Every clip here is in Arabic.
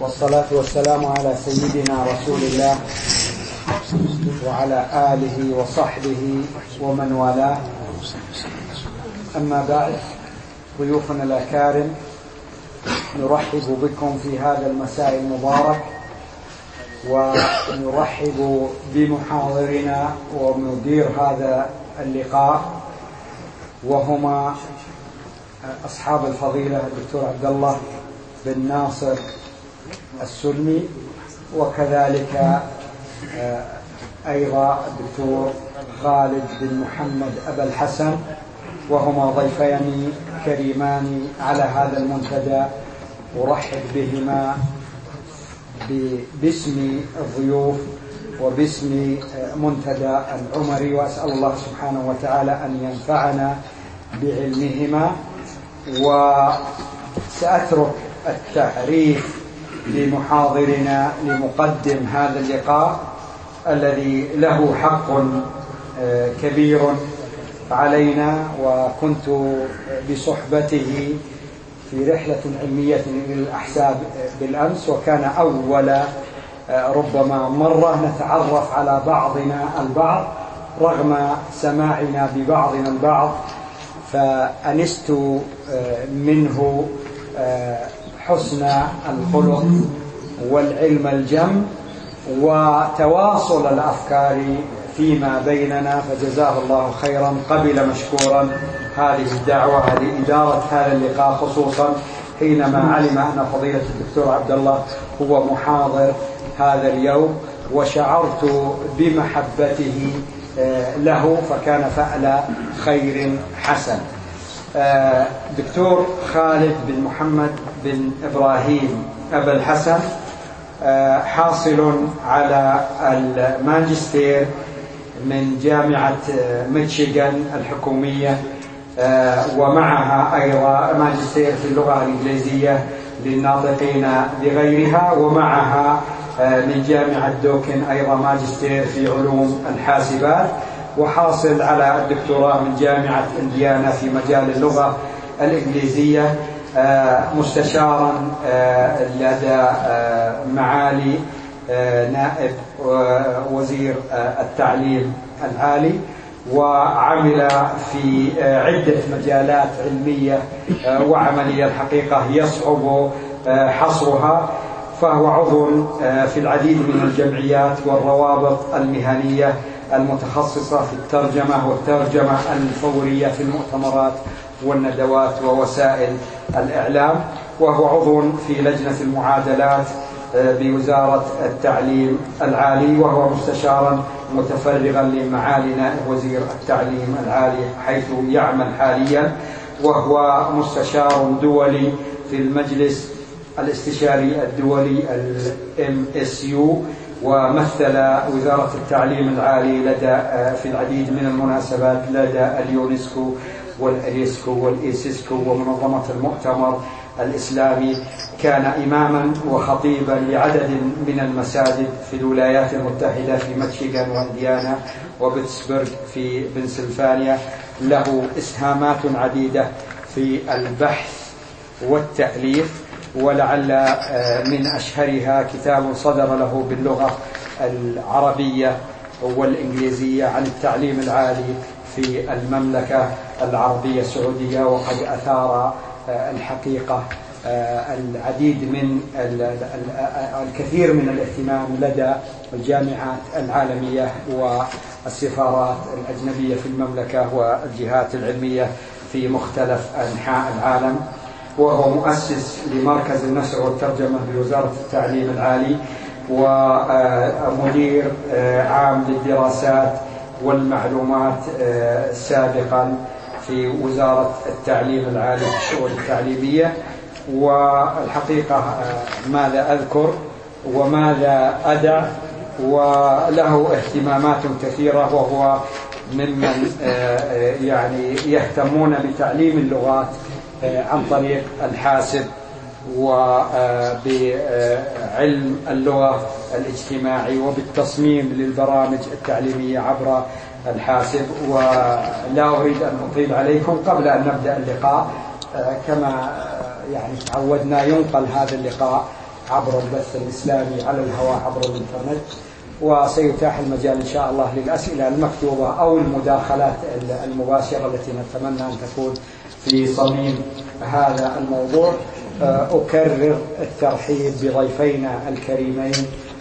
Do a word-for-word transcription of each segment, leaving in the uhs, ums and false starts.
والصلاة والسلام على سيدنا رسول الله وعلى آله وصحبه ومن والاه. أما بعد، ضيوفنا الأكارم، نرحب بكم في هذا المساء المبارك، ونرحب بمحاضرنا ومدير هذا اللقاء، وهما أصحاب الفضيلة الدكتور عبد الله بن ناصر السلمي، وكذلك أيضا الدكتور خالد بن محمد أبا الحسن، وهما ضيفان كريمان على هذا المنتدى. أرحب بهما باسم الضيوف وباسم منتدى العمري، وأسأل الله سبحانه وتعالى أن ينفعنا بعلمهما. وسأترك التعريف لمحاضرنا لمقدم هذا اللقاء الذي له حق كبير علينا، وكنت بصحبته في رحلة علمية إلى الأحساب بالأمس، وكان أول ربما مرة نتعرف على بعضنا البعض رغم سماعنا ببعضنا البعض، فأنست منه حسن الخلق والعلم الجم وتواصل الأفكار فيما بيننا، فجزاه الله خيرا. قبل مشكورا هذه الدعوة لإدارة هذا اللقاء، خصوصا حينما علم أن فضيلة الدكتور عبد الله هو محاضر هذا اليوم، وشعرت بمحبته له، فكان فعل خير حسن. دكتور خالد بن محمد بن إبراهيم أبا الحسن حاصل على الماجستير من جامعة ميشيغان الحكومية، ومعها أيضا ماجستير في اللغة الإنجليزية للناطقين بغيرها، ومعها من جامعة دوكن أيضا ماجستير في علوم الحاسبات، وحاصل على الدكتوراه من جامعة إنديانا في مجال اللغة الإنجليزية، مستشارا لدى معالي نائب وزير التعليم العالي، وعمل في عدة مجالات علمية وعملية الحقيقة يصعب حصرها، فهو عضو في العديد من الجمعيات والروابط المهنية المتخصصة في الترجمة والترجمة الفورية في المؤتمرات والندوات ووسائل الإعلام، وهو عضو في لجنة المعادلات بوزارة التعليم العالي، وهو مستشارا متفرغا لمعالي نائب وزير التعليم العالي حيث يعمل حاليا، وهو مستشار دولي في المجلس الاستشاري الدولي الام اس يو، ومثل وزارة التعليم العالي لدى في العديد من المناسبات لدى اليونسكو والإريسكو والإيسيسكو ومنظمة المؤتمر الإسلامي. كان إماما وخطيبا لعدد من المساجد في الولايات المتحدة في ميشيغان وإنديانا وبيتسبرغ في بنسلفانيا. له إسهامات عديدة في البحث والتأليف، ولعل من أشهرها كتاب صدر له باللغة العربية والإنجليزية عن التعليم العالي في المملكة العربية السعودية، وقد أثار الحقيقة العديد من الكثير من الاهتمام لدى الجامعات العالمية والسفارات الأجنبية في المملكة والجهات العلمية في مختلف أنحاء العالم. وهو مؤسس لمركز النشر والترجمة بوزارة التعليم العالي، ومدير عام للدراسات والمعلومات سابقا في وزارة التعليم العالي في الشؤون التعليمية. والحقيقة ماذا أذكر وماذا أدع، وله اهتمامات كثيرة، وهو ممن يعني يهتمون بتعليم اللغات عن طريق الحاسب وبعلم اللغة الاجتماعي وبالتصميم للبرامج التعليمية عبر الحاسب. ولا أريد أن أطيل عليكم. قبل أن نبدأ اللقاء كما يعني تعودنا ينقل هذا اللقاء عبر البث الإسلامي على الهواء عبر الإنترنت، وسيتاح المجال إن شاء الله للأسئلة المكتوبة أو المداخلات المباشرة التي نتمنى أن تكون في صميم هذا الموضوع. أكرر الترحيب بضيفينا الكريمين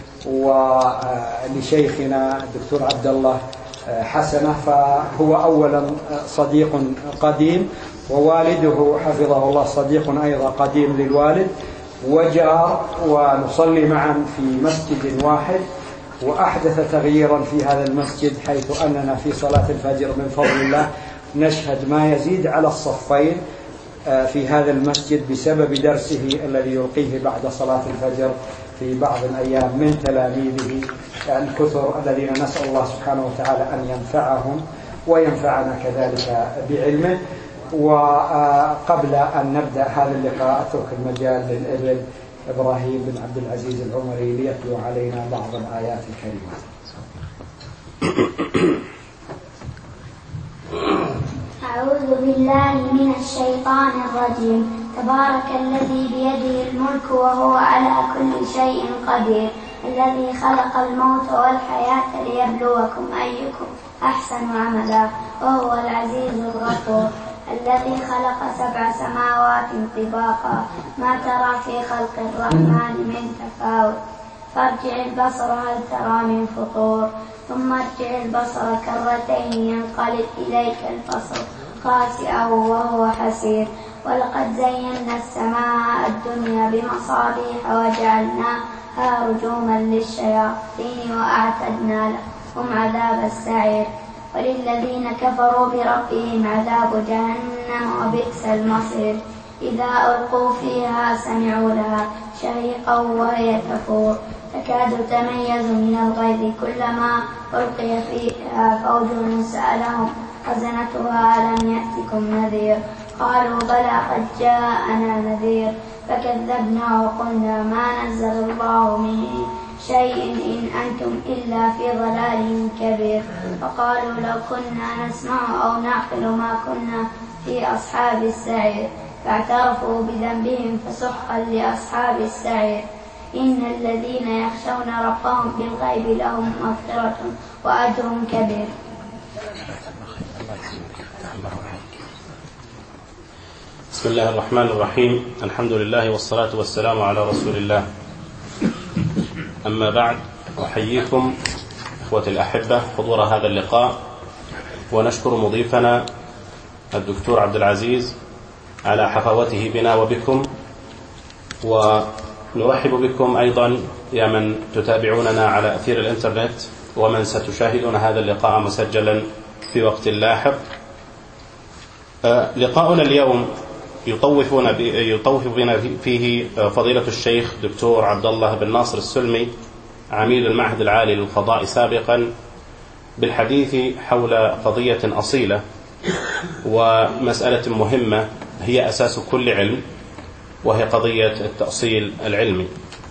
ولشيخنا الدكتور عبد الله حسنة، فهو أولا صديق قديم، ووالده حفظه الله صديق أيضا قديم للوالد وجار، ونصلي معا في مسجد واحد، وأحدث تغييرا في هذا المسجد حيث أننا في صلاة الفجر من فضل الله نشهد ما يزيد على الصفين في هذا المسجد بسبب درسه الذي يلقيه بعد صلاة الفجر في بعض الأيام من تلاميذه الكثر الذين نسأل الله سبحانه وتعالى أن ينفعهم وينفعنا كذلك بعلمه. وقبل أن نبدأ هذا اللقاء أترك المجال للابن إبراهيم بن عبد العزيز العمري ليتلو علينا بعض الآيات الكريمة. أعوذ بالله من الشيطان الرجيم. تبارك الذي بيده الملك وهو على كل شيء قدير، الذي خلق الموت والحياة ليبلوكم أيكم أحسن عملا، وهو العزيز الغفور، الذي خلق سبع سماوات طباقا ما ترى في خلق الرحمن من تفاوت، فارجع البصر هل ترى من فطور، ثم ارجع البصر كرتين ينقلب إليك البصر خاسئا وهو حسير، ولقد زينا السماء الدنيا بمصابيح وجعلناها رجوما للشياطين وأعتدنا لهم عذاب السعير، وللذين كفروا بربهم عذاب جهنم وبئس المصير، إذا ألقوا فيها سمعوا لها شهيقا وهي تفور، تكاد تميز من الغيظ كلما ألقي فيها فوج سألهم خزنتها ألم يأتكم نذير، قالوا بلى قد جاءنا نذير، فكذبنا وقلنا ما نزل الله من شيء إن أنتم إلا في ضلال كبير، فقالوا لو كنا نسمع أو نعقل ما كنا في أصحاب السعير، فاعترفوا بذنبهم فسحقا لأصحاب السعير، إن الذين يخشون ربهم بالغيب لهم مغفرة وأجر كبير. بسم الله الرحمن الرحيم، الحمد لله والصلاة والسلام على رسول الله، أما بعد، أحييكم إخوة الأحبة حضور هذا اللقاء، ونشكر مضيفنا الدكتور عبد العزيز على حفاوته بنا وبكم، ونرحب بكم أيضا يا من تتابعوننا على أثير الإنترنت ومن ستشاهدون هذا اللقاء مسجلا في وقت لاحق. لقاؤنا اليوم يطوفنا يطوف بنا فيه فضيلة الشيخ دكتور عبد الله بن ناصر السلمي، عميد المعهد العالي للقضاء سابقا، بالحديث حول قضية أصيلة ومسألة مهمة هي أساس كل علم، وهي قضية التأصيل العلمي.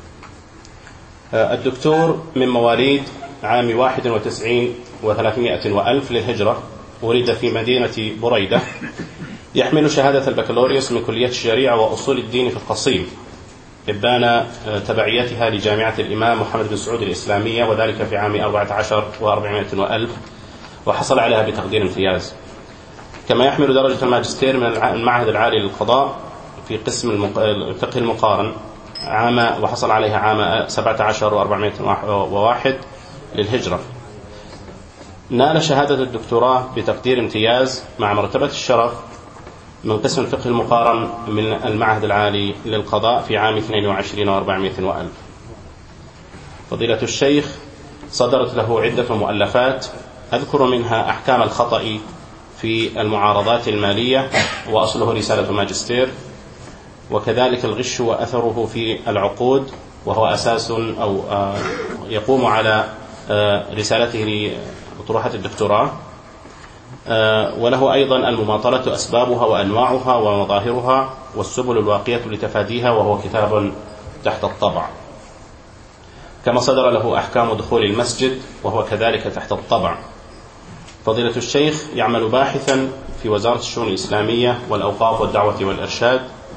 الدكتور من مواليد عام واحد وتسعين وثلاثمائة وألف للهجرة، ولد في مدينة بريدة، يحمل شهادة البكالوريوس من كلية الشريعة وأصول الدين في القصيم، إبان تبعيتها لجامعة الإمام محمد بن سعود الإسلامية، وذلك في عام أربعة عشر وأربعمائة وألف، وحصل عليها بتقدير امتياز. كما يحمل درجة الماجستير من المعهد العالي للقضاء في قسم الفقه المقارن، عام وحصل عليها عام سبعة عشر وأربعمائة وواحد للهجرة. نال شهادة الدكتوراه بتقدير امتياز مع مرتبة الشرف من قسم الفقه المقارن من المعهد العالي للقضاء في عام اثنين وعشرين وأربعمائة وألف. فضيلة الشيخ صدرت له عدة مؤلفات، أذكر منها أحكام الخطأ في المعارضات المالية، وأصله رسالة ماجستير، وكذلك الغش وأثره في العقود، وهو أساس أو يقوم على رسالته لأطروحة الدكتوراه، وله أيضا المماطلة أسبابها وأنواعها ومظاهرها والسبل الواقية لتفاديها، وهو كتاب تحت الطبع. كما صدر له أحكام دخول المسجد، وهو كذلك تحت الطبع. فضيلة الشيخ يعمل باحثا في وزارة الشؤون الإسلامية والأوقاف والدعوة والإرشاد،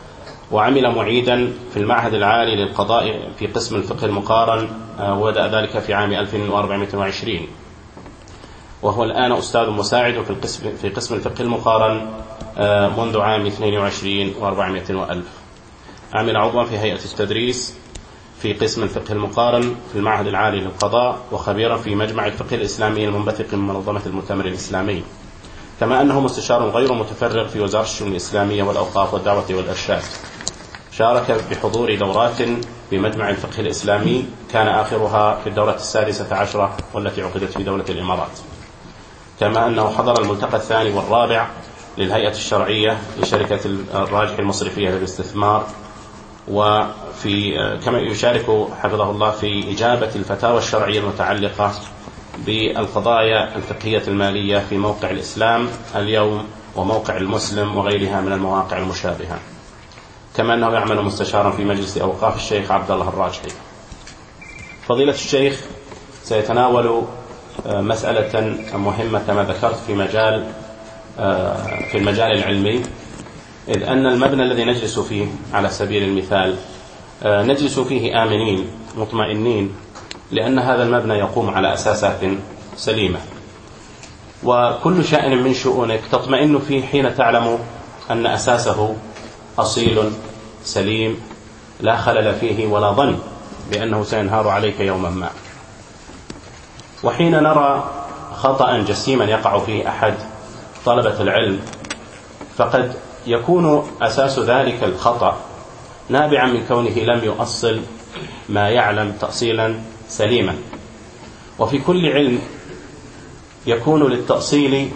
وعمل معيدا في المعهد العالي للقضاء في قسم الفقه المقارن، وبدأ ذلك في عام ألف وأربعمائة وعشرين، وهو الآن أستاذ مساعد في القسم في قسم الفقه المقارن منذ عام اثنين وعشرين وأربعمائة وألف. عمل عضوا في هيئة التدريس في قسم الفقه المقارن في المعهد العالي للقضاء، وخبيرا في مجمع الفقه الإسلامي المنبثق من منظمة المؤتمر الإسلامي، كما أنه مستشار غير متفرغ في وزارة الشؤون الإسلامية والأوقاف والدعوة والإرشاد. شارك بحضور دورات في مجمع الفقه الإسلامي كان آخرها في الدورة السادسة عشرة والتي عقدت في دولة الإمارات، كما أنه حضر الملتقى الثاني والرابع للهيئة الشرعية لشركة الراجح المصرفية للاستثمار، وفي كما يشارك حفظه الله في إجابة الفتاوى الشرعية المتعلقة بالقضايا الفقهية المالية في موقع الإسلام اليوم وموقع المسلم وغيرها من المواقع المشابهة، كما أنه يعمل مستشارا في مجلس أوقاف الشيخ عبد الله الراجحي. فضيلة الشيخ سيتناول مسألة مهمة كما ذكرت في مجال في المجال العلمي، إذ أن المبنى الذي نجلس فيه على سبيل المثال نجلس فيه آمنين مطمئنين، لأن هذا المبنى يقوم على أساسات سليمة، وكل شأن من شؤونك تطمئن فيه حين تعلم أن أساسه أصيل سليم لا خلل فيه ولا ظن بأنه سينهار عليك يوما ما. وحين نرى خطأ جسيما يقع فيه أحد طلبة العلم، فقد يكون أساس ذلك الخطأ نابعا من كونه لم يؤصل ما يعلم تأصيلا سليما. وفي كل علم يكون للتأصيل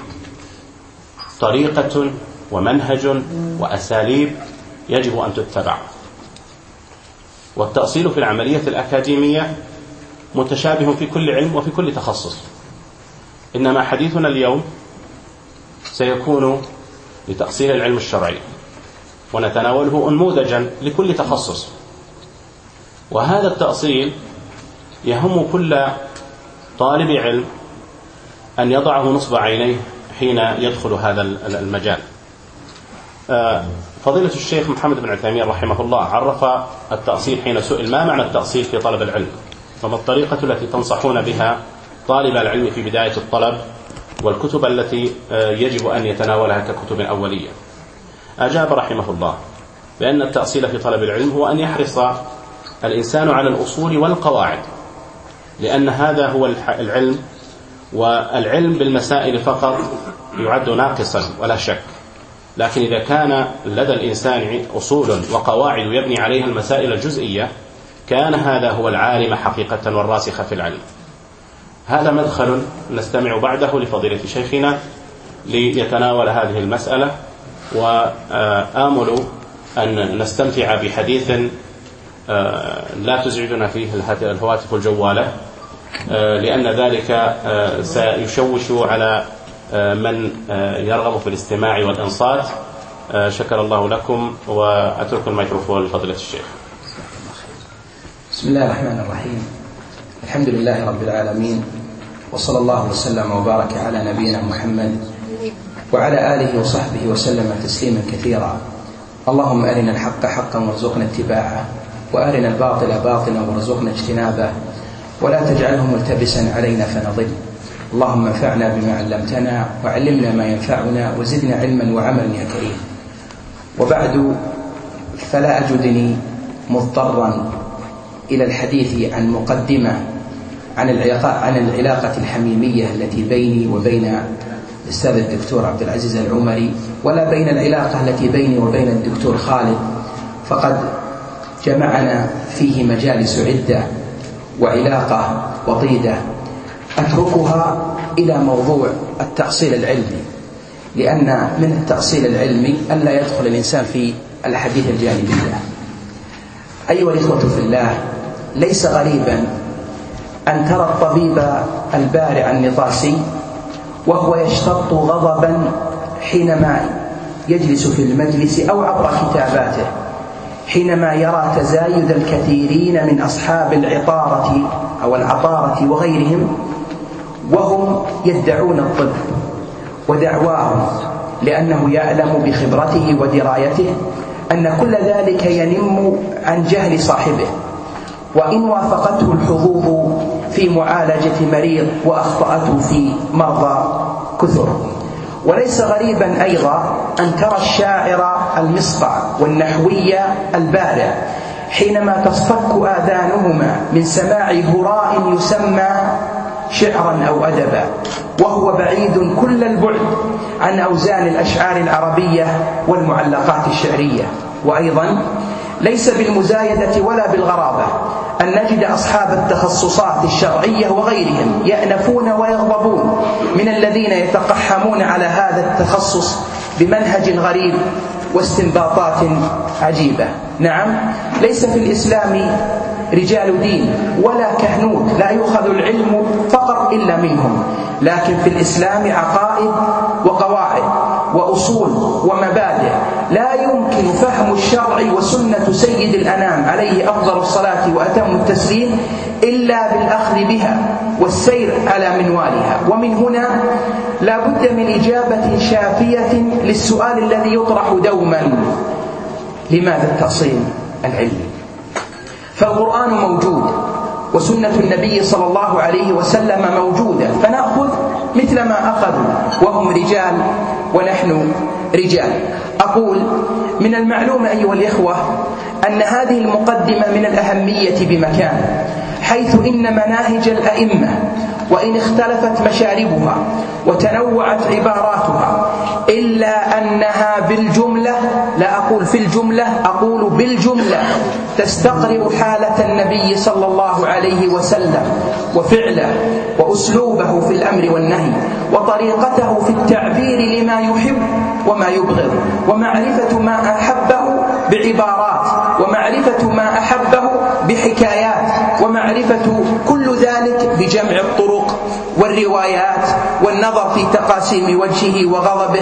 طريقة ومنهج وأساليب يجب أن تتبع، والتأصيل في العملية الأكاديمية متشابه في كل علم وفي كل تخصص، إنما حديثنا اليوم سيكون لتأصيل العلم الشرعي، ونتناوله أنموذجا لكل تخصص. وهذا التأصيل يهم كل طالب علم أن يضعه نصب عينيه حين يدخل هذا المجال. فضيلة الشيخ محمد بن عثيمين رحمه الله عرف التأصيل حين سئل ما معنى التأصيل في طلب العلم، وما الطريقة التي تنصحون بها طالب العلم في بداية الطلب، والكتب التي يجب أن يتناولها ككتب أولية. أجاب رحمه الله بأن التأصيل في طلب العلم هو أن يحرص الإنسان على الأصول والقواعد، لأن هذا هو العلم، والعلم بالمسائل فقط يعد ناقصا ولا شك، لكن إذا كان لدى الإنسان أصول وقواعد يبني عليها المسائل الجزئية كان هذا هو العالم حقيقة والراسخ في العلم. هذا مدخل نستمع بعده لفضيلة شيخنا ليتناول هذه المسألة، وآمل أن نستمتع بحديث لا تزعجنا فيه الهواتف الجوالة، لأن ذلك سيشوش على من يرغب في الاستماع والإنصات. شكر الله لكم، وأترك الميكروفون لفضيلة الشيخ. بسم الله الرحمن الرحيم. الحمد لله رب العالمين، وصلى الله وسلم وبارك على نبينا محمد وعلى آله وصحبه وسلم تسليما كثيرا. اللهم أرنا الحق حقا وارزقنا اتباعه، وأرنا الباطل باطلا وارزقنا اجتنابه، ولا تجعله ملتبسا علينا فنضل. اللهم انفعنا بما علمتنا، وعلمنا ما ينفعنا، وزدنا علما وعملا يا كريم. وبعد، فلا أجدني مضطرا إلى الحديث عن مقدمة عن العلاقة الحميمية التي بيني وبين الأستاذ الدكتور عبد العزيز العمري، ولا بين العلاقة التي بيني وبين الدكتور خالد، فقد جمعنا فيه مجالس عدة وعلاقة وطيدة. أتركها إلى موضوع التأصيل العلمي، لأن من التأصيل العلمي ألا يدخل الإنسان في الحديث الجانبية. أيها الإخوة في الله، ليس غريبا أن ترى الطبيب البارع النطاسي وهو يشتط غضبا حينما يجلس في المجلس أو عبر كتاباته، حينما يرى تزايد الكثيرين من أصحاب العطارة أو العطارة وغيرهم وهم يدعون الطب ودعواهم، لأنه يعلم بخبرته ودرايته أن كل ذلك ينم عن جهل صاحبه، وإن وافقته الحظوظ في معالجة مريض وأخطأته في مرضى كثر. وليس غريبا أيضا أن ترى الشاعر المصقع والنحوي البارع حينما تصفك آذانهما من سماع هراء يسمى شعرا أو أدبا، وهو بعيد كل البعد عن أوزان الأشعار العربية والمعلقات الشعرية. وأيضا ليس بالمزايدة ولا بالغرابة أن نجد أصحاب التخصصات الشرعية وغيرهم يأنفون ويغضبون من الذين يتقحمون على هذا التخصص بمنهج غريب واستنباطات عجيبة. نعم، ليس في الإسلام رجال دين ولا كهنوت لا يؤخذ العلم فقط إلا منهم، لكن في الإسلام عقائد وقواعد وأصول ومبادئ لا يمكن فهم الشرع وسنة سيد الأنام عليه أفضل الصلاة وأتم التسليم إلا بالأخذ بها والسير على منوالها. ومن هنا لا بد من إجابة شافية للسؤال الذي يطرح دوما: لماذا التأصيل العلمي؟ فالقرآن موجود وسنة النبي صلى الله عليه وسلم موجودة، فنأخذ مثل ما أخذوا وهم رجال ونحن رجال. أقول من المعلوم أيها الإخوة أن هذه المقدمة من الأهمية بمكان، حيث إن مناهج الأئمة وإن اختلفت مشاربها وتنوعت عباراتها إلا أنها بالجملة، لا أقول في الجملة، أقول بالجملة، تستقرب حالة النبي صلى الله عليه وسلم وفعله وأسلوبه في الأمر والنهي وطريقته في التعبير لما يحب وما يبغض، ومعرفة ما أحبه بعبارات، ومعرفة ما أحبه بحكايات، ومعرفة كل ذلك بجمع الطرق والروايات والنظر في تقاسيم وجهه وغضبه.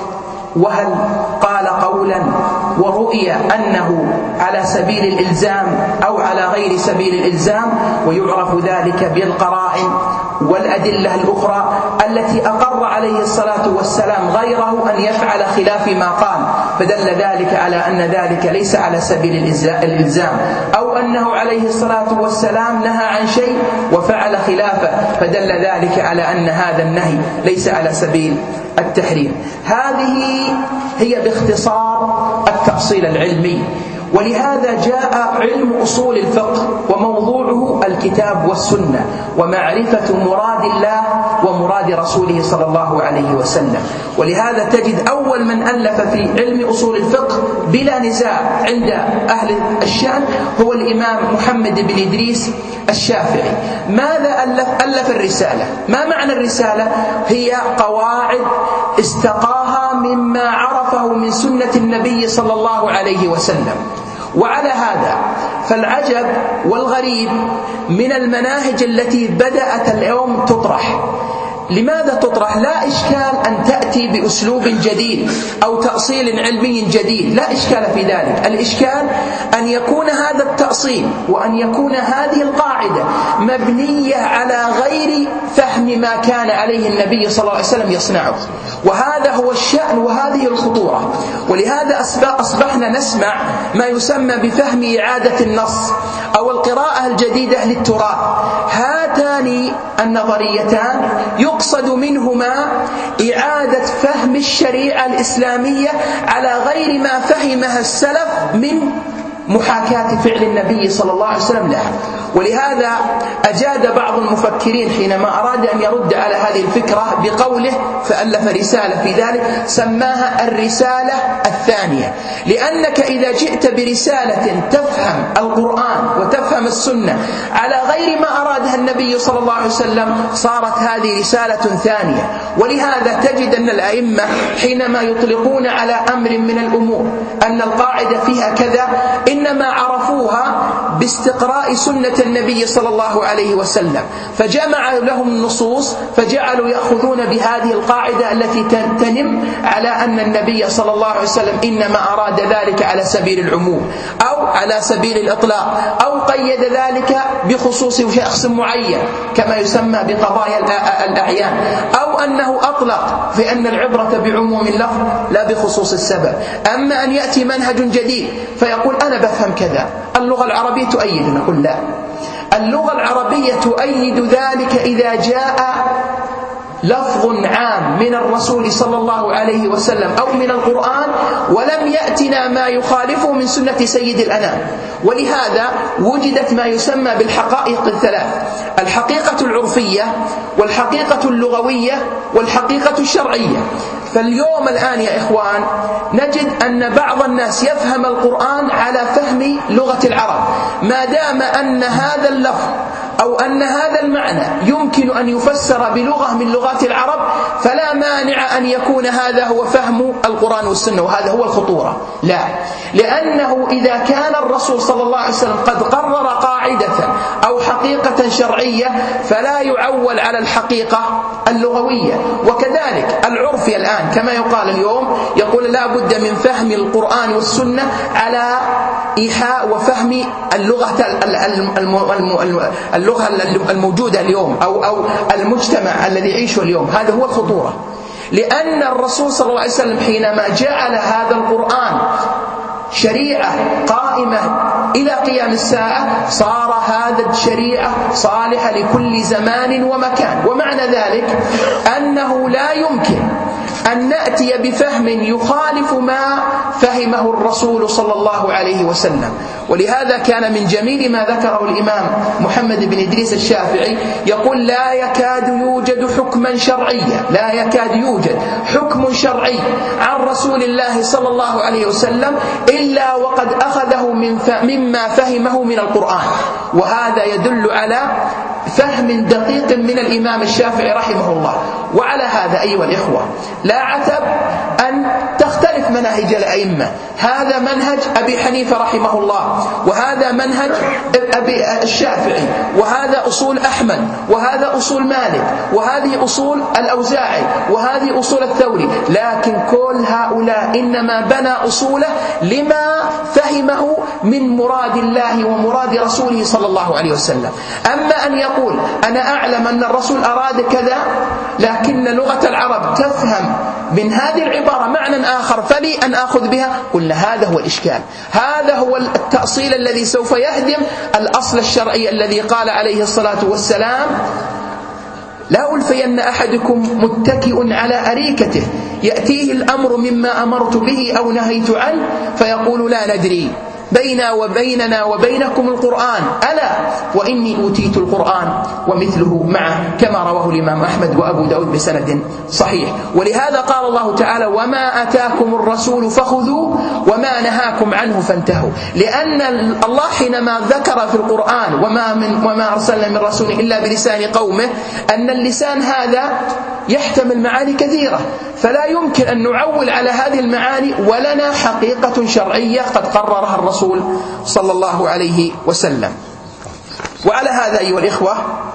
وهل قال قولا ورؤي أنه على سبيل الإلزام أو على غير سبيل الإلزام، ويعرف ذلك بالقرائن والأدلة الأخرى التي أقر عليه الصلاة والسلام غيره أن يفعل خلاف ما قال، فدل ذلك على أن ذلك ليس على سبيل الإلزام، أو أنه عليه الصلاة والسلام نهى عن شيء وفعل خلافه، فدل ذلك على أن هذا النهي ليس على سبيل التحريم. هذه هي باختصار التأصيل العلمي. ولهذا جاء علم أصول الفقه وموضوعه الكتاب والسنة ومعرفة مراد الله ومراد رسوله صلى الله عليه وسلم. ولهذا تجد أول من ألف في علم أصول الفقه بلا نزاع عند أهل الشأن هو الإمام محمد بن إدريس الشافعي. ماذا ألف؟ ألف الرسالة. ما معنى الرسالة؟ هي قواعد استقاها مما عرفه من سنة النبي صلى الله عليه وسلم. وعلى هذا فالعجب والغريب من المناهج التي بدأت اليوم تطرح. لماذا تطرح؟ لا إشكال أن تأتي بأسلوب جديد أو تأصيل علمي جديد، لا إشكال في ذلك. الإشكال أن يكون هذا التأصيل وأن يكون هذه القاعدة مبنية على غير فهم ما كان عليه النبي صلى الله عليه وسلم يصنعه، وهذا هو الشأن وهذه الخطورة. ولهذا أصبحنا نسمع ما يسمى بفهم إعادة النص أو القراءة الجديدة للتراث. هاتان النظريتان يقصد منهما إعادة فهم الشريعة الإسلامية على غير ما فهمها السلف من محاكاة فعل النبي صلى الله عليه وسلم لها. ولهذا أجاد بعض المفكرين حينما أراد أن يرد على هذه الفكرة بقوله، فألف رسالة في ذلك سماها الرسالة الثانية، لأنك إذا جئت برسالة تفهم القرآن وتفهم السنة على غير ما أرادها النبي صلى الله عليه وسلم صارت هذه رسالة ثانية. ولهذا تجد أن الأئمة حينما يطلقون على أمر من الأمور أن القاعدة فيها كذا إنما عرفوها باستقراء سنة النبي صلى الله عليه وسلم، فجمع لهم النصوص فجعلوا يأخذون بهذه القاعدة التي تنم على أن النبي صلى الله عليه وسلم إنما أراد ذلك على سبيل العموم أو على سبيل الإطلاق، أو قيد ذلك بخصوص شخص معين كما يسمى بقضايا الأعيان، أو أنه أطلق في أن العبرة بعموم اللفظ لا بخصوص السبب. أما أن يأتي منهج جديد فيقول أنا بفهم كذا، اللغة العربية تؤيد، نقول لا، اللغة العربية تؤيد ذلك إذا جاء لفظ عام من الرسول صلى الله عليه وسلم أو من القرآن ولم يأتنا ما يخالفه من سنة سيد الأنام. ولهذا وجدت ما يسمى بالحقائق الثلاث: الحقيقة العرفية والحقيقة اللغوية والحقيقة الشرعية. فاليوم الآن يا إخوان نجد أن بعض الناس يفهم القرآن على فهم لغة العرب، ما دام أن هذا اللفظ أو أن هذا المعنى يمكن أن يفسر بلغة من لغات العرب فلا مانع أن يكون هذا هو فهم القرآن والسنة، وهذا هو الخطورة. لا، لأنه إذا كان الرسول صلى الله عليه وسلم قد قرر قاعدة أو حقيقة شرعية فلا يعول على الحقيقة اللغوية. وكذلك العرفي الآن كما يقال اليوم، يقول لا بد من فهم القرآن والسنة على إيحاء وفهم اللغة اللغة الموجودة اليوم أو أو المجتمع الذي يعيشه اليوم. هذا هو الخطورة، لأن الرسول صلى الله عليه وسلم حينما جعل هذا القرآن شريعة قائمة إلى قيام الساعة صار هذا الشريعة صالحة لكل زمان ومكان. ومعنى ذلك أنه لا يمكن أن نأتي بفهم يخالف ما فهمه الرسول صلى الله عليه وسلم. ولهذا كان من جميل ما ذكره الإمام محمد بن إدريس الشافعي، يقول لا يكاد يوجد حكما شرعيا لا يكاد يوجد حكم شرعي عن رسول الله صلى الله عليه وسلم إلا وقد أخذه من مما فهمه من القرآن. وهذا يدل على فهم دقيق من الإمام الشافعي رحمه الله. وعلى هذا أيها الإخوة لا عتب أن تختلف مناهج الأئمة، هذا منهج أبي حنيفة رحمه الله، وهذا منهج أبي الشافعي، وهذا أصول أحمد، وهذا أصول مالك، وهذه أصول الأوزاعي، وهذه أصول الثوري. لكن كل هؤلاء إنما بنى أصوله لما فهمه من مراد الله ومراد رسوله صلى الله عليه وسلم. أما أن يقول أنا أعلم أن الرسول أراد كذا لكن لغة العرب تفهم من هذه العبارة معنى آخر فلي أن أخذ بها، قلنا هذا هو الإشكال، هذا هو التأصيل الذي سوف يهدم الأصل الشرعي الذي قال عليه الصلاة والسلام لا ألفين أحدكم متكئ على أريكته يأتيه الأمر مما أمرت به أو نهيت عنه فيقول لا ندري بيننا وبيننا وبينكم القرآن ألا وإني أوتيت القرآن ومثله معه، كما رواه الإمام أحمد وأبو داود بسند صحيح. ولهذا قال الله تعالى وما أتاكم الرسول فخذوه وما نهاكم عنه فانتهوا. لأن الله حينما ذكر في القرآن وما, من وما أرسلنا من رسول إلا بلسان قومه، أن اللسان هذا يحتمل معاني كثيرة، فلا يمكن أن نعول على هذه المعاني ولنا حقيقة شرعية قد قررها الرسول صلى الله عليه وسلم. وعلى هذا أيها الإخوة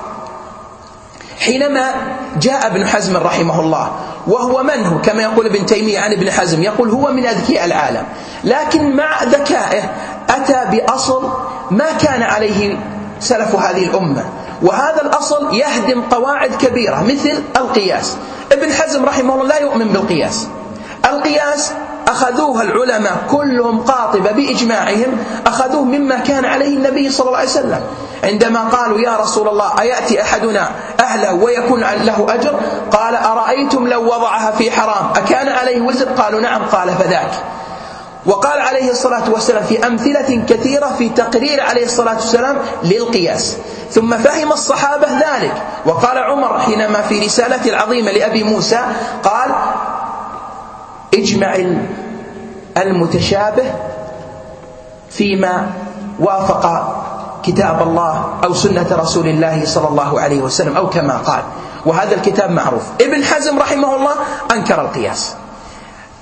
حينما جاء ابن حزم رحمه الله، وهو منه كما يقول ابن تيمية عن ابن حزم، يقول هو من أذكياء العالم، لكن مع ذكائه أتى بأصل ما كان عليه سلف هذه الأمة، وهذا الأصل يهدم قواعد كبيرة مثل القياس. ابن حزم رحمه الله لا يؤمن بالقياس. القياس أخذوها العلماء كلهم قاطبة بإجماعهم، أخذوه مما كان عليه النبي صلى الله عليه وسلم عندما قالوا يا رسول الله أيأتي أحدنا أهله ويكون له أجر؟ قال أرأيتم لو وضعها في حرام أكان عليه وزر؟ قالوا نعم. قال فذاك. وقال عليه الصلاة والسلام في أمثلة كثيرة في تقرير عليه الصلاة والسلام للقياس. ثم فهم الصحابة ذلك، وقال عمر حينما في رسالة العظيمة لأبي موسى قال اجمع المتشابه فيما وافق كتاب الله أو سنة رسول الله صلى الله عليه وسلم أو كما قال، وهذا الكتاب معروف. ابن حزم رحمه الله أنكر القياس.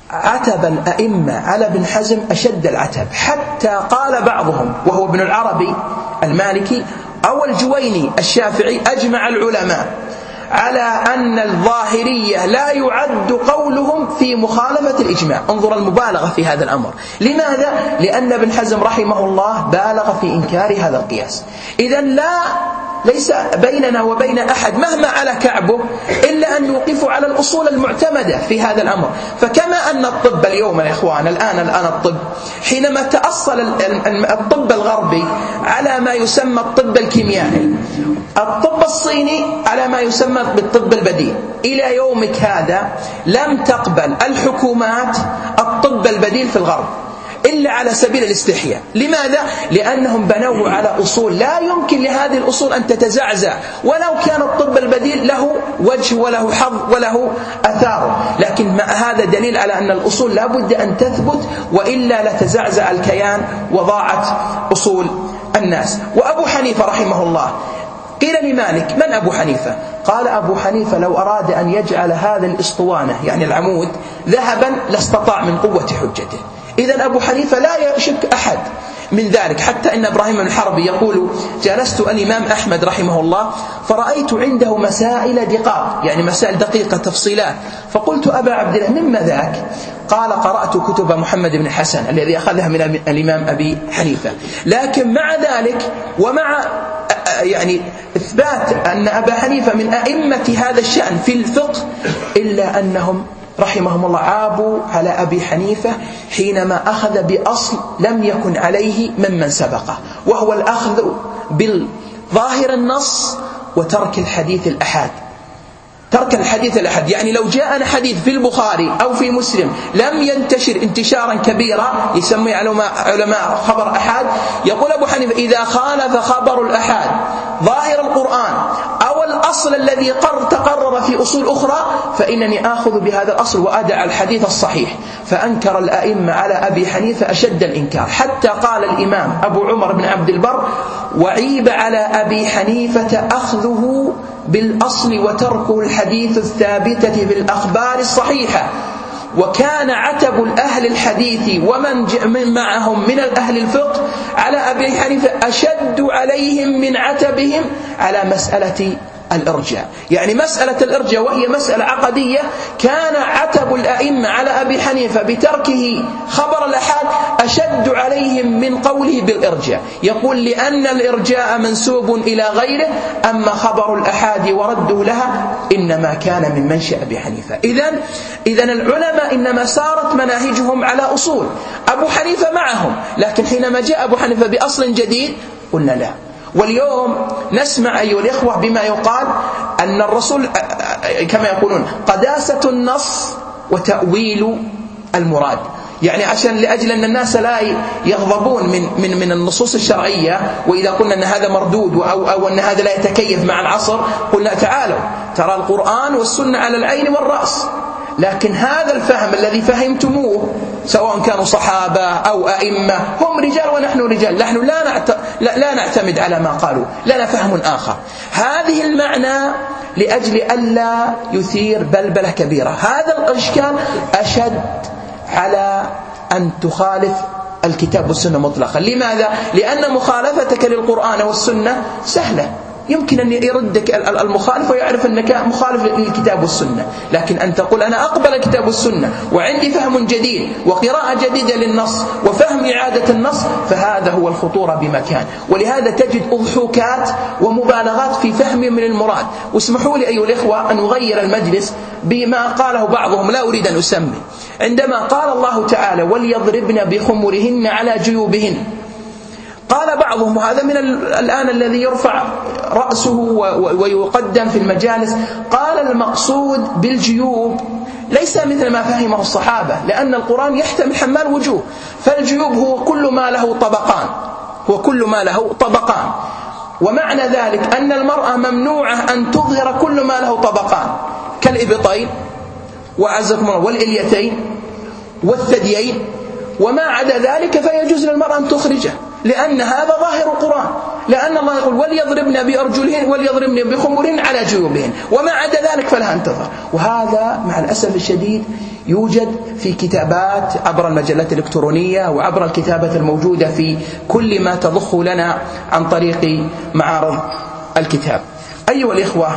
عتب الأئمة على ابن حزم أشد العتب، حتى قال بعضهم وهو ابن العربي المالكي أو الجويني الشافعي: أجمع العلماء على أن الظاهرية لا يعد قولهم في مخالفة الإجماع. انظر المبالغة في هذا الأمر. لماذا؟ لأن ابن حزم رحمه الله بالغ في إنكار هذا القياس. إذن لا ليس بيننا وبين أحد مهما على كعبه إلا أن يوقف على الأصول المعتمدة في هذا الأمر. فكما أن الطب اليوم يا إخوان الآن الآن الطب حينما تأصل الطب الغربي على ما يسمى الطب الكيميائي، الطب الصيني على ما يسمى بالطب البديل، إلى يومك هذا لم تقبل الحكومات الطب البديل في الغرب إلا على سبيل الاستحياء. لماذا؟ لأنهم بنوه على أصول لا يمكن لهذه الأصول أن تتزعزع، ولو كان الطب البديل له وجه وله حظ وله أثاره، لكن مع هذا دليل على أن الأصول لا بد أن تثبت، وإلا لتزعزع الكيان وضاعت أصول الناس. وأبو حنيفة رحمه الله قيل لمالك: من أبو حنيفة؟ قال: أبو حنيفة لو أراد أن يجعل هذا الإسطوانة يعني العمود ذهبا لاستطاع من قوة حجته. إذن أبو حنيفة لا يشك أحد من ذلك. حتى إن إبراهيم الحربي يقول: جلست الإمام أحمد رحمه الله فرأيت عنده مسائل دقاق، يعني مسائل دقيقة تفصيلات، فقلت: أبا عبد الله مما ذاك؟ قال: قرأت كتب محمد بن حسن الذي أخذها من الإمام أبي حنيفة. لكن مع ذلك ومع يعني إثبات أن أبا حنيفة من أئمة هذا الشأن في الفقه، إلا أنهم رحمهم الله عابوا على أبي حنيفة حينما أخذ بأصل لم يكن عليه ممن سبقه، وهو الأخذ بالظاهر النص وترك الحديث الأحاد. ترك الحديث الأحد، يعني لو جاءنا حديث في البخاري أو في مسلم لم ينتشر انتشارا كبيرا يسمي علماء خبر أحاد، يقول أبو حنيفة: إذا خالف خبر الأحاد ظاهر القرآن أو الأصل الذي تقرر في أصول أخرى فإنني آخذ بهذا الأصل وأدع الحديث الصحيح. فأنكر الأئمة على أبي حنيفة أشد الإنكار، حتى قال الإمام أبو عمر بن عبد البر: وعيب على أبي حنيفة أخذه بالأصل وتركه الحديث الثابتة في الأخبار الصحيحة. وكان عتب الأهل الحديث ومن معهم من الأهل الفقه على أبي حنيفة أشد عليهم من عتبهم على مسألة الإرجاء. يعني مسألة الإرجاء وهي مسألة عقدية كان عتب الأئمة على أبي حنيفة بتركه خبر الأحاد أشد عليهم من قوله بالإرجاء. يقول: لأن الإرجاء منسوب إلى غيره، أما خبر الأحاد ورده لها إنما كان من منشأ أبي حنيفة. إذن إذن العلماء إنما سارت مناهجهم على أصول، أبو حنيفة معهم، لكن حينما جاء أبو حنيفة بأصل جديد قلنا لا. واليوم نسمع أيها الإخوة بما يقال أن الرسول كما يقولون قداسة النص وتأويل المراد، يعني عشان لأجل أن الناس لا يغضبون من من من النصوص الشرعية، وإذا قلنا أن هذا مردود أو أو أن هذا لا يتكيف مع العصر قلنا تعالوا ترى القرآن والسنة على العين والرأس، لكن هذا الفهم الذي فهمتموه سواء كانوا صحابة أو أئمة هم رجال ونحن رجال، نحن لا نعت... لا نعتمد على ما قالوا، لنا فهم آخر. هذه المعنى لأجل ألا يثير بلبلة كبيرة. هذا الإشكال أشد على أن تخالف الكتاب والسنة مطلقا. لماذا؟ لأن مخالفتك للقرآن والسنة سهلة، يمكن أن يردك المخالف ويعرف أنك مخالف للكتاب والسنة، لكن أن تقول أنا أقبل الكتاب والسنة وعندي فهم جديد وقراءة جديدة للنص وفهم إعادة النص، فهذا هو الخطورة بمكان. ولهذا تجد أضحوكات ومبالغات في فهم من المراد. واسمحوا لي أيها الإخوة أن أغير المجلس بما قاله بعضهم، لا أريد أن أسمي، عندما قال الله تعالى وليضربن بخمرهن على جيوبهن، قال بعضهم وهذا من الآن الذي يرفع رأسه ويقدم في المجالس، قال المقصود بالجيوب ليس مثل ما فهمه الصحابة، لأن القرآن يحتمل حمال وجوه، فالجيوب هو كل ما له طبقان، هو كل ما له طبقان. ومعنى ذلك أن المرأة ممنوعة أن تظهر كل ما له طبقان كالإبطين وعزكم الله والإليتين والثديين، وما عدا ذلك فيجوز للمرأة أن تخرجه، لأن هذا ظاهر القرآن، لأن الله يقول وليضربن بأرجلهن وليضربن بخمرهن على جيوبهن، وما عدا ذلك فلها أن تظهر. وهذا مع الأسف الشديد يوجد في كتابات عبر المجلات الإلكترونية وعبر الكتابة الموجودة في كل ما تضخ لنا عن طريق معارض الكتاب. أيها الإخوة،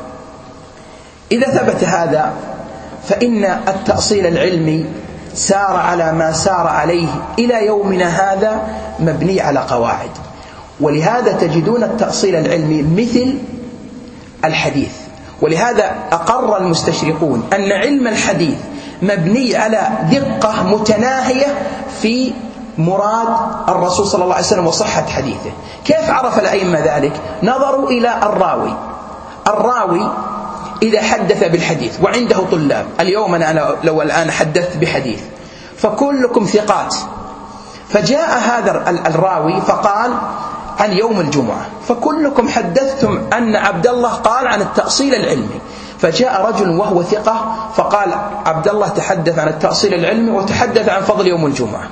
إذا ثبت هذا فإن التأصيل العلمي سار على ما سار عليه إلى يومنا هذا مبني على قواعد، ولهذا تجدون التأصيل العلمي مثل الحديث. ولهذا أقر المستشرقون أن علم الحديث مبني على دقة متناهية في مراد الرسول صلى الله عليه وسلم وصحة حديثه. كيف عرف الأئمة ذلك؟ نظروا إلى الراوي. الراوي إذا حدث بالحديث وعنده طلاب، اليوم أنا لو الآن حدثت بحديث فكلكم ثقات، فجاء هذا الراوي فقال عن يوم الجمعة، فكلكم حدثتم أن عبد الله قال عن التأصيل العلمي، فجاء رجل وهو ثقة فقال عبد الله تحدث عن التأصيل العلمي وتحدث عن فضل يوم الجمعة.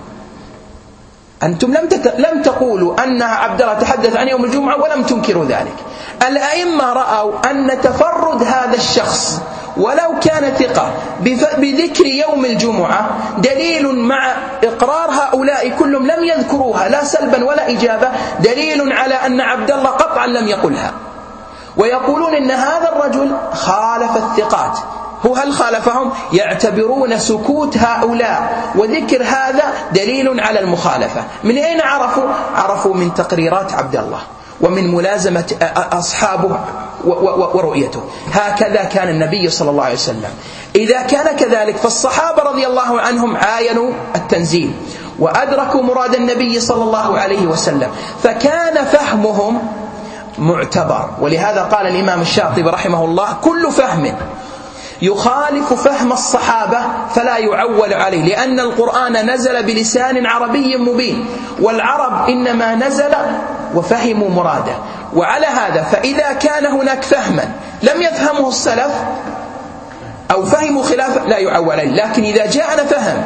أنتم لم تت... لم تقولوا أن عبد الله تحدث عن يوم الجمعة ولم تنكروا ذلك. الأئمة رأوا أن تفرد هذا الشخص ولو كان ثقة بذكر يوم الجمعة دليل، مع إقرار هؤلاء كلهم لم يذكروها لا سلبا ولا إيجابا، دليل على أن عبد الله قطعا لم يقلها. ويقولون إن هذا الرجل خالف الثقات. هو هل خالفهم؟ يعتبرون سكوت هؤلاء وذكر هذا دليل على المخالفة. من أين عرفوا؟ عرفوا من تقريرات عبد الله ومن ملازمة أصحابه ورؤيته. هكذا كان النبي صلى الله عليه وسلم. إذا كان كذلك فالصحابة رضي الله عنهم عاينوا التنزيل وأدركوا مراد النبي صلى الله عليه وسلم، فكان فهمهم معتبر. ولهذا قال الإمام الشاطبي رحمه الله: كل فهم يخالف فهم الصحابة فلا يعول عليه، لأن القرآن نزل بلسان عربي مبين، والعرب إنما نزل وفهموا مراده. وعلى هذا فإذا كان هناك فهما لم يفهمه السلف أو فهموا خلافه لا يعول عليه. لكن إذا جاءنا فهم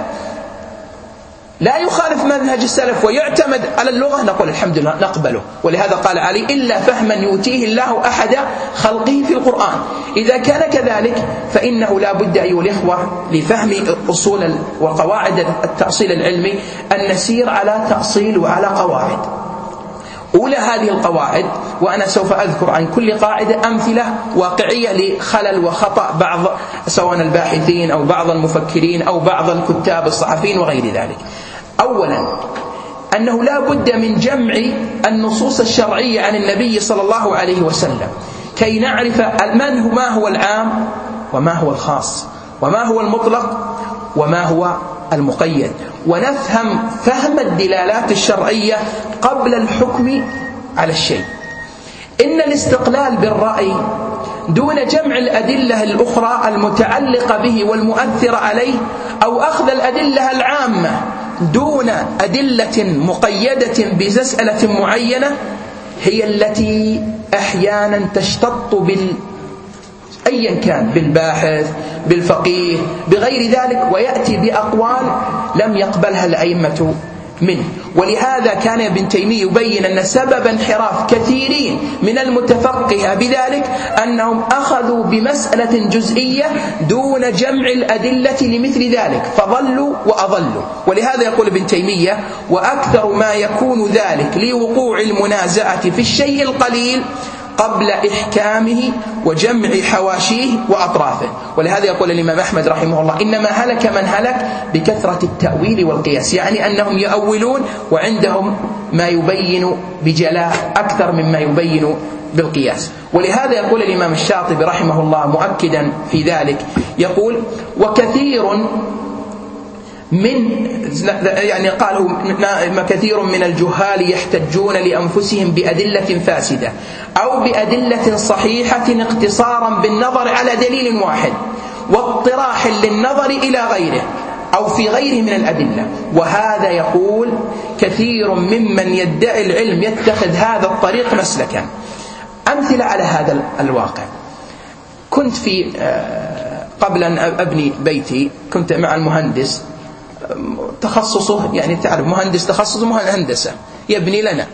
لا يخالف منهج السلف ويعتمد على اللغة نقول الحمد لله نقبله. ولهذا قال علي: إلا فهما يؤتيه الله أحد خلقه في القرآن. إذا كان كذلك فإنه لا بد أيها الإخوة لفهم أصول وقواعد التأصيل العلمي أن نسير على تأصيل وعلى قواعد. أولى هذه القواعد، وأنا سوف أذكر عن كل قاعدة أمثلة واقعية لخلل وخطأ بعض سواء الباحثين أو بعض المفكرين أو بعض الكتاب الصحفيين وغير ذلك. أولا أنه لا بد من جمع النصوص الشرعية عن النبي صلى الله عليه وسلم كي نعرف من هو ما هو العام وما هو الخاص وما هو المطلق وما هو المقيد، ونفهم فهم الدلالات الشرعية قبل الحكم على الشيء. إن الاستقلال بالرأي دون جمع الأدلة الأخرى المتعلقة به والمؤثرة عليه، أو أخذ الأدلة العامة دون أدلة مقيدة بمسألة معينة، هي التي أحيانا تشتط بال أيا كان بالباحث بالفقيه بغير ذلك، ويأتي بأقوال لم يقبلها الأئمة منه. ولهذا كان ابن تيمية يبين أن سبب انحراف كثيرين من المتفقهة بذلك أنهم أخذوا بمسألة جزئية دون جمع الأدلة لمثل ذلك فضلوا وأضلوا. ولهذا يقول ابن تيمية: وأكثر ما يكون ذلك لوقوع المنازعة في الشيء القليل قبل إحكامه وجمع حواشيه وأطرافه. ولهذا يقول الإمام أحمد رحمه الله: إنما هلك من هلك بكثرة التأويل والقياس، يعني أنهم يؤولون وعندهم ما يبين بجلاء أكثر مما يبين بالقياس. ولهذا يقول الإمام الشاطبي رحمه الله مؤكدا في ذلك، يقول: وكثير من يعني قالوا كثير من الجهال يحتجون لأنفسهم بأدلة فاسدة أو بأدلة صحيحة اقتصارا بالنظر على دليل واحد واطراح للنظر إلى غيره أو في غيره من الأدلة. وهذا يقول كثير ممن يدعي العلم يتخذ هذا الطريق مسلكا. أمثلة على هذا الواقع: كنت في قبل أن أبني بيتي كنت مع المهندس تخصصه يعني تعرف مهندس تخصصه مهندسة يبني لنا،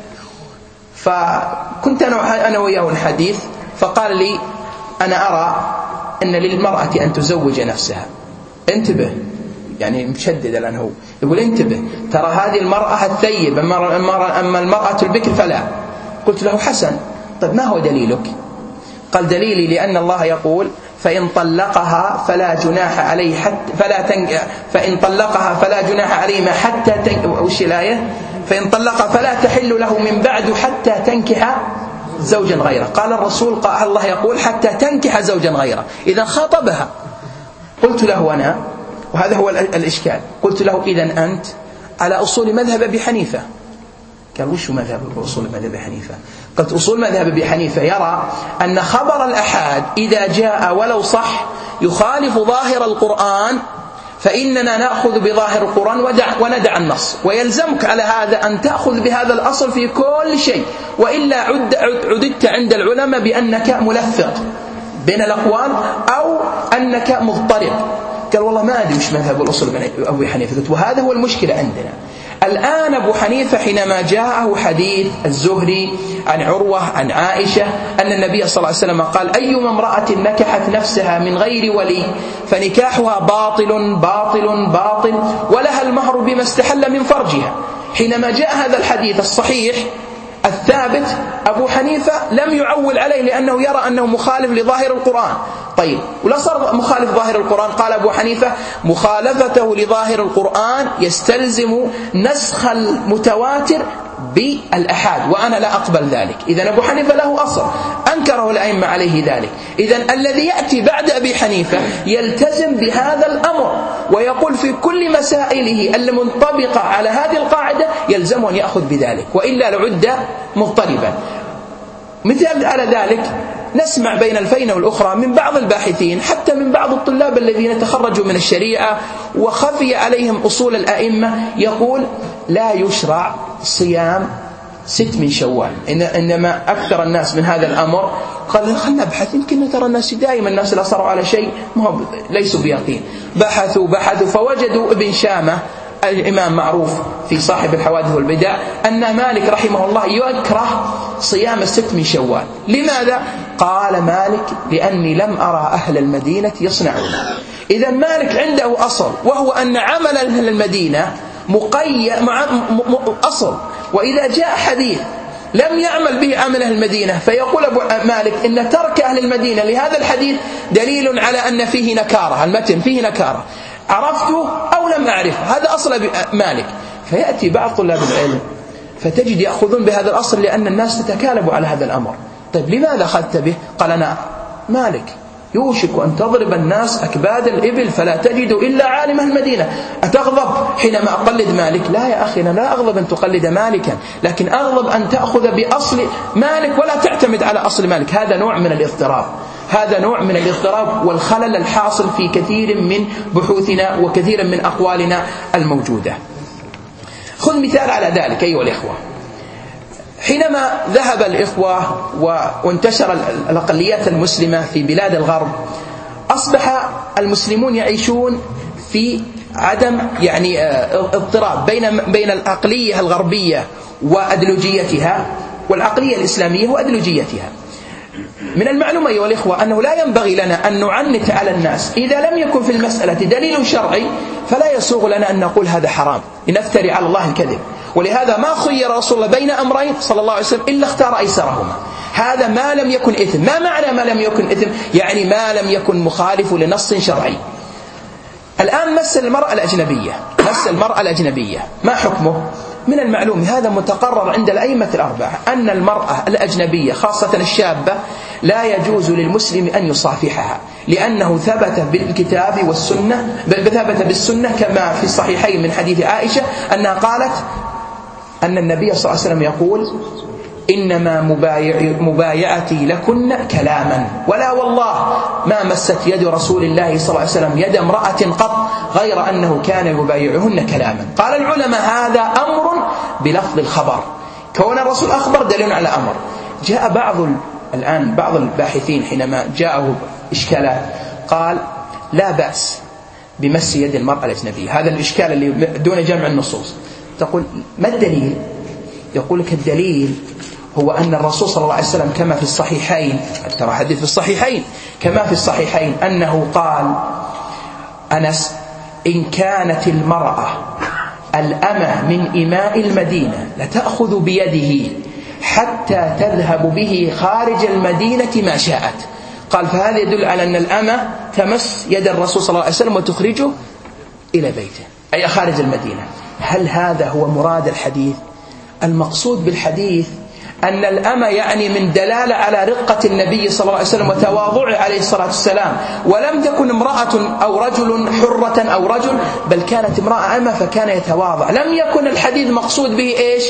فكنت أنا أنا وياه الحديث، فقال لي: أنا أرى أن للمرأة أن تزوج نفسها. انتبه، يعني مشدد الآن هو يقول انتبه ترى هذه المرأة الثيب أما المرأة البكر فلا. قلت له حسن، طيب ما هو دليلك؟ قال دليلي لأن الله يقول فإن طلقها فلا جناح عليه حتى فلا تنك فإن طلقها فلا جناح عليهما حتى تنك وش الآية؟ فإن طلقها فلا تحل له من بعد حتى تنكح زوجا غيره. قال الرسول قال الله يقول حتى تنكح زوجا غيره، إذا خاطبها. قلت له أنا، وهذا هو الإشكال، قلت له إذن أنت على أصول مذهب أبي حنيفة. قال وش مذهب أصول مذهب أبي حنيفة؟ قلت أصول مذهب أبي حنيفة يرى أن خبر الأحاد إذا جاء ولو صح يخالف ظاهر القرآن فإننا نأخذ بظاهر القرآن وندع النص، ويلزمك على هذا أن تأخذ بهذا الأصل في كل شيء، وإلا عد عددت عند العلماء بأنك ملفق بين الأقوال أو أنك مضطرب. قال والله ما أدري وش مذهب الأصول أبو حنيفة. قلت وهذا هو المشكلة عندنا الآن. أبو حنيفة حينما جاءه حديث الزهري عن عروة عن عائشة أن النبي صلى الله عليه وسلم قال أيما امرأة نكحت نفسها من غير ولي فنكاحها باطل باطل باطل ولها المهر بما استحل من فرجها. حينما جاء هذا الحديث الصحيح الثابت أبو حنيفة لم يعول عليه لأنه يرى أنه مخالف لظاهر القرآن. طيب ولا صار مخالف ظاهر القرآن؟ قال أبو حنيفة مخالفته لظاهر القرآن يستلزم نسخ المتواتر بالأحاد، وأنا لا أقبل ذلك. إذن أبو حنيفة له أصل أنكره الأئمة عليه ذلك. إذن الذي يأتي بعد أبي حنيفة يلتزم بهذا الأمر ويقول في كل مسائله المنطبقة على هذه القاعدة يلزم أن يأخذ بذلك، وإلا لعد مضطربا. مثال على ذلك نسمع بين الفينة والأخرى من بعض الباحثين حتى من بعض الطلاب الذين تخرجوا من الشريعة وخفي عليهم أصول الأئمة يقول لا يشرع صيام ست من شوال، إنما أكثر الناس من هذا الأمر قال خلنا نبحث، يمكن ترى الناس دائما الناس لا صاروا على شيء ما هم ليسوا بيقين. بحثوا بحثوا فوجدوا ابن شامة الإمام معروف في صاحب الحوادث والبدع أن مالك رحمه الله يكره صيام الست من شوال. لماذا؟ قال مالك لأني لم أرى أهل المدينة يصنعون. إذا مالك عنده أصل وهو أن عمل أهل المدينة مقيد مع أصل، وإذا جاء حديث لم يعمل به عمل أهل المدينة فيقول أبو مالك إن ترك أهل المدينة لهذا الحديث دليل على أن فيه نكارة، المتن فيه نكارة، عرفته أو لم أعرفه، هذا أصل مالك. فيأتي بعض طلاب العلم فتجد يأخذون بهذا الأصل لأن الناس تتكالب على هذا الأمر. طيب لماذا أخذت به؟ قال أنا مالك يوشك أن تضرب الناس أكباد الإبل فلا تجد إلا عالم المدينة. أتغضب حينما أقلد مالك؟ لا يا أخي، أنا لا أغضب أن تقلد مالكا، لكن أغضب أن تأخذ بأصل مالك ولا تعتمد على أصل مالك. هذا نوع من الاضطراب، هذا نوع من الاضطراب والخلل الحاصل في كثير من بحوثنا وكثير من أقوالنا الموجودة. خذ مثال على ذلك أيها الإخوة. حينما ذهب الإخوة وانتشر الأقليات المسلمة في بلاد الغرب أصبح المسلمون يعيشون في عدم يعني اضطراب بين بين العقلية الغربية وأدلجيتها والعقلية الإسلامية وأدلجيتها. من المعلوم أيها الإخوة أنه لا ينبغي لنا أن نعنت على الناس. إذا لم يكن في المسألة دليل شرعي فلا يسوغ لنا أن نقول هذا حرام، لنفتري على الله الكذب. ولهذا ما خير رسول الله بين أمرين صلى الله عليه وسلم إلا اختار أيسرهما. هذا ما لم يكن إثم. ما معنى ما لم يكن إثم؟ يعني ما لم يكن مخالف لنص شرعي. الآن مس المرأة الأجنبية، مس المرأة الأجنبية ما حكمه؟ من المعلوم هذا متقرر عند الأئمة الأربعة أن المرأة الأجنبية خاصة الشابة لا يجوز للمسلم أن يصافحها، لأنه ثبت بالكتاب والسنة، ثبت بالسنة كما في الصحيحين من حديث عائشة أنها قالت أن النبي صلى الله عليه وسلم يقول إنما مبايع مبايعتي لكن كلاما، ولا والله ما مست يد رسول الله صلى الله عليه وسلم يد امرأة قط غير أنه كان يبايعهن كلاما. قال العلماء هذا أمر بلفظ الخبر، كون الرسول أخبر دليل على أمر. جاء بعض الآن بعض الباحثين حينما جاءه إشكالات قال لا بأس بمس يد المرأة الأجنبية. هذا الإشكال اللي دون جمع النصوص. تقول ما الدليل؟ يقول لك الدليل هو أن الرسول صلى الله عليه وسلم كما في الصحيحين، ترى حديث في الصحيحين، كما في الصحيحين أنه قال أنس: إن كانت المرأة الأمة من إماء المدينة لتأخذ بيده حتى تذهب به خارج المدينة ما شاءت. قال: فهذا يدل على أن الأمة تمس يد الرسول صلى الله عليه وسلم وتخرجه إلى بيته، أي خارج المدينة. هل هذا هو مراد الحديث؟ المقصود بالحديث أن الأمة يعني من دلالة على رقة النبي صلى الله عليه وسلم وتواضعه عليه الصلاة والسلام، ولم تكن امرأة أو رجل حرة أو رجل، بل كانت امرأة أمة فكان يتواضع. لم يكن الحديث مقصود به إيش؟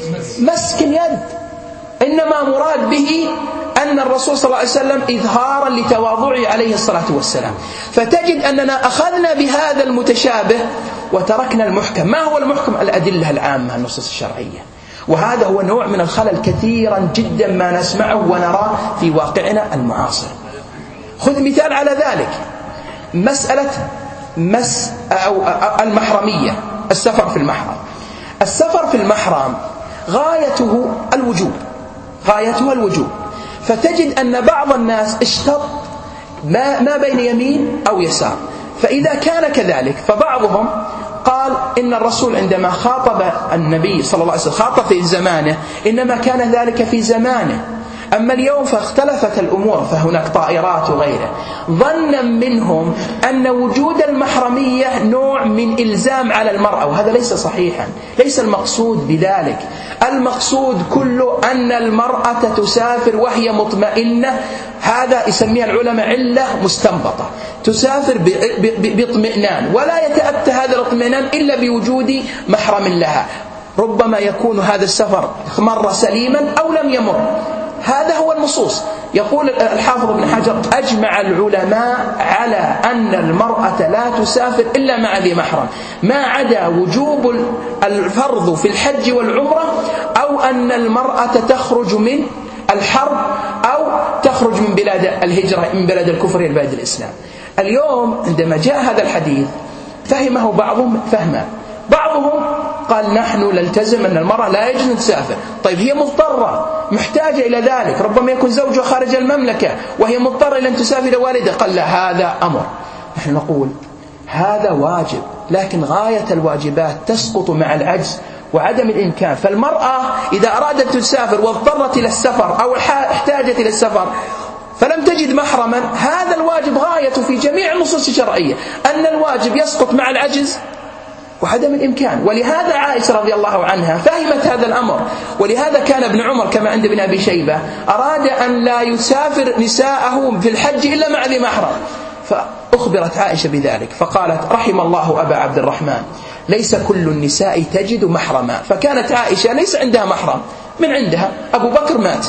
مسك اليد، إنما مراد به أن الرسول صلى الله عليه وسلم إظهارا لتواضعه عليه الصلاة والسلام. فتجد أننا أخذنا بهذا المتشابه وتركنا المحكم. ما هو المحكم؟ الأدلة العامة، النصوص الشرعية. وهذا هو نوع من الخلل كثيرا جدا ما نسمعه ونراه في واقعنا المعاصر. خذ مثال على ذلك، مسألة مس أو المحرمية، السفر في المحرم. السفر في المحرم غايته الوجوب، غايته الوجوب. فتجد أن بعض الناس اشتط ما, ما بين يمين أو يسار. فإذا كان كذلك فبعضهم قال إن الرسول عندما خاطب النبي صلى الله عليه وسلم خاطب في زمانه إنما كان ذلك في زمانه، أما اليوم فاختلفت الأمور، فهناك طائرات وغيره. ظنا منهم أن وجود المحرمية نوع من إلزام على المرأة، وهذا ليس صحيحا، ليس المقصود بذلك. المقصود كله أن المرأة تسافر وهي مطمئنة، هذا يسميها العلماء علة مستنبطة، تسافر باطمئنان، ولا يتأتى هذا الاطمئنان إلا بوجود محرم لها. ربما يكون هذا السفر مر سليما أو لم يمر. هذا هو النصوص. يقول الحافظ ابن حجر: أجمع العلماء على أن المرأة لا تسافر إلا مع ذي محرم، ما عدا وجوب الفرض في الحج والعمرة، أو أن المرأة تخرج من الحرب أو تخرج من بلاد الهجرة، من بلاد الكفر إلى بلاد الإسلام. اليوم عندما جاء هذا الحديث فهمه بعضهم فهما، بعضهم قال نحن نلتزم أن المرأة لا يجوز أن تسافر. طيب هي مضطرة محتاجة إلى ذلك، ربما يكون زوجها خارج المملكة وهي مضطرة إلى أن تسافر إلى والدها، قال لا، هذا أمر. نحن نقول هذا واجب، لكن غاية الواجبات تسقط مع العجز وعدم الإمكان. فالمرأة إذا أرادت تسافر واضطرت إلى السفر أو احتاجت إلى السفر فلم تجد محرما، هذا الواجب غايته في جميع النصوص الشرعية أن الواجب يسقط مع العجز وعدم الإمكان. ولهذا عائشة رضي الله عنها فهمت هذا الأمر، ولهذا كان ابن عمر كما عند ابن أبي شيبة أراد أن لا يسافر نساءه في الحج إلا مع ذي محرم، فأخبرت عائشة بذلك فقالت: رحم الله أبا عبد الرحمن، ليس كل النساء تجد محرما. فكانت عائشة ليس عندها محرم، من عندها أبو بكر مات،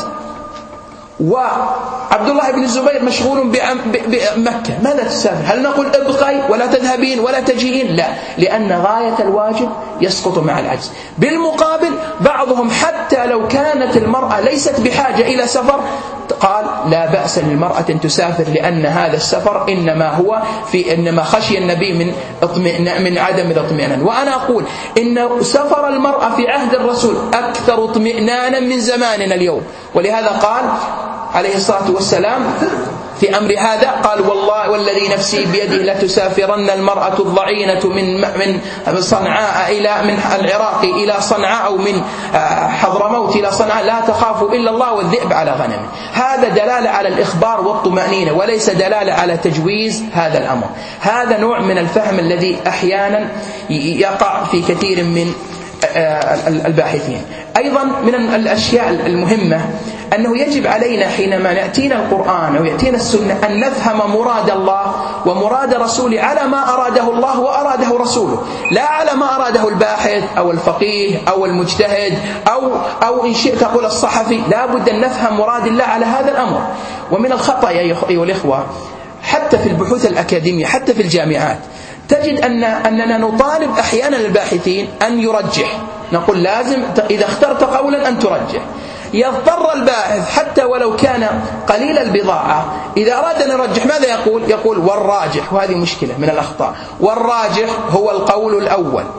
وعبد الله بن الزبير مشغول بمكة، ماذا تسافر؟ هل نقول ابقي ولا تذهبين ولا تجيئين؟ لا، لأن غاية الواجب يسقط مع العجز. بالمقابل بعضهم حتى لو كانت المرأة ليست بحاجة إلى سفر قال لا بأس للمرأة أن تسافر، لأن هذا السفر إنما هو في إنما خشي النبي من اطمئنان، من عدم الاطمئنان. وأنا أقول إن سفر المرأة في عهد الرسول أكثر اطمئنانا من زماننا اليوم، ولهذا قال عليه الصلاة والسلام في أمر هذا قال: والله والذي نفسي بيده لتسافرن المرأة الضعينة من من صنعاء إلى من العراق إلى صنعاء أو من حضرموت إلى صنعاء لا تخافوا إلا الله والذئب على غنمه. هذا دلالة على الإخبار والطمأنينة، وليس دلالة على تجويز هذا الأمر. هذا نوع من الفهم الذي أحيانا يقع في كثير من الباحثين. أيضا من الأشياء المهمة أنه يجب علينا حينما يأتينا القرآن أو يأتينا السنة أن نفهم مراد الله ومراد رسوله على ما أراده الله وأراده رسوله، لا على ما أراده الباحث أو الفقيه أو المجتهد أو أو إن شئت تقول الصحفي. لا بد أن نفهم مراد الله على هذا الأمر. ومن الخطأ أيها الإخوة حتى في البحوث الأكاديمية، حتى في الجامعات، تجد أن أننا نطالب أحيانا الباحثين أن يرجح. نقول لازم إذا اخترت قولا أن ترجح. يضطر الباحث حتى ولو كان قليل البضاعة إذا أراد أن يرجح ماذا يقول؟ يقول والراجح، وهذه مشكلة من الأخطاء. والراجح هو القول الأول،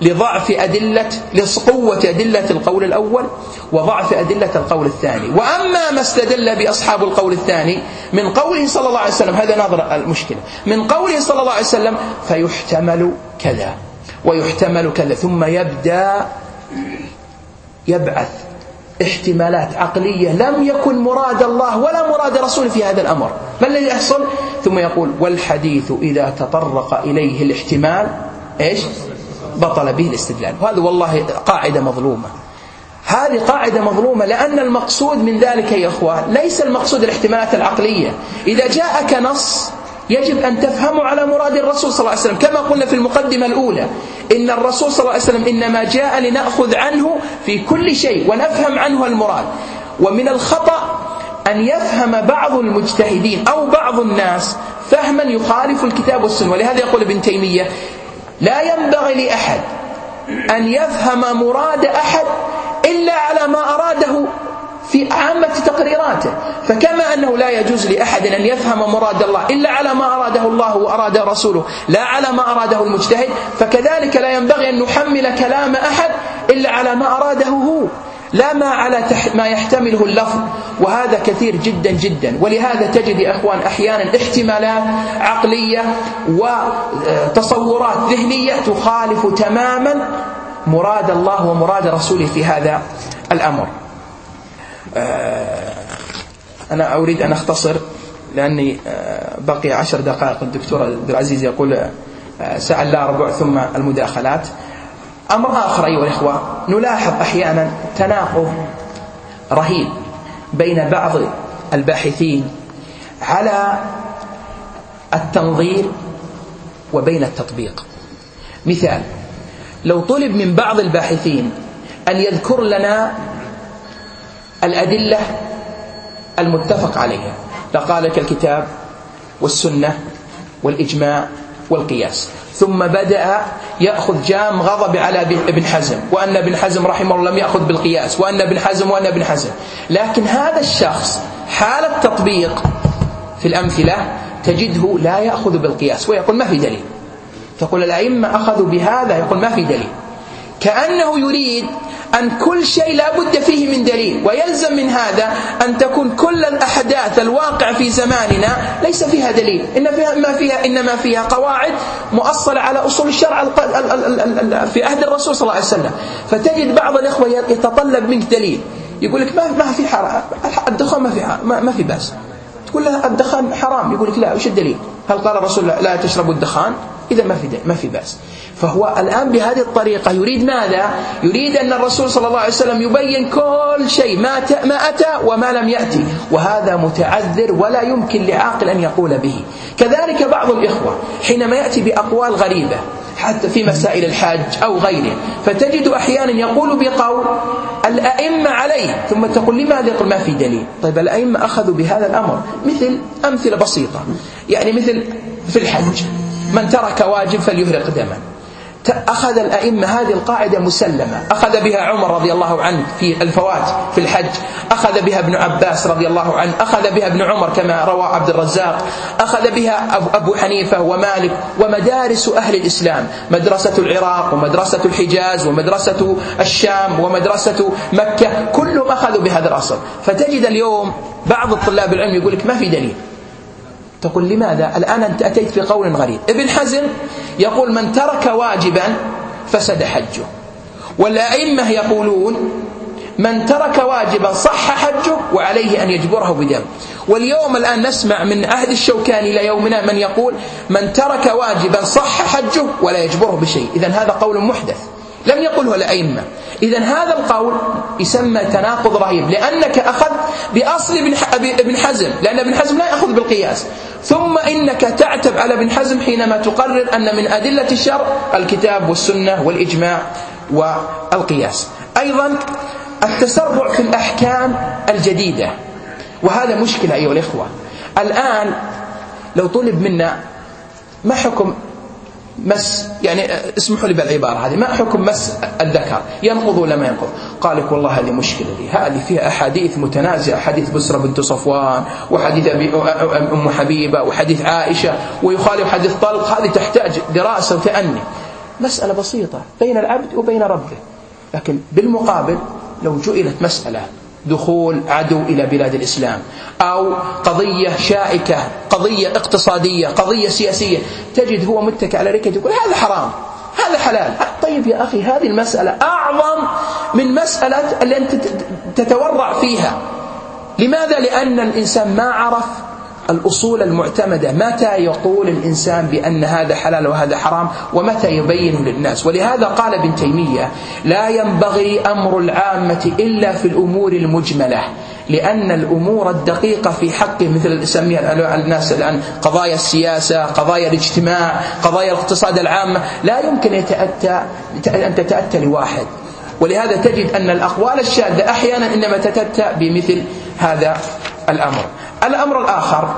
لضعف أدلة لقوة أدلة القول الأول وضعف أدلة القول الثاني. وأما ما استدل بأصحاب القول الثاني من قوله صلى الله عليه وسلم، هذا نظر المشكلة، من قوله صلى الله عليه وسلم فيحتمل كذا ويحتمل كذا، ثم يبدأ يبعث احتمالات عقلية لم يكن مراد الله ولا مراد رسوله في هذا الأمر. ما الذي يحصل؟ ثم يقول والحديث إذا تطرق إليه الاحتمال إيش؟ بطل به الاستدلال. وهذا والله قاعدة مظلومة، هذه قاعدة مظلومة، لأن المقصود من ذلك يا إخوان ليس المقصود الاحتمالات العقلية. إذا جاءك نص يجب أن تفهمه على مراد الرسول صلى الله عليه وسلم، كما قلنا في المقدمة الأولى إن الرسول صلى الله عليه وسلم إنما جاء لنأخذ عنه في كل شيء ونفهم عنه المراد. ومن الخطأ أن يفهم بعض المجتهدين أو بعض الناس فهما يخالف الكتاب والسنة. ولهذا يقول ابن تيمية لا ينبغي لأحد أن يفهم مراد أحد إلا على ما أراده في عامة تقريراته. فكما أنه لا يجوز لأحد أن يفهم مراد الله إلا على ما أراده الله وأراد رسوله لا على ما أراده المجتهد، فكذلك لا ينبغي أن نحمل كلام أحد إلا على ما أراده هو لا ما على ما يحتمله اللفظ. وهذا كثير جدا جدا. ولهذا تجد يا أخوان أحيانا احتمالات عقلية وتصورات ذهنية تخالف تماما مراد الله ومراد رسوله في هذا الأمر. أنا أريد أن أختصر لأني بقي عشر دقائق. الدكتور عبد العزيز يقول ساعة لا ربع ثم المداخلات. أمر آخر أيها الإخوة، نلاحظ أحيانا تناقض رهيب بين بعض الباحثين على التنظير وبين التطبيق. مثال، لو طلب من بعض الباحثين أن يذكر لنا الأدلة المتفق عليها لقال لك الكتاب والسنة والإجماع والقياس، ثم بدأ يأخذ جام غضب على ابن حزم وأن ابن حزم رحمه الله لم يأخذ بالقياس وأن ابن حزم وأن ابن حزم. لكن هذا الشخص حال التطبيق في الأمثلة تجده لا يأخذ بالقياس ويقول ما في دليل. تقول الأئمة أخذوا بهذا، يقول ما في دليل، كأنه يريد أن كل شيء لا بد فيه من دليل، ويلزم من هذا أن تكون كل الأحداث الواقع في زماننا ليس فيها دليل، إن فيها ما فيها إنما فيها قواعد مؤصلة على أصول الشرع في عهد الرسول صلى الله عليه وسلم. فتجد بعض الإخوة يتطلب منك دليل، يقول لك ما ما في حرام الدخان، ما في ما, ما في بأس. تقول له الدخان حرام، يقول لك لا، وش الدليل؟ هل قال الرسول لا تشربوا الدخان؟ إذا ما في ما في بأس. فهو الآن بهذه الطريقة يريد ماذا؟ يريد أن الرسول صلى الله عليه وسلم يبين كل شيء ما ما أتى وما لم يأتي، وهذا متعذر ولا يمكن لعاقل أن يقول به. كذلك بعض الإخوة حينما يأتي بأقوال غريبة حتى في مسائل الحج أو غيره، فتجد أحيانا يقول بقول الأئمة عليه، ثم تقول لماذا؟ يقول ما في دليل. طيب الأئمة أخذوا بهذا الأمر، مثل أمثلة بسيطة، يعني مثل في الحج من ترك واجب فليهرق دما، أخذ الأئمة هذه القاعدة مسلمة، أخذ بها عمر رضي الله عنه في الفوات في الحج، أخذ بها ابن عباس رضي الله عنه، أخذ بها ابن عمر كما روى عبد الرزاق، أخذ بها أبو حنيفة ومالك ومدارس أهل الإسلام، مدرسة العراق ومدرسة الحجاز ومدرسة الشام ومدرسة مكة، كلهم أخذوا بهذا الأصل. فتجد اليوم بعض الطلاب العلم يقول لك ما في دليل. تقول لماذا؟ الآن أنت أتيت في قول غريب. ابن حزم يقول من ترك واجبا فسد حجه، والأئمة يقولون من ترك واجبا صح حجه وعليه أن يجبره بدم. واليوم الآن نسمع من عهد الشوكاني إلى يومنا من يقول من ترك واجبا صح حجه ولا يجبره بشيء. إذن هذا قول محدث لم يقله الأئمة. إذن هذا القول يسمى تناقض رهيب، لأنك أخذ بأصل ابن حزم، لأن ابن حزم لا يأخذ بالقياس، ثم إنك تعتب على ابن حزم حينما تقرر أن من أدلة الشرع الكتاب والسنة والإجماع والقياس. أيضا التسرع في الأحكام الجديدة، وهذا مشكلة أيها الإخوة. الآن لو طلب منا ما حكم مس، يعني اسمحوا لي بالعبارة هذه، ما حكم مس الذكر، ينقض ولا ما ينقض؟ قال لك والله هذه مشكلة، دي هذه فيها أحاديث متنازعة، حديث بسرة بنت صفوان وحديث أم حبيبة وحديث عائشة ويخالف حديث طلق، هذه تحتاج دراسة وتأني. مسألة بسيطة بين العبد وبين ربه. لكن بالمقابل لو جئلت مسألة دخول عدو إلى بلاد الإسلام، أو قضية شائكة، قضية اقتصادية، قضية سياسية، تجد هو متكئ على ركعته يقول هذا حرام هذا حلال. طيب يا أخي، هذه المسألة أعظم من مسألة اللي أنت تتورع فيها. لماذا؟ لأن الإنسان ما عرف الأصول المعتمدة، متى يقول الإنسان بأن هذا حلال وهذا حرام، ومتى يبينه للناس. ولهذا قال ابن تيمية: لا ينبغي أمر العامة إلا في الأمور المجملة، لأن الأمور الدقيقة في حقه مثل يسميها الناس الآن قضايا السياسة، قضايا الاجتماع، قضايا الاقتصاد العامة، لا يمكن يتأتى أن تتأتى لواحد. ولهذا تجد أن الأقوال الشاذة أحيانا إنما تتأتى بمثل هذا الأمر. الأمر الآخر،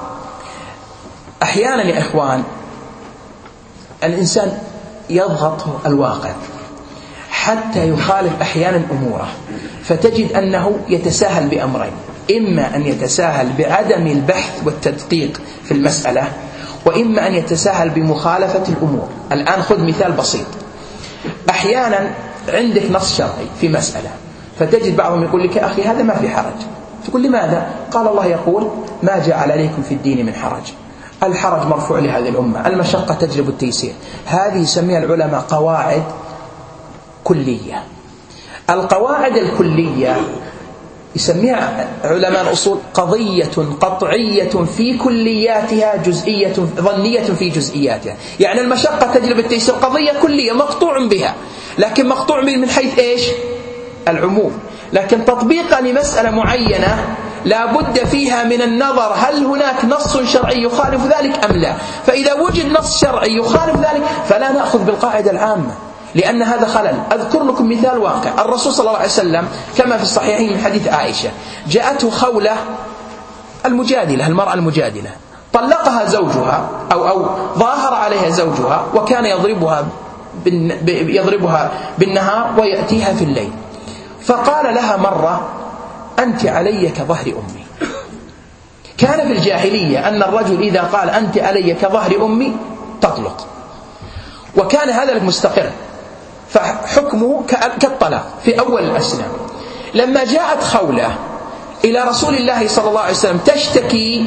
أحيانا يا إخوان الإنسان يضغطه الواقع حتى يخالف أحيانا أموره، فتجد أنه يتساهل بأمرين: إما أن يتساهل بعدم البحث والتدقيق في المسألة، وإما أن يتساهل بمخالفة الأمور. الآن خذ مثال بسيط: أحيانا عندك نص شرعي في مسألة، فتجد بعضهم يقول لك: أخي هذا ما في حرج. تقول: لماذا؟ قال الله يقول: ما جعل عليكم في الدين من حرج، الحرج مرفوع لهذه الأمة، المشقة تجلب التيسير. هذه يسميها العلماء قواعد كلية. القواعد الكلية يسميها علماء الأصول قضية قطعية في كلياتها، جزئية ظنية في جزئياتها. يعني المشقة تجلب التيسير قضية كلية مقطوع بها، لكن مقطوع من حيث إيش؟ العموم. لكن تطبيقا لمسألة معينة لا بد فيها من النظر هل هناك نص شرعي يخالف ذلك أم لا. فإذا وجد نص شرعي يخالف ذلك فلا نأخذ بالقاعدة العامة، لأن هذا خلل. أذكر لكم مثال واقع: الرسول صلى الله عليه وسلم كما في الصحيحين من حديث عائشة، جاءته خولة المجادلة، المرأة المجادلة، طلقها زوجها أو أو ظاهر عليها زوجها، وكان يضربها يضربها بالنهار ويأتيها في الليل. فقال لها مرة: أنت علي كظهر أمي. كان في الجاهلية أن الرجل إذا قال أنت علي كظهر أمي تطلق، وكان هذا المستقر، فحكمه كالطلاق في أول الأسلام. لما جاءت خولة إلى رسول الله صلى الله عليه وسلم تشتكي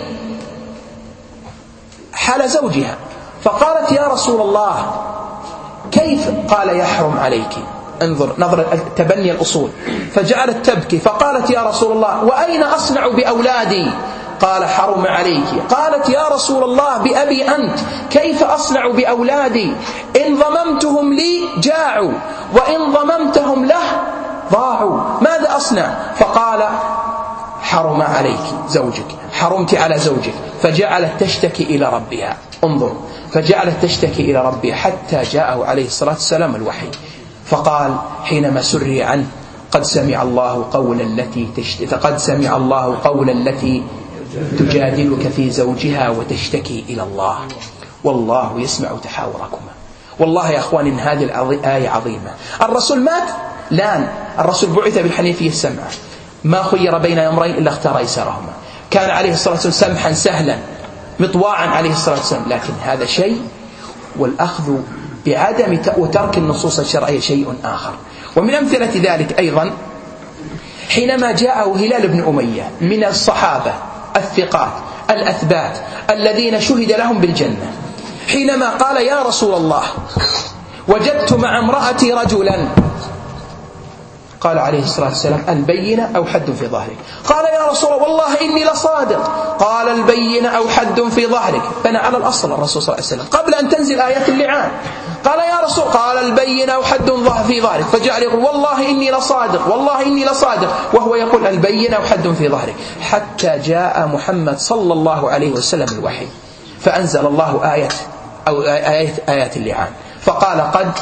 حال زوجها، فقالت: يا رسول الله كيف؟ قال: يحرم عليك. انظر نظر تبني الأصول. فجعلت تبكي فقالت: يا رسول الله وأين أصنع بأولادي؟ قال: حرم عليك. قالت: يا رسول الله بأبي أنت، كيف أصنع بأولادي؟ إن ضممتهم لي جاعوا، وإن ضممتهم له ضاعوا، ماذا أصنع؟ فقال: حرم عليك زوجك، حرمت على زوجك. فجعلت تشتكي إلى ربها. انظر، فجعلت تشتكي إلى ربها حتى جاءه عليه الصلاة والسلام الوحي، فقال حينما سري عنه: قد سمع الله قول التي تشت... قد سمع الله قول التي تجادلك في زوجها وتشتكي إلى الله والله يسمع تحاوركما. والله يا أخوان إن هذه الآية عظيمة. الرسول مات لان الرسول بعث بالحنيفية السمعة، ما خير بين أمرين إلا اختار أيسرهما. كان عليه الصلاة والسلام سمحا سهلا مطواعا عليه الصلاة والسلام، لكن هذا شيء، والأخذ بعدم وترك النصوص الشرعية شيء آخر. ومن أمثلة ذلك أيضا حينما جاءه هلال بن أمية من الصحابة الثقات الأثبات الذين شهد لهم بالجنة، حينما قال: يا رسول الله وجدت مع امرأتي رجلا، قال عليه الصلاة والسلام: البينة أو حد في ظهرك. قال: يا رسول الله والله إني لصادق. قال: البينة أو حد في ظهرك. بنى على الأصل الرسول صلى الله عليه وسلم قبل أن تنزل آيات اللعان. قال: يا رسول، قال: البينة أو حد في ظهرك. فجعل يقول: والله إني لصادق، والله إني لصادق، وهو يقول: البينة أو حد في ظهرك. حتى جاء محمد صلى الله عليه وسلم الوحي، فأنزل الله آية أو آيات آيات اللعان، فقال: قد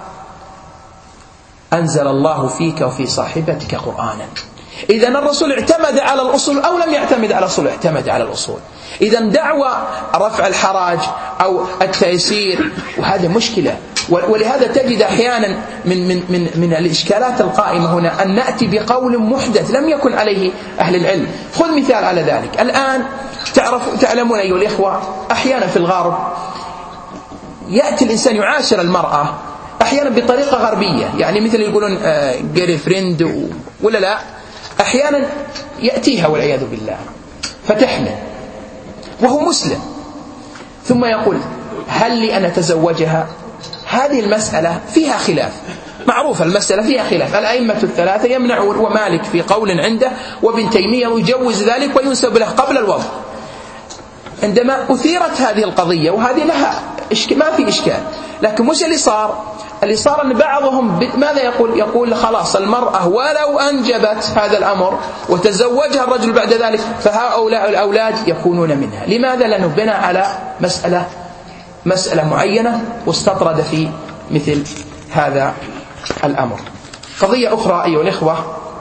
أنزل الله فيك وفي صاحبتك قرآنا. إذن الرسول اعتمد على الأصول أو لم يعتمد على الأصول؟ اعتمد على الأصول. إذن دعوى رفع الحراج أو التيسير، وهذا مشكلة. ولهذا تجد أحيانا من, من, من, من الإشكالات القائمة هنا أن نأتي بقول محدث لم يكن عليه أهل العلم. خذ مثال على ذلك. الآن تعرف تعلمون أيها الإخوة، أحيانا في الغرب يأتي الإنسان يعاشر المرأة أحيانا بطريقة غربية، يعني مثل يقولون جيرل فريند ولا لا، أحيانا يأتيها والعياذ بالله فتحمل وهو مسلم، ثم يقول هل لي أن أتزوجها؟ هذه المسألة فيها خلاف، معروفة المسألة فيها خلاف، الأئمة الثلاثة يمنعون، ومالك في قول عنده، وابن تيمية يجوز ذلك وينسب له قبل الوضع. عندما أثيرت هذه القضية، وهذه لها ما في إشكال، لكن مش اللي صار اللي صار أن بعضهم ماذا يقول؟ يقول خلاص المرأة ولو أنجبت هذا الأمر وتزوجها الرجل بعد ذلك فهؤلاء الأولاد يكونون منها. لماذا؟ لأنه بنى على مسألة مسألة معينة واستطرد في مثل هذا الأمر. قضية أخرى أيها الإخوة،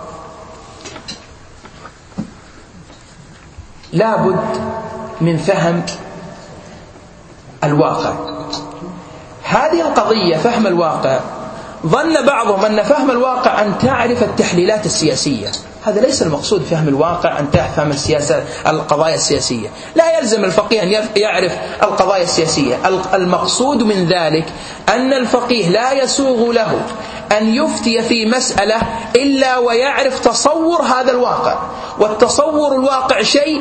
لابد من فهم الواقع. هذه القضية فهم الواقع، ظن بعضهم أن فهم الواقع أن تعرف التحليلات السياسية. هذا ليس المقصود فهم الواقع أن تفهم السياسة القضايا السياسية، لا يلزم الفقيه أن يعرف القضايا السياسية. المقصود من ذلك أن الفقيه لا يسوغ له أن يفتي في مسألة إلا ويعرف تصور هذا الواقع، والتصور الواقع شيء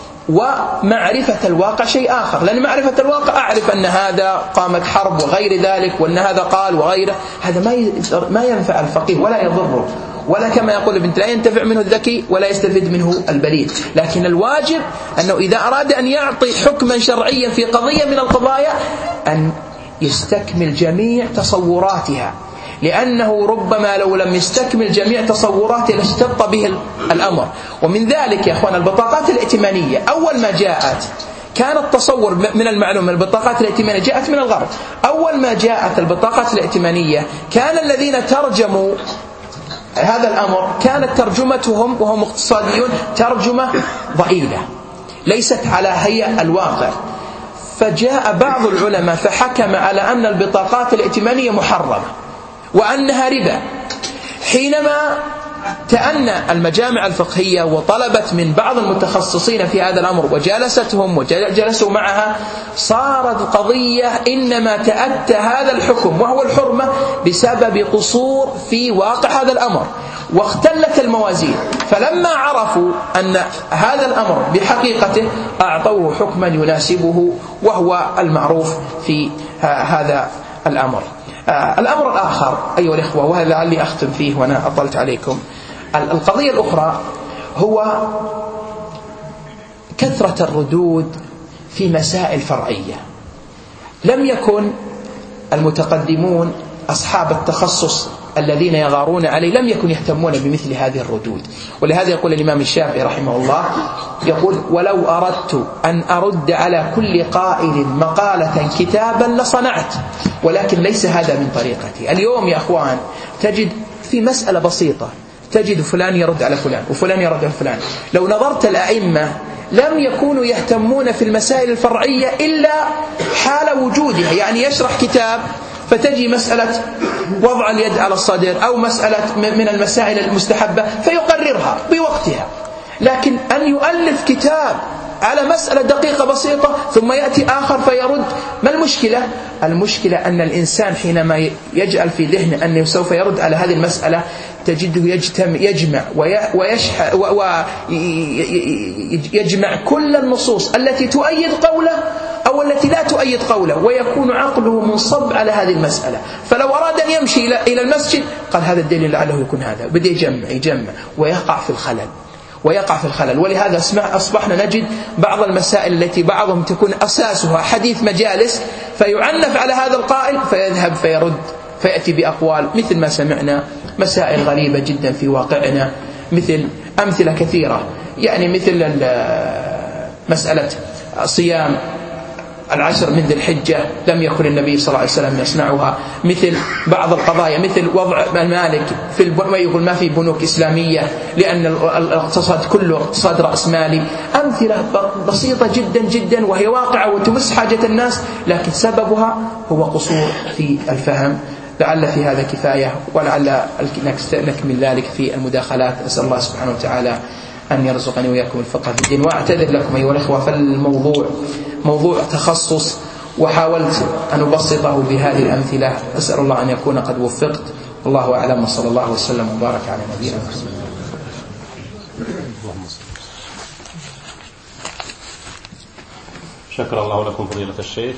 ومعرفة الواقع شيء آخر. لأن معرفة الواقع أعرف أن هذا قامت حرب وغير ذلك، وأن هذا قال وغيره، هذا ما ما ينفع الفقيه ولا يضره، ولا كما يقول ابن لا ينتفع منه الذكي ولا يستفيد منه البليد. لكن الواجب أنه إذا أراد أن يعطي حكما شرعيا في قضية من القضايا أن يستكمل جميع تصوراتها، لأنه ربما لو لم يستكمل جميع تصوراته لاشتط به الأمر. ومن ذلك يا أخوان البطاقات الائتمانية، أول ما جاءت كان التصور من المعلوم البطاقات الائتمانية جاءت من الغرب. أول ما جاءت البطاقات الائتمانية كان الذين ترجموا هذا الأمر كانت ترجمتهم وهم اقتصاديون ترجمة ضئيلة ليست على هيئة الواقع. فجاء بعض العلماء فحكم على أن البطاقات الائتمانية محرمة وأنها ربا. حينما تأنى المجامع الفقهية وطلبت من بعض المتخصصين في هذا الأمر وجالستهم وجلسوا معها، صارت قضية إنما تأتى هذا الحكم وهو الحرمة بسبب قصور في واقع هذا الأمر، واختلت الموازين. فلما عرفوا أن هذا الأمر بحقيقته أعطوه حكما يناسبه وهو المعروف في هذا الأمر. الأمر الآخر أيها الإخوة، وهذا لعلي أختم فيه وأنا أطلت عليكم، القضية الأخرى هو كثرة الردود في مسائل فرعية. لم يكن المتقدمون أصحاب التخصص الذين يغارون عليه لم يكن يهتمون بمثل هذه الردود. ولهذا يقول الإمام الشافعي رحمه الله، يقول ولو أردت أن أرد على كل قائل مقالة كتابا لصنعت، ولكن ليس هذا من طريقتي. اليوم يا أخوان تجد في مسألة بسيطة تجد فلان يرد على فلان وفلان يرد على فلان. لو نظرت الأئمة لم يكونوا يهتمون في المسائل الفرعية إلا حال وجودها، يعني يشرح كتاب فتجي مسألة وضع اليد على الصدر أو مسألة من المسائل المستحبة فيقررها بوقتها. لكن أن يؤلف كتاب على مسألة دقيقة بسيطة ثم يأتي آخر فيرد، ما المشكلة؟ المشكلة أن الإنسان حينما يجعل في ذهنه أنه سوف يرد على هذه المسألة تجده يجمع ويجمع كل النصوص التي تؤيد قوله أو التي لا تؤيد قوله، ويكون عقله منصب على هذه المسألة. فلو أراد أن يمشي إلى المسجد قال هذا الدليل لعله يكون هذا، بدأ يجمع يجمع ويقع في الخلل ويقع في الخلل. ولهذا أصبحنا نجد بعض المسائل التي بعضهم تكون أساسها حديث مجالس فيعنف على هذا القائل فيذهب فيرد فيأتي بأقوال مثل ما سمعنا، مسائل غريبة جدا في واقعنا، مثل أمثلة كثيرة، يعني مثل مسألة صيام العشر من ذي الحجة لم يكن النبي صلى الله عليه وسلم يصنعها، مثل بعض القضايا مثل وضع المالك في ما يقول ما في بنوك إسلامية لأن الاقتصاد كله اقتصاد رأسمالي. أمثلة بسيطة جدا جدا وهي واقعة وتمس حاجة الناس، لكن سببها هو قصور في الفهم. لعل في هذا كفاية، ولعل نكمل ذلك في المداخلات. أسأل الله سبحانه وتعالى أن يرزقني وإياكم الفقه في الدين. وأعتذر لكم أيها الأخوة، فالموضوع موضوع تخصص وحاولت أن أبسطه بهذه الأمثلة. أسأل الله أن يكون قد وفقت، والله أعلم، وصلى الله وسلم وبارك على نبينا محمد. شكر الله لكم فضيلة الشيخ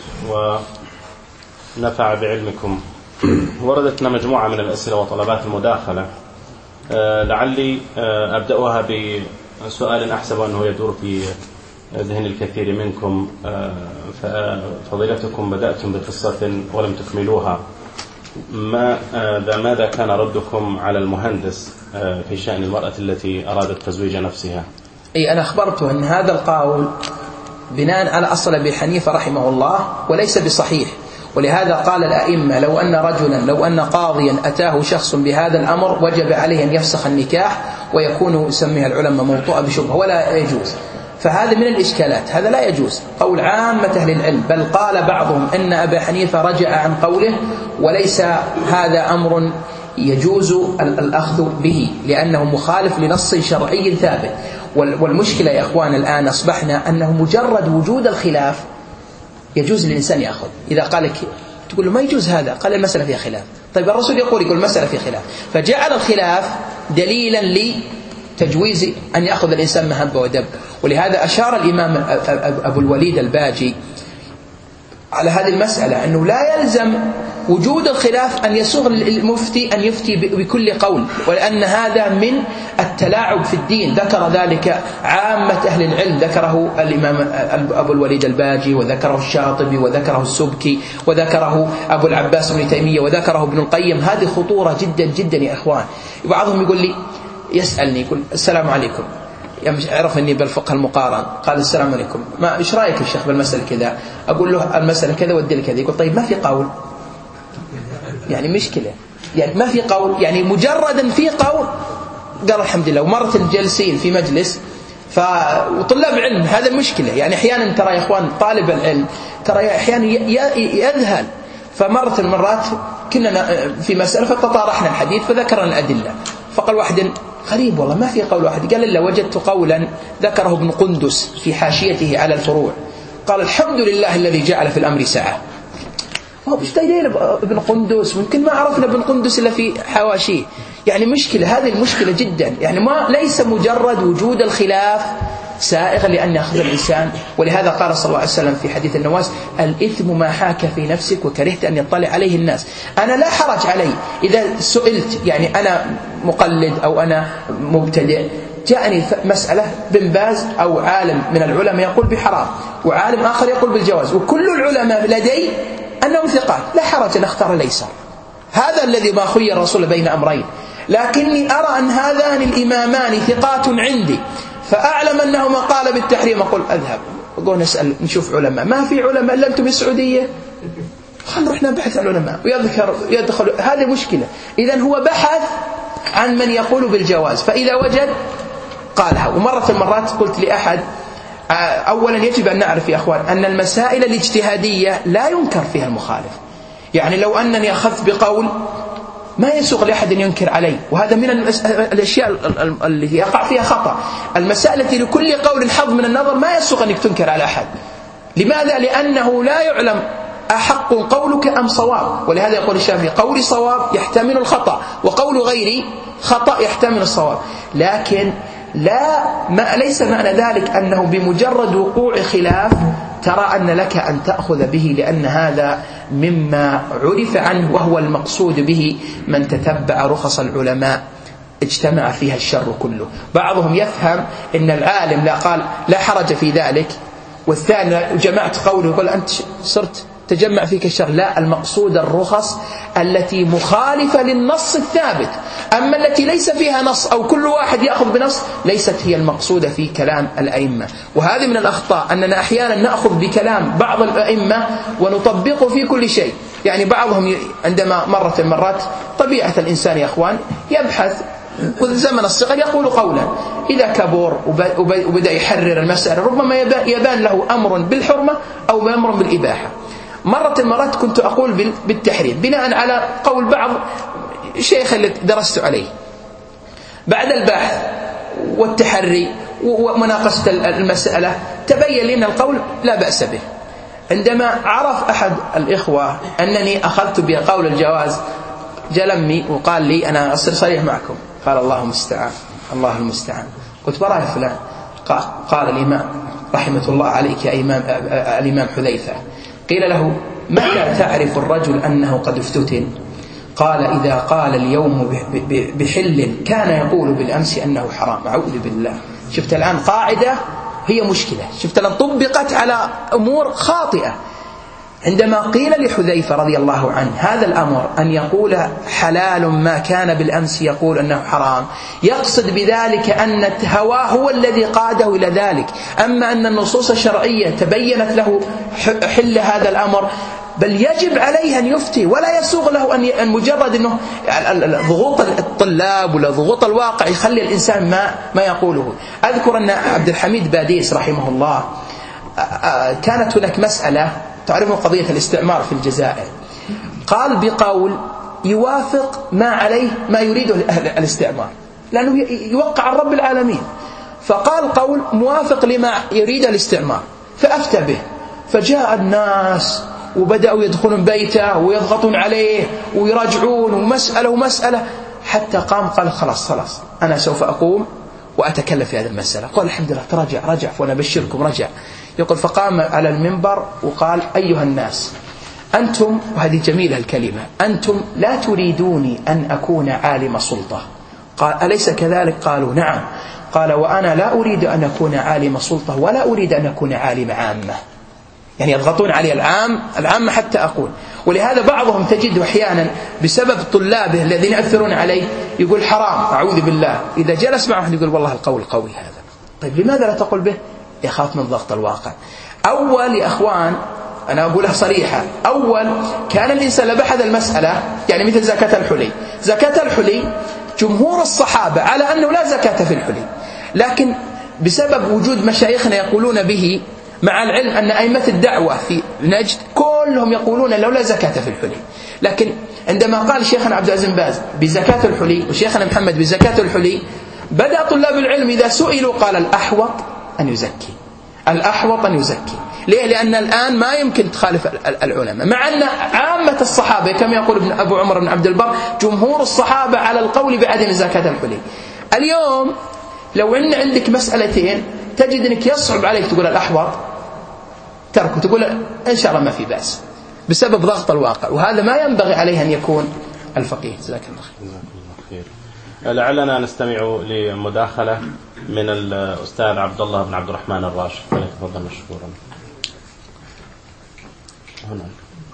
ونفع بعلمكم. وردتنا مجموعة من الأسئلة وطلبات المداخلة، أه لعلي أه أبدأها بسؤال أحسب أنه يدور في ذهن الكثير منكم. أه فضيلتكم بدأتم بقصة ولم تكملوها. ما أه ماذا كان ردكم على المهندس أه في شأن المرأة التي أرادت تزويج نفسها؟ أي أنا أخبرته أن هذا القول بناء على أصل أبي حنيفة رحمه الله وليس بصحيح، ولهذا قال الأئمة لو أن رجلا لو أن قاضيا أتاه شخص بهذا الأمر وجب عليه أن يفسخ النكاح ويكون يسميها العلماء موطوءة بشبهة ولا يجوز. فهذا من الإشكالات، هذا لا يجوز قول عامة أهل العلم، بل قال بعضهم أن أبا حنيفة رجع عن قوله وليس هذا أمر يجوز الأخذ به لأنه مخالف لنص شرعي ثابت. والمشكلة يا أخوان الآن أصبحنا أنه مجرد وجود الخلاف يجوز للإنسان يأخذ. إذا قال لك تقول له ما يجوز هذا، قال المسألة فيها خلاف. طيب الرسول يقول يقول المسألة فيها خلاف، فجعل الخلاف دليلا لتجويز أن يأخذ الإنسان مهبة ودب. ولهذا أشار الإمام أبو الوليد الباجي على هذه المسألة أنه لا يلزم وجود الخلاف أن يسوغ المفتي أن يفتي بكل قول، ولأن هذا من التلاعب في الدين. ذكر ذلك عامة أهل العلم، ذكره الإمام أبو الوليد الباجي، وذكره الشاطبي، وذكره السبكي، وذكره أبو العباس بن تيمية، وذكره ابن القيم. هذه خطورة جدا جدا يا إخوان. بعضهم يقول لي يسألني يقول السلام عليكم، عرف أني بالفقه المقارن، قال السلام عليكم، ما إيش رأيك يا شيخ بالمسألة كذا؟ أقول له المسألة كذا والدليل كذا. يقول طيب ما في قول، يعني مشكلة، يعني ما في قول، يعني مجردا في قول قال الحمد لله. ومرة جالسين في مجلس فطلاب علم، هذا المشكلة. يعني أحيانا ترى يا إخوان طالب العلم ترى أحيانا يذهل. فمرة المرات كنا في مسألة فتطارحنا الحديث فذكرنا الأدلة، فقال واحد غريب والله ما في قول واحد، قال إلا وجدت قولا ذكره ابن قندس في حاشيته على الفروع، قال الحمد لله الذي جعل في الأمر ساعة. مش دايرين ابن قندس، ممكن ما عرفنا ابن قندس إلا في حواشيه. يعني مشكلة، هذه المشكلة جدا. يعني ما ليس مجرد وجود الخلاف سائغا لأن يأخذ الإنسان. ولهذا قال صلى الله عليه وسلم في حديث النواس الإثم ما حاك في نفسك وكرهت أن يطلع عليه الناس. أنا لا حرج علي إذا سئلت، يعني أنا مقلد أو أنا مبتدئ، جاءني مسألة بن باز أو عالم من العلماء يقول بحرام وعالم آخر يقول بالجواز، وكل العلماء لدي أنهم ثقات، لا حرج أن أختار الأيسر. هذا الذي ما خير الرسول بين أمرين. لكني أرى أن هذان الإمامان ثقات عندي، فأعلم أنهما قال بالتحريم، أقول أذهب أقول نسأل نشوف علماء. ما في علماء إلا أنتم بالسعودية، خلنا نروح نبحث عن علماء ويذكر يدخل. هذه مشكلة. إذن هو بحث عن من يقول بالجواز، فإذا وجد قالها. ومرة المرات قلت لأحد أولا يجب أن نعرف يا أخوان أن المسائل الاجتهادية لا ينكر فيها المخالف. يعني لو أنني أخذت بقول ما يسوغ لأحد أن ينكر علي، وهذا من الأشياء التي يقع فيها خطأ. المسائل التي لكل قول حظ من النظر ما يسوغ أنك تنكر على أحد. لماذا؟ لأنه لا يعلم أحق قولك أم صواب. ولهذا يقول الشافعي قولي صواب يحتمل الخطأ، وقول غيري خطأ يحتمل الصواب. لكن لا ما ليس معنى ذلك أنه بمجرد وقوع خلاف ترى أن لك أن تأخذ به، لأن هذا مما عرف عنه وهو المقصود به من تتبع رخص العلماء اجتمع فيها الشر كله. بعضهم يفهم أن العالم لا قال لا حرج في ذلك، والثاني جمعت قوله يقول أنت صرت تجمع فيك الشر. لا، المقصود الرخص التي مخالفة للنص الثابت. أما التي ليس فيها نص أو كل واحد يأخذ بنص ليست هي المقصودة في كلام الأئمة. وهذه من الأخطاء أننا أحيانا نأخذ بكلام بعض الأئمة ونطبقه في كل شيء. يعني بعضهم عندما مرة مرات طبيعة الإنسان يا أخوان يبحث وزمن الصغر يقول قولا، إذا كبر وبدأ يحرر المسألة ربما يبان له أمر بالحرمة أو أمر بالإباحة. مرة مرات كنت أقول بالتحريم بناء على قول بعض الشيخ اللي درست عليه. بعد البحث والتحري ومناقشة المسألة تبين لي أن القول لا بأس به. عندما عرف أحد الإخوة أنني أخذت بقول الجواز جلمني وقال لي أنا أصير صريح معكم، قال الله المستعان الله المستعان. قلت برا يا فلان. قال الإمام رحمة الله عليك يا إمام الإمام حذيفة، قيل له متى تعرف الرجل أنه قد افتتن؟ قال إذا قال اليوم بحل كان يقول بالأمس أنه حرام. أعوذ بالله. شفت الآن قاعدة هي مشكلة، شفت الآن طبقت على أمور خاطئة. عندما قيل لحذيفة رضي الله عنه هذا الأمر أن يقول حلال ما كان بالأمس يقول أنه حرام، يقصد بذلك أن هواه هو الذي قاده إلى ذلك، أما أن النصوص الشرعية تبينت له حل هذا الأمر، بل يجب عليه أن يفتي، ولا يسوغ له أن مجرد أنه ضغوط الطلاب ولا ضغوط الواقع يخلي الإنسان ما ما يقوله. أذكر أن عبد الحميد باديس رحمه الله كانت هناك مسألة، تعرفون قضية الاستعمار في الجزائر، قال بقول يوافق ما عليه ما يريده الاستعمار، لأنه يوقع عن رب العالمين، فقال قول موافق لما يريد الاستعمار، فأفتى به. فجاء الناس وبدأوا يدخلون بيته ويضغطون عليه ويراجعون ومسألة ومسألة، حتى قام قال خلاص خلاص أنا سوف أقوم وأتكلم في هذه المسألة. قال الحمد لله ترجع رجع وأنا أبشركم رجع. يقول فقام على المنبر وقال أيها الناس أنتم، وهذه جميلة الكلمة، أنتم لا تريدوني أن أكون عالم سلطة. قال أليس كذلك؟ قالوا نعم. قال وأنا لا أريد أن أكون عالم سلطة ولا أريد أن أكون عالم عامة، يعني يضغطون علي العام العامة حتى أقول. ولهذا بعضهم تجد أحيانا بسبب طلابه الذين يأثرون عليه يقول حرام أعوذ بالله، إذا جلس معه يقول والله القول قوي هذا. طيب لماذا لا تقول به؟ يخاف من ضغط الواقع. أول يا أخوان أنا أقولها صريحة، أول كان الإنسان لبحث المسألة، يعني مثل زكاة الحلي، زكاة الحلي جمهور الصحابة على أنه لا زكاة في الحلي، لكن بسبب وجود مشايخنا يقولون به، مع العلم أن أئمة الدعوة في نجد كلهم يقولون لولا زكاة في الحلي، لكن عندما قال شيخنا عبد العزيز بن باز بزكاة الحلي وشيخنا محمد بزكاة الحلي، بدأ طلاب العلم إذا سئلوا قال الأحوط أن يزكي، الأحوط أن يزكي. ليه؟ لأن الآن ما يمكن تخالف العلماء، مع أن عامة الصحابة كما يقول ابن أبو عمر بن عبد البر جمهور الصحابة على القول بعدم زكاة الحلي. اليوم لو أن عندك مسألتين تجد أنك يصعب عليك تقول الأحوط تركه، تقول إن شاء الله ما في بأس بسبب ضغط الواقع، وهذا ما ينبغي عليه أن يكون الفقيه. جزاك الله خير. لعلنا نستمع لمداخلة من الأستاذ عبد الله بن عبد الرحمن الراشد، فليتفضل مشكورا. هنا.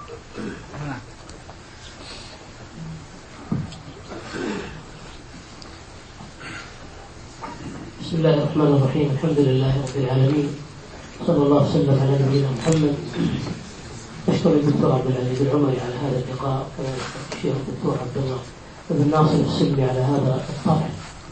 بسم الله الرحمن الرحيم، الحمد لله رب العالمين، صلى الله وسلم على نبينا محمد. أشكر الدكتور عبد العزيز العمري على هذا اللقاء، وكذلك الشيخ الدكتور عبد الله بن ناصر السلمي على هذا الطرح.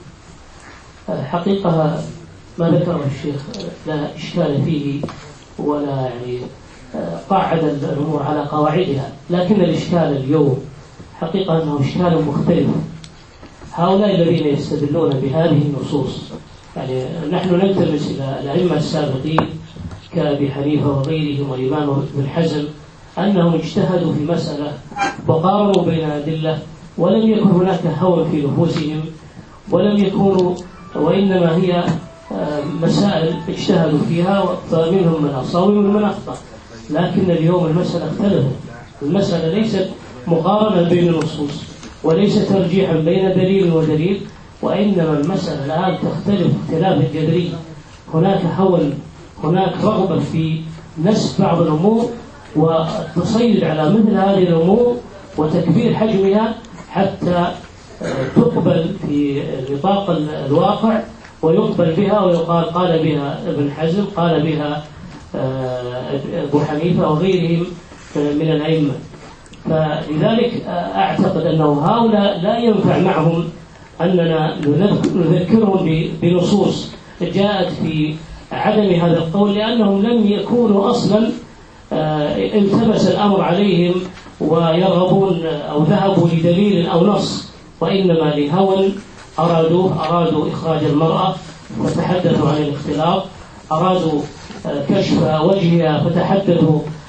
حقيقة ما ذكره الشيخ لا إشكال فيه ولا يعني قاعد الأمور على قواعدها، لكن الإشكال اليوم حقيقة أنه إشكال مختلف. هؤلاء الذين يستدلون بهذه النصوص، يعني نحن نلتمس إلى الأئمة السابقين كأبي حنيفة وغيرهم والإمام ابن حزم أنهم اجتهدوا في مسألة وقارنوا بين أدلة، ولم يكن هناك هوى في نفوسهم، ولم يكونوا، وإنما هي مسائل اجتهدوا فيها، فمنهم من أصاب ومنهم من أخطأ. لكن اليوم المسألة اختلفت، المسألة ليست مقارنة بين النصوص وليس ترجيحا بين دليل ودليل، وإنما المسألة الآن تختلف اختلافا جذريا. هناك هوى، هناك رغبة في نسب بعض الأمور والتصيد على مثل هذه الأمور وتكبير حجمها حتى تقبل في نطاق الواقع ويقبل بها ويقال قال بها ابن حزم، قال بها أبو حنيفة وغيرهم من الأئمة. فلذلك أعتقد أنه هؤلاء لا ينفع معهم أننا نذكرهم بنصوص جاءت في عدم هذا القول، لأنهم لم يكونوا أصلا التبس الأمر عليهم ويرغبون أو ذهبوا لدليل أو نص، وإنما لهوى أرادوه، أرادوا إخراج المرأة فتحدثوا عن الاختلاط، أرادوا كشف وجهها فتحدثوا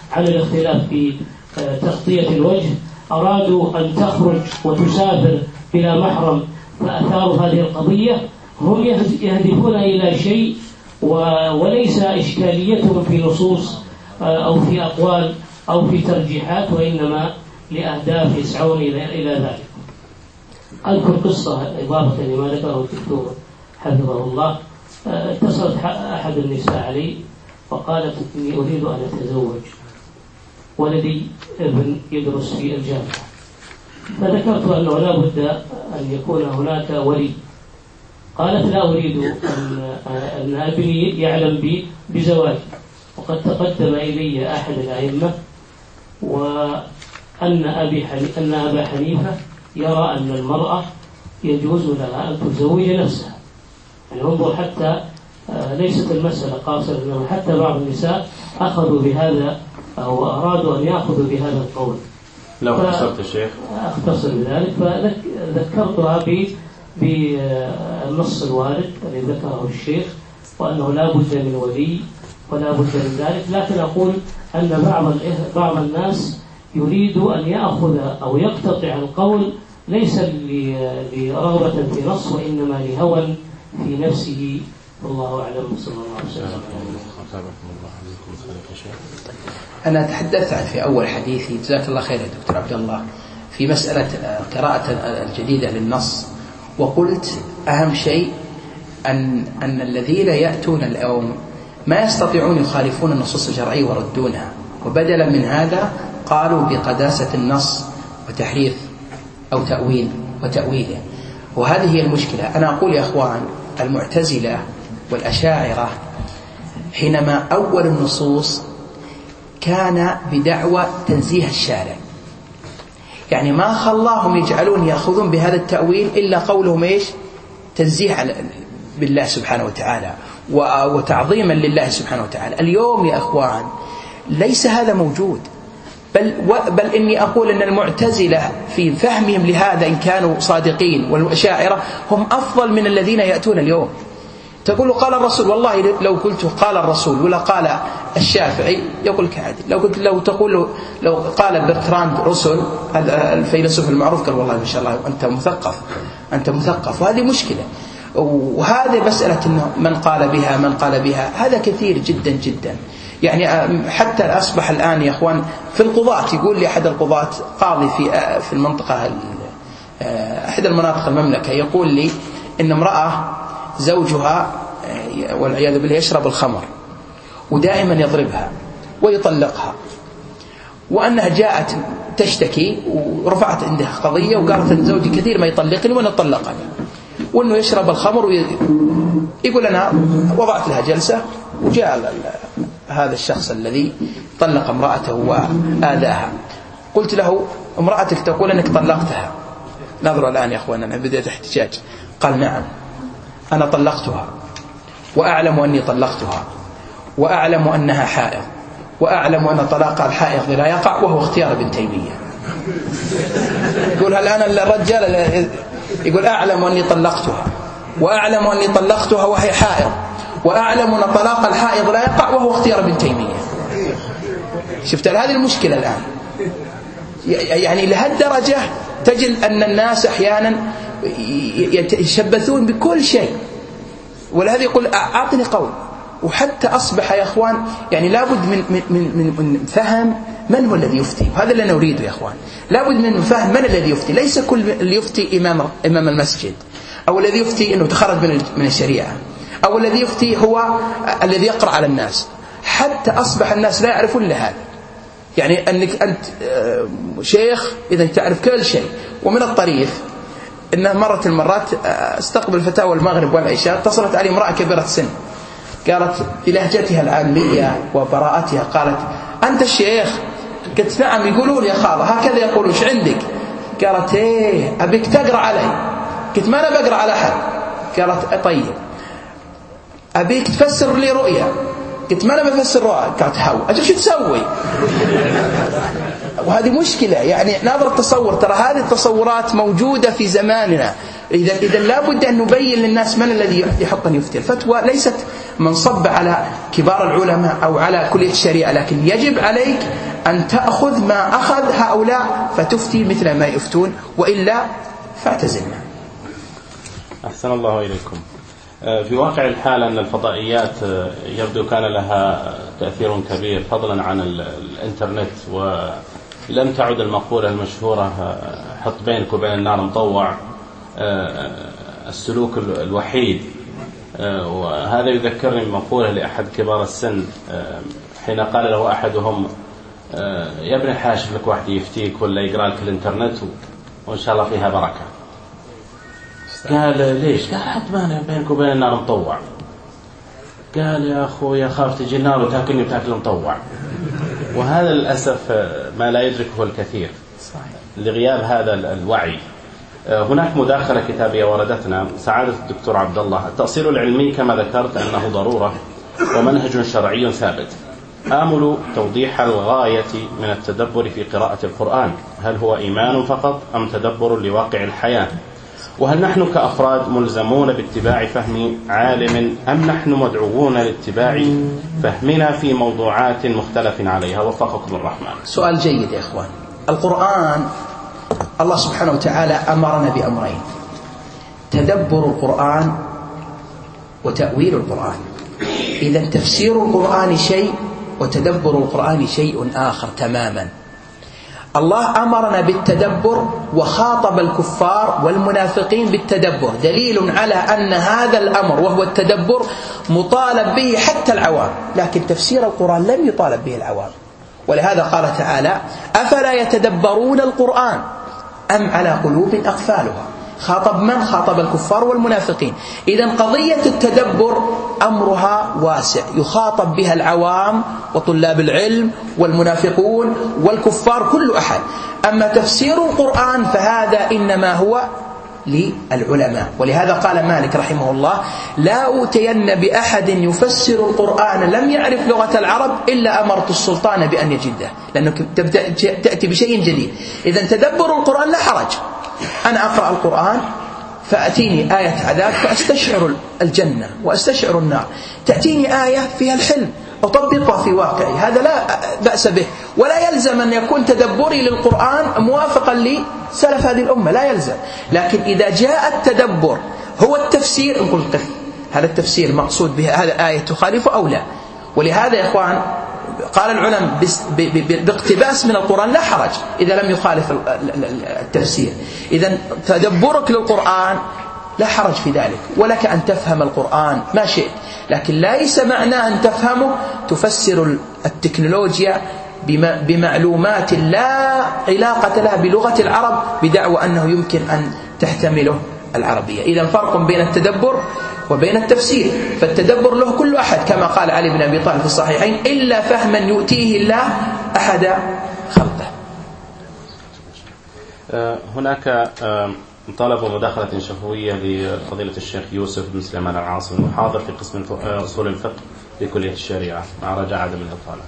على الاختلاف في تغطية الوجه أرادوا أن تخرج وتسافر بلا محرم فأثاروا هذه القضية، هم يهدفون إلى شيء وليس إشكاليتهم في نصوص أو في أقوال أو في ترجيحات، وإنما لأهداف يسعون إلى ذلك. أذكر قصة إضافة لما ذكره الدكتور حفظه الله. اتصلت أحد النساء علي وقالت إني أريد أن أتزوج، ولدي ابن يدرس في الجامعة، فذكرت أنه لا بد أن يكون هناك ولي. قالت لا أريد أن, أن ابني يعلم بي بزواجي، وقد تقدم إلي أحد الأئمة وأن أبي حنيفة أن أبا حنيفة يرى أن المرأة يجوز لها أن تزوج نفسها. يعني انظر حتى ليست المسألة قاصرة، إنما حتى بعض النساء أخذوا بهذا أو أرادوا أن يأخذوا بهذا القول. لو اختصرت الشيخ أختصر بذلك، فذكرتها بالنص الوارد الذي ذكره الشيخ، وأنه لا بد من ولي ولا بد من ذلك. لكن أقول أن بعض بعض الناس يريد أن يأخذ أو يقتطع القول ليس لرغبة في نص، وإنما لهوى في نفسه. والله أعلم. صلى الله عليه وسلم. أنا تحدثت في أول حديثي، جزاك الله خير يا دكتور عبد الله، في مسألة قراءة الجديدة للنص، وقلت أهم شيء أن أن الذين يأتون اليوم ما يستطيعون يخالفون النصوص الشرعية وردونها، وبدلا من هذا قالوا بقداسة النص وتحريف أو تأويل وتأويله، وهذه هي المشكلة. أنا أقول يا أخوان، المعتزلة والأشاعرة حينما أول النصوص كان بدعوى تنزيه الشارع، يعني ما خلاهم يجعلون يأخذون بهذا التأويل إلا قولهم إيش؟ تنزيه بالله سبحانه وتعالى وتعظيما لله سبحانه وتعالى. اليوم يا أخوان ليس هذا موجود، بل, بل إني أقول أن المعتزلة في فهمهم لهذا إن كانوا صادقين، والأشاعرة هم أفضل من الذين يأتون اليوم. تقول قال الرسول، والله لو قلت قال الرسول ولا قال الشافعي يقول لك عادي. لو قلت لو تقول لو قال برتراند رسل الفيلسوف المعروف قال والله ما شاء الله أنت مثقف أنت مثقف، وهذه مشكلة. وهذه مسألة إنه من قال بها من قال بها هذا كثير جدا جدا. يعني حتى أصبح الآن يا أخوان في القضاة، يقول لي أحد القضاة قاضي في في المنطقة أحد المناطق المملكة، يقول لي إن امرأة زوجها والعياذ بالله يشرب الخمر ودائما يضربها ويطلقها، وأنها جاءت تشتكي ورفعت عندها قضية وقالت أن زوجي كثير ما يطلقني وأنا طلقني، وأنه يشرب الخمر وي... يقول أنا وضعت لها جلسة، وجاء هذا الشخص الذي طلق امرأته وآذاها، قلت له امرأتك تقول أنك طلقتها، نظروا الآن يا أخوانا أنا بدأت احتجاج. قال نعم أنا طلقتها وأعلم أني طلقتها وأعلم أنها حائض وأعلم أن طلاق الحائض لا يقع وهو اختيار ابن تيمية. يقول الآن الرجال يقول أعلم أني طلقتها وأعلم أني طلقتها وهي حائض وأعلم أن طلاق الحائض لا يقع وهو اختيار ابن تيمية. شفت هذه المشكلة الآن، يعني لهالدرجة تجد أن الناس أحيانا يتشبثون بكل شيء، ولهذا يقول أعطني قول. وحتى أصبح يا أخوان يعني لابد من, من, من, من فهم من هو الذي يفتي، هذا اللي أنا أريده يا أخوان. لابد من فهم من الذي يفتي، ليس كل اللي يفتي إمام, إمام المسجد، أو الذي يفتي أنه تخرج من الشريعة، أو الذي يفتي هو الذي يقرأ على الناس. حتى أصبح الناس لا يعرفون إلا هذا، يعني أنك أنت شيخ إذا تعرف كل شيء. ومن الطريف إنه مرة المرات استقبل فتاوى المغرب والعشاء، اتصلت علي امرأة كبيرة السن، قالت بلهجتها العامية وبراءتها، قالت أنت الشيخ؟ قلت نعم. يقولون يا خالة هكذا يقولون، ايش عندك؟ قالت ايه أبيك تقرأ علي. قلت ما أنا بقرأ على أحد. قالت طيب أبيك تفسر لي رؤيا. قلت ما أنا بفسر رؤيا. قالت هو أجل شو تسوي؟ وهذه مشكلة، يعني ناظر التصور، ترى هذه التصورات موجودة في زماننا، إذا إذا لابد أن نبين للناس من الذي يحق أن يفتي. الفتوى ليست منصب على كبار العلماء أو على كلية الشريعة، لكن يجب عليك أن تأخذ ما أخذ هؤلاء فتفتي مثل ما يفتون، وإلا فاعتزلنا. أحسن الله إليكم. في واقع الحال أن الفضائيات يبدو كان لها تأثير كبير فضلا عن الإنترنت، ولم تعد المقولة المشهورة حط بينك وبين النار مطوع السلوك الوحيد. وهذا يذكرني بمقولة لأحد كبار السن حين قال له أحدهم يا ابن الحاج لك واحد يفتيك ولا يقرأ لك الإنترنت وإن شاء الله فيها بركة. قال ليش؟ قال حط بينك وبين النار مطوع. قال يا أخوي خاف تجي النار وتاكلني وتاكل مطوع. وهذا للأسف ما لا يدركه الكثير لغياب هذا الوعي. هناك مداخلة كتابية وردتنا سعادة الدكتور عبد الله. التأصيل العلمي كما ذكرت أنه ضرورة ومنهج شرعي ثابت. آمل توضيح الغاية من التدبر في قراءة القرآن، هل هو إيمان فقط أم تدبر لواقع الحياة؟ وهل نحن كأفراد ملزمون باتباع فهم عالم أم نحن مدعوون لاتباع فهمنا في موضوعات مختلف عليها؟ وفقكم الرحمن. سؤال جيد يا إخوان. القرآن الله سبحانه وتعالى أمرنا بأمرين: تدبر القرآن وتأويل القرآن. إذا تفسير القرآن شيء وتدبر القرآن شيء آخر تماما. الله أمرنا بالتدبر وخاطب الكفار والمنافقين بالتدبر، دليل على أن هذا الأمر وهو التدبر مطالب به حتى العوام، لكن تفسير القرآن لم يطالب به العوام. ولهذا قال تعالى: أفلا يتدبرون القرآن أم على قلوب أقفالها. خاطب من؟ خاطب الكفار والمنافقين. إذن قضية التدبر أمرها واسع، يخاطب بها العوام وطلاب العلم والمنافقون والكفار، كل أحد. أما تفسير القرآن فهذا إنما هو للعلماء. ولهذا قال مالك رحمه الله: لا أوتين بأحد يفسر القرآن لم يعرف لغة العرب إلا أمرت السلطان بأن يجده، لأنك تأتي بشيء جديد. إذن تدبر القرآن لا حرج. أنا أقرأ القرآن فأتيني آية عذاب فأستشعر الجنة وأستشعر النار، تأتيني آية فيها الحلم أطبقها في واقعي، هذا لا بأس به. ولا يلزم أن يكون تدبري للقرآن موافقا لسلف هذه الأمة، لا يلزم. لكن إذا جاء التدبر هو التفسير نقول قف هذا التفسير مقصود به، هذا آية تخالفه أو لا. ولهذا يا إخوان قال العلماء باقتباس من القرآن لا حرج إذا لم يخالف التفسير. إذن تدبرك للقرآن لا حرج في ذلك، ولك أن تفهم القرآن ما شئت، لكن ليس معناه أن تفهمه تفسر التكنولوجيا بمعلومات لا علاقة لها بلغة العرب بدعوى أنه يمكن أن تحتمله العربية. إذن فرق بين التدبر وبين التفسير. فالتدبر له كل أحد كما قال علي بن أبي طالب في الصحيحين: إلا فهما يؤتيه الله أحد خلقه. هناك طلب مداخلة شفوية لفضيلة الشيخ يوسف بن سليمان العاصم المحاضر في قسم أصول الفقه بكلية الشريعة، مع رجاء عدم الإطالة.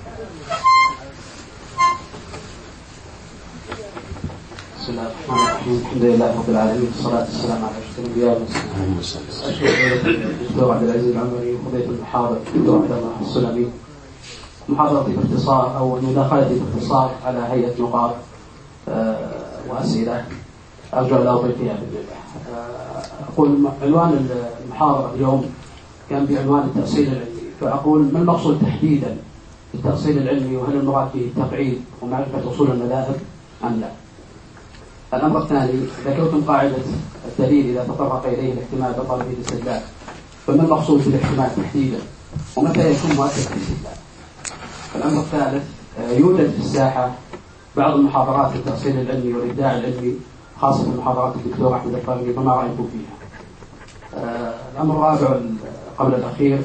بسم الله الرحمن الرحيم. الحمد لله رب العالمين، والصلاة والسلام على أشرف الأنبياء والمرسلين. الدكتور عبد العزيز العمري وفضيلة المحاضر الدكتور عبد الله السلمي، محاضرتي باختصار أو مداخلتي باختصار على هيئة نقاط وأسئلة أرجو أن لا أطيل فيها بالله. أقول عنوان المحاضرة اليوم كان بعنوان التأصيل العلمي، فأقول ما المقصود تحديدا بالتأصيل العلمي، وهل المراد به تقعيد ومعرفة أصول المذاهب أم لا؟ الأمر الثاني، ذكرتم قاعدة الدليل إذا تطرق إليه الاحتمال بطل به الاستدلال، فما المقصود بالاحتمال تحديدا ومتى يكون مؤثر في الاستدلال؟ الأمر الثالث، يوجد في الساحة بعض المحاضرات للتأصيل العلمي والإبداع العلمي، خاصة محاضرات الدكتور أحمد الفارقي، فما رأيكم فيها؟ الأمر الرابع قبل الأخير،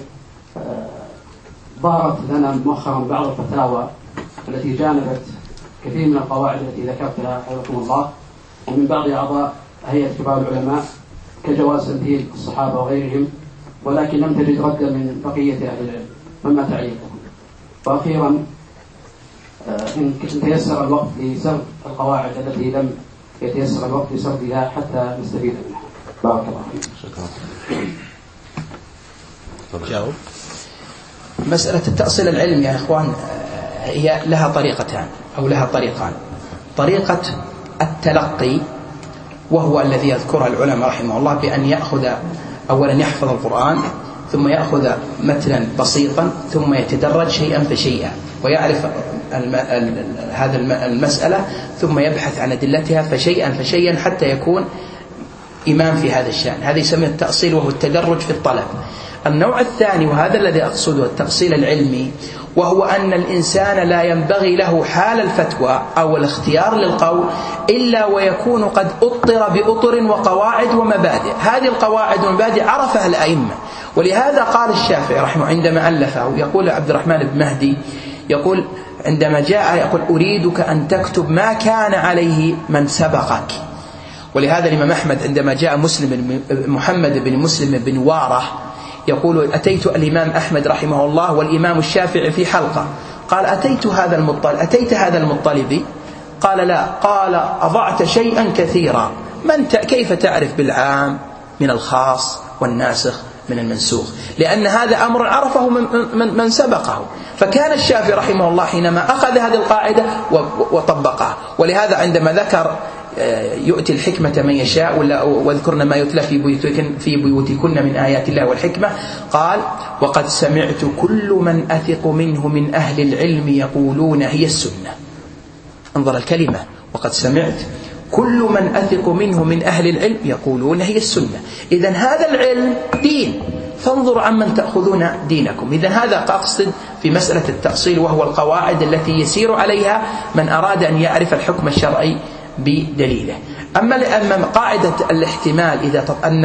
ظهرت لنا مؤخرا بعض الفتاوى التي جانبت كثير من القواعد التي ذكرتها حفظكم الله، ومن بعض أعضاء هيئة كبار العلماء كجواز تمثيل الصحابة وغيرهم، ولكن لم تجد ردا من بقية أهل العلم، مما تعيقهم. وأخيرا، إن تيسر الوقت لسرد القواعد التي لم يتيسر الوقت لسردها حتى نستفيد منها. بارك الله فيك. شكرا. جاوب. مسألة التأصيل العلمي يا إخوان هي لها طريقتان أو لها طريقان. طريقة التلقي وهو الذي يذكرها العلماء رحمه الله بأن يأخذ أولا يحفظ القرآن ثم يأخذ متنا بسيطا ثم يتدرج شيئا فشيئا ويعرف هذا المسألة ثم يبحث عن أدلتها فشيئا فشيئا حتى يكون إمام في هذا الشأن. هذا يسمى التأصيل وهو التدرج في الطلب. النوع الثاني وهذا الذي أقصده التأصيل العلمي وهو أن الإنسان لا ينبغي له حال الفتوى أو الاختيار للقول إلا ويكون قد أطر بأطر وقواعد ومبادئ. هذه القواعد والمبادئ عرفها الأئمة، ولهذا قال الشافعي رحمه عندما ألفه يقول عبد الرحمن بن مهدي يقول عندما جاء يقول أريدك أن تكتب ما كان عليه من سبقك. ولهذا الإمام أحمد عندما جاء مسلم محمد بن مسلم بن واره يقول أتيت الإمام أحمد رحمه الله والإمام الشافعي في حلقة، قال أتيت هذا المطلب أتيت هذا المطلبي؟ قال لا. قال أضعت شيئا كثيرا. من ت... كيف تعرف بالعام من الخاص والناسخ من المنسوخ؟ لأن هذا أمر عرفه من, من, من سبقه. فكان الشافعي رحمه الله حينما أخذ هذه القاعدة وطبقها. ولهذا عندما ذكر يؤتي الحكمة من يشاء واذكرن ما يتلى في بيوتكن في بيوتكن من آيات الله والحكمة، قال وقد سمعت كل من أثق منه من أهل العلم يقولون هي السنة. انظر الكلمة، وقد سمعت كل من أثق منه من أهل العلم يقولون هي السنة. إذن هذا العلم دين، فانظروا عمن تأخذون دينكم. إذن هذا أقصد في مسألة التأصيل وهو القواعد التي يسير عليها من أراد أن يعرف الحكم الشرعي بدليله. أما أما قاعدة الاحتمال إذا أن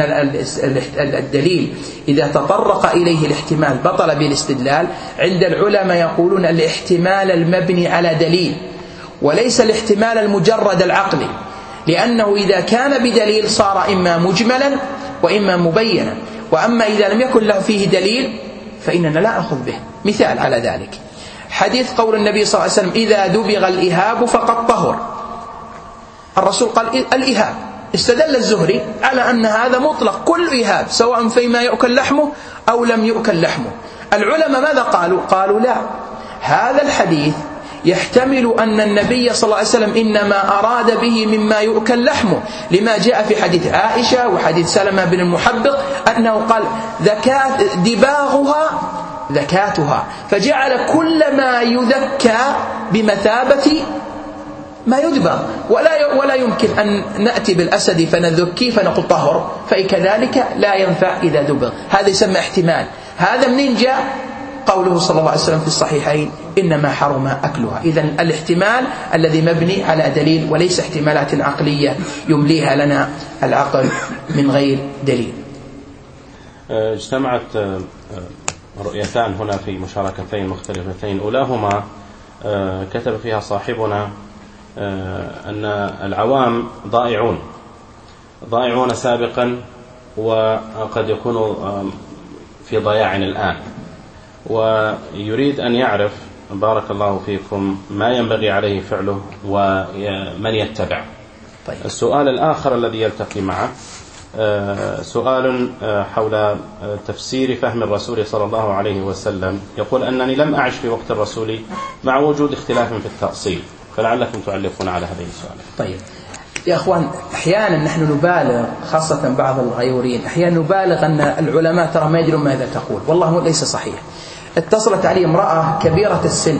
الدليل إذا تطرق إليه الاحتمال بطل بالاستدلال، عند العلماء يقولون الاحتمال المبني على دليل وليس الاحتمال المجرد العقلي، لأنه إذا كان بدليل صار إما مجملا وإما مبينا، وأما إذا لم يكن له فيه دليل فإننا لا أخذ به. مثال على ذلك حديث قول النبي صلى الله عليه وسلم إذا دبغ الإهاب فقد طهر. الرسول قال الإهاب، استدل الزهري على أن هذا مطلق كل إهاب سواء فيما يؤكل لحمه أو لم يؤكل لحمه. العلماء ماذا قالوا؟ قالوا لا، هذا الحديث يحتمل أن النبي صلى الله عليه وسلم إنما أراد به مما يؤكل لحمه، لما جاء في حديث عائشة وحديث سلمة بن المحبق أنه قال ذكاة دباغها ذكاتها، فجعل كل ما يذكى بمثابة ما يدبغ. ولا ولا يمكن أن نأتي بالأسد فنذكيه فنقول طهر، فكذلك لا ينفع إذا دبغ. هذا يسمى احتمال. هذا منين جاء؟ قوله صلى الله عليه وسلم في الصحيحين إنما حرم أكلها. إذن الاحتمال الذي مبني على دليل وليس احتمالات عقلية يمليها لنا العقل من غير دليل. اجتمعت رؤيتان هنا في مشاركتين مختلفتين، أولاهما كتب فيها صاحبنا أن العوام ضائعون ضائعون سابقا وقد يكونوا في ضياع الآن، ويريد أن يعرف بارك الله فيكم ما ينبغي عليه فعله ومن يتبع. طيب. السؤال الآخر الذي يلتقي معه سؤال حول تفسير فهم الرسول صلى الله عليه وسلم. يقول أنني لم أعش في وقت الرسول مع وجود اختلاف في التأصيل، فلعلكم تعلقون على هذه السؤال. طيب يا أخوان، أحيانا نحن نبالغ، خاصة بعض الغيورين أحيانا نبالغ أن العلماء ترى ما يدرون ماذا تقول، والله ليس صحيح. اتصلت علي امرأة كبيرة السن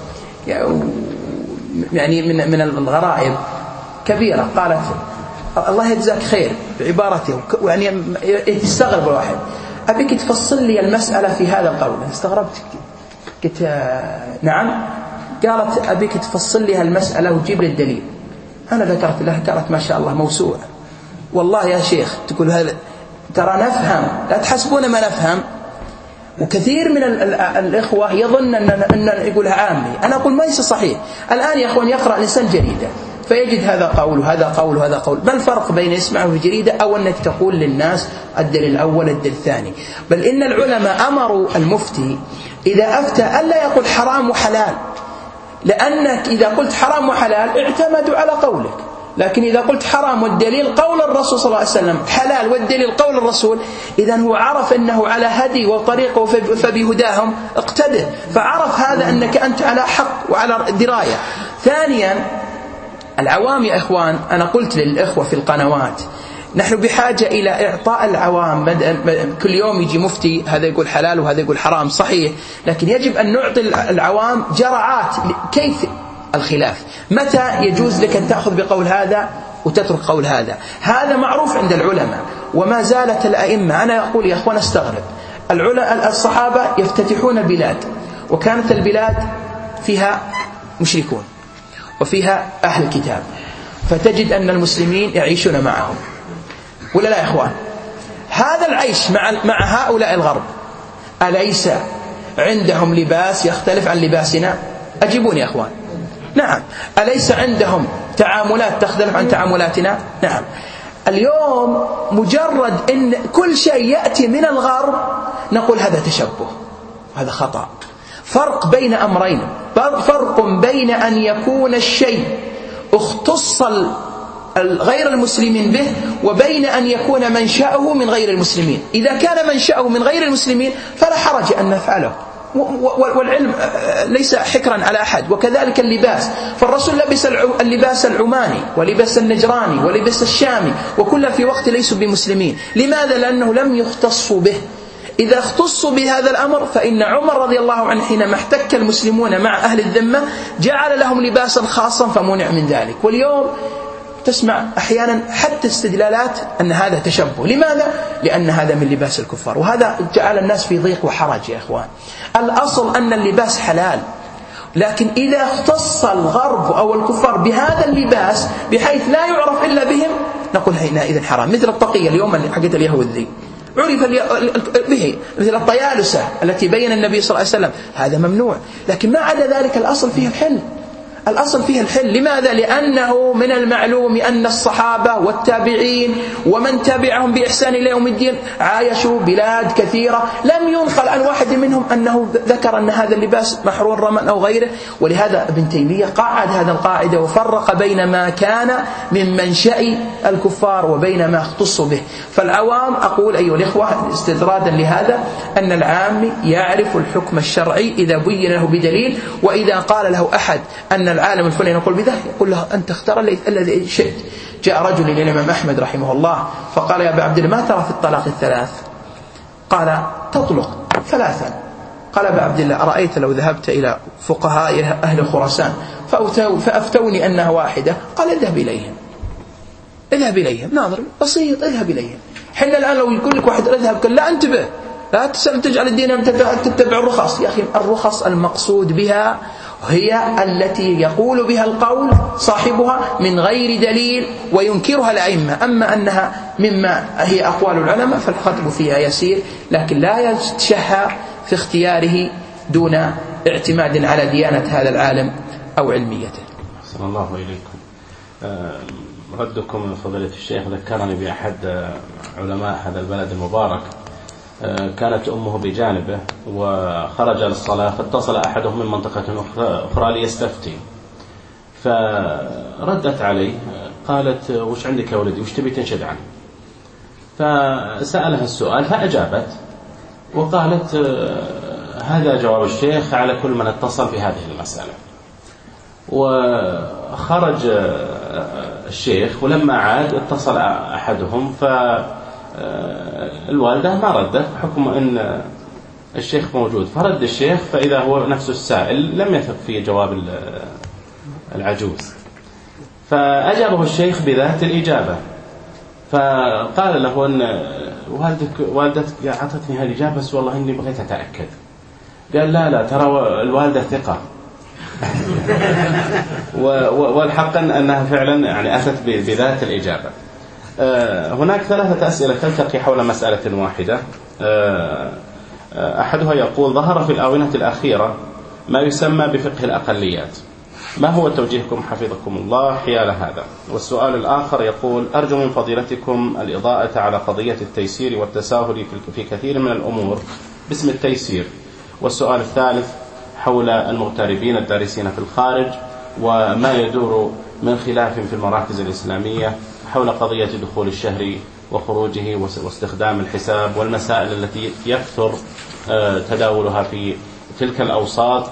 يعني من من الغرائب كبيرة، قالت الله يجزاك خير بعبارته، يعني يستغرب الواحد، أبيك تفصل لي المسألة في هذا القول. استغربت، قلت نعم. قالت أبيك تفصل لي المسألة وتجيب لي الدليل. أنا ذكرت لها، قالت ما شاء الله موسوعة. والله يا شيخ تقول هذا ترى نفهم، لا تحسبون ما نفهم. وكثير من الإخوة يظن أن أن يقولها عامي. أنا أقول ما ليس صحيح. الآن يا أخوان يقرأ الإنسان جريدة فيجد هذا قول وهذا قول وهذا قول. ما الفرق بين يسمعه في جريدة أو أنك تقول للناس الدليل الأول الدليل الثاني؟ بل إن العلماء أمروا المفتي إذا أفتى ألا يقول حرام وحلال، لأنك إذا قلت حرام وحلال اعتمدوا على قولك، لكن إذا قلت حرام والدليل قول الرسول صلى الله عليه وسلم، حلال والدليل قول الرسول، إذن هو عرف أنه على هدي وطريقه فبهداهم اقتده، فعرف هذا أنك أنت على حق وعلى دراية. ثانيا العوام يا إخوان، أنا قلت للإخوة في القنوات نحن بحاجة إلى إعطاء العوام، كل يوم يجي مفتي هذا يقول حلال وهذا يقول حرام، صحيح، لكن يجب أن نعطي العوام جرعات كيف الخلاف، متى يجوز لك أن تأخذ بقول هذا وتترك قول هذا. هذا معروف عند العلماء وما زالت الأئمة. أنا أقول يا أخوان استغرب، العلماء الصحابة يفتتحون بلاد وكانت البلاد فيها مشركون وفيها أهل الكتاب، فتجد أن المسلمين يعيشون معهم، ولا لا يا إخوان؟ هذا العيش مع مع هؤلاء الغرب أليس عندهم لباس يختلف عن لباسنا؟ أجيبوني يا إخوان. نعم. أليس عندهم تعاملات تختلف عن تعاملاتنا؟ نعم. اليوم مجرد أن كل شيء يأتي من الغرب نقول هذا تشبه، هذا خطأ. فرق بين أمرين، فرق بين أن يكون الشيء اختص غير المسلمين به وبين أن يكون منشأه من غير المسلمين. إذا كان منشأه من غير المسلمين فلا حرج أن نفعله، والعلم ليس حكرا على أحد. وكذلك اللباس، فالرسول لبس اللباس العماني ولبس النجراني ولبس الشامي وكلها في وقت ليسوا بمسلمين. لماذا؟ لأنه لم يختصوا به. إذا اختصوا بهذا الأمر فإن عمر رضي الله عنه حينما احتك المسلمون مع أهل الذمة جعل لهم لباسا خاصا فمنع من ذلك. واليوم تسمع أحيانا حتى استدلالات أن هذا تشبه. لماذا؟ لأن هذا من لباس الكفار، وهذا جعل الناس في ضيق وحرج يا إخوان. الأصل أن اللباس حلال، لكن إذا اختص الغرب أو الكفار بهذا اللباس بحيث لا يعرف إلا بهم نقول هنا إذن حرام. مثل الطاقية اليوم اللي حقت اليهود ذي عرف به، مثل الطيالسة التي بين النبي صلى الله عليه وسلم، هذا ممنوع. لكن ما عدا ذلك الأصل فيه الحل، الأصل فيها الحل. لماذا؟ لأنه من المعلوم أن الصحابة والتابعين ومن تبعهم بإحسان إلى يوم الدين عايشوا بلاد كثيرة، لم ينقل عن واحد منهم أنه ذكر أن هذا اللباس محرور رمى أو غيره. ولهذا ابن تيمية قعد هذا القاعدة وفرق بين ما كان من منشأ الكفار وبين ما اختصوا به. فالعوام أقول أيها الإخوة استدرادا لهذا أن العام يعرف الحكم الشرعي إذا بين له بدليل، وإذا قال له أحد أن العالم الفلاني يقول بذا يقول له أنت اختار الذي شئت. جاء رجل إلى الإمام أحمد رحمه الله فقال يا أبا عبد الله ما ترى في الطلاق الثلاث؟ قال تطلق ثلاثا. قال أبا عبد الله أرأيت لو ذهبت إلى فقهاء أهل خراسان فأفتوني أنها واحدة؟ قال اذهب إليهم، اذهب إليهم، ناظر بسيط، اذهب إليهم. حنا الآن لو يقول لك واحد اذهب قال لا انتبه، لا تجعل الدين تتبع الرخص. يا أخي الرخص المقصود بها هي التي يقول بها القول صاحبها من غير دليل وينكرها الأئمة. أما أنها مما هي أقوال العلماء فالخطب فيها يسير، لكن لا يتشهى في اختياره دون اعتماد على ديانة هذا العالم أو علميته. صلى الله إليكم. ردكم من فضيلة الشيخ ذكرني بأحد علماء هذا البلد المبارك، كانت أمه بجانبه وخرج للصلاة فاتصل أحدهم من منطقة أخرى ليستفتي، فردت عليه قالت وش عندك يا ولدي وش تبي تنشد عنه؟ فسألها السؤال فأجابت وقالت هذا جواب الشيخ على كل من اتصل في هذه المسألة. وخرج الشيخ ولما عاد اتصل أحدهم فالوالدة ما ردت حكم أن الشيخ موجود، فرد الشيخ فإذا هو نفس السائل لم يثق في جواب العجوز، فأجابه الشيخ بذات الإجابة. فقال له أن والدك والدتك أعطتني هذه الإجابة بس والله إني بغيت أتأكد. قال لا لا ترى الوالدة ثقة. والحق أنها فعلا يعني أتت بذات الإجابة. هناك ثلاثة أسئلة تلتقي حول مسألة واحدة. أحدها يقول ظهر في الآونة الأخيرة ما يسمى بفقه الأقليات، ما هو توجيهكم حفظكم الله حيال هذا؟ والسؤال الآخر يقول أرجو من فضيلتكم الإضاءة على قضية التيسير والتساهل في كثير من الأمور باسم التيسير. والسؤال الثالث حول المغتربين الدارسين في الخارج وما يدور من خلاف في المراكز الإسلامية حول قضية دخول الشهر وخروجه واستخدام الحساب والمسائل التي يكثر تداولها في تلك الأوساط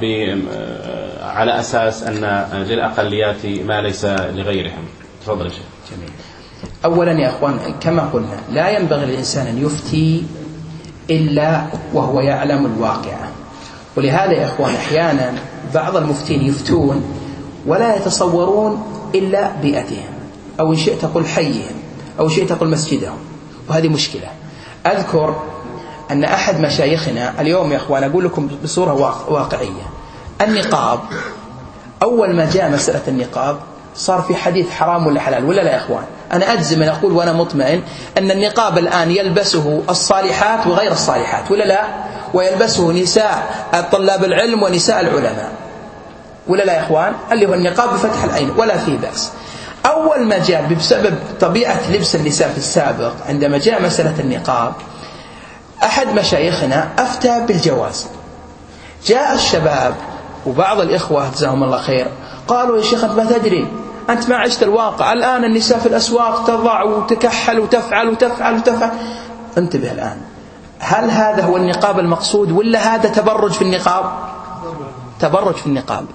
على أساس أن للأقليات ما ليس لغيرهم. تفضل يا شيخ. جميل. أولا يا أخوان كما قلنا لا ينبغي للإنسان أن يفتي إلا وهو يعلم الواقع، ولهذا يا أخوان أحيانا بعض المفتين يفتون ولا يتصورون إلا بيئتهم، أو إن شئت قل حيهم، أو إن شئت قل مسجدهم، وهذه مشكلة. أذكر أن أحد مشايخنا اليوم يا أخوان أقول لكم بصورة واقعية، النقاب أول ما جاء مسألة النقاب صار في حديث حرام ولا حلال ولا لا يا أخوان؟ أنا أجزم أن أقول وأنا مطمئن أن النقاب الآن يلبسه الصالحات وغير الصالحات ولا لا؟ ويلبسه نساء طلاب العلم ونساء العلماء ولا لا يا أخوان؟ اللي هو النقاب بفتح العين ولا فيه بأس. أول ما جاء بسبب طبيعة لبس النساء في السابق عندما جاء مسألة النقاب أحد مشايخنا أفتى بالجواز. جاء الشباب وبعض الإخوة جزاهم الله خير قالوا يا شيخ أنت ما تدري، أنت ما عشت الواقع، الآن النساء في الأسواق تضع وتكحل وتفعل وتفعل وتفعل. انتبه الآن، هل هذا هو النقاب المقصود ولا هذا تبرج في النقاب؟ تبرج في النقاب.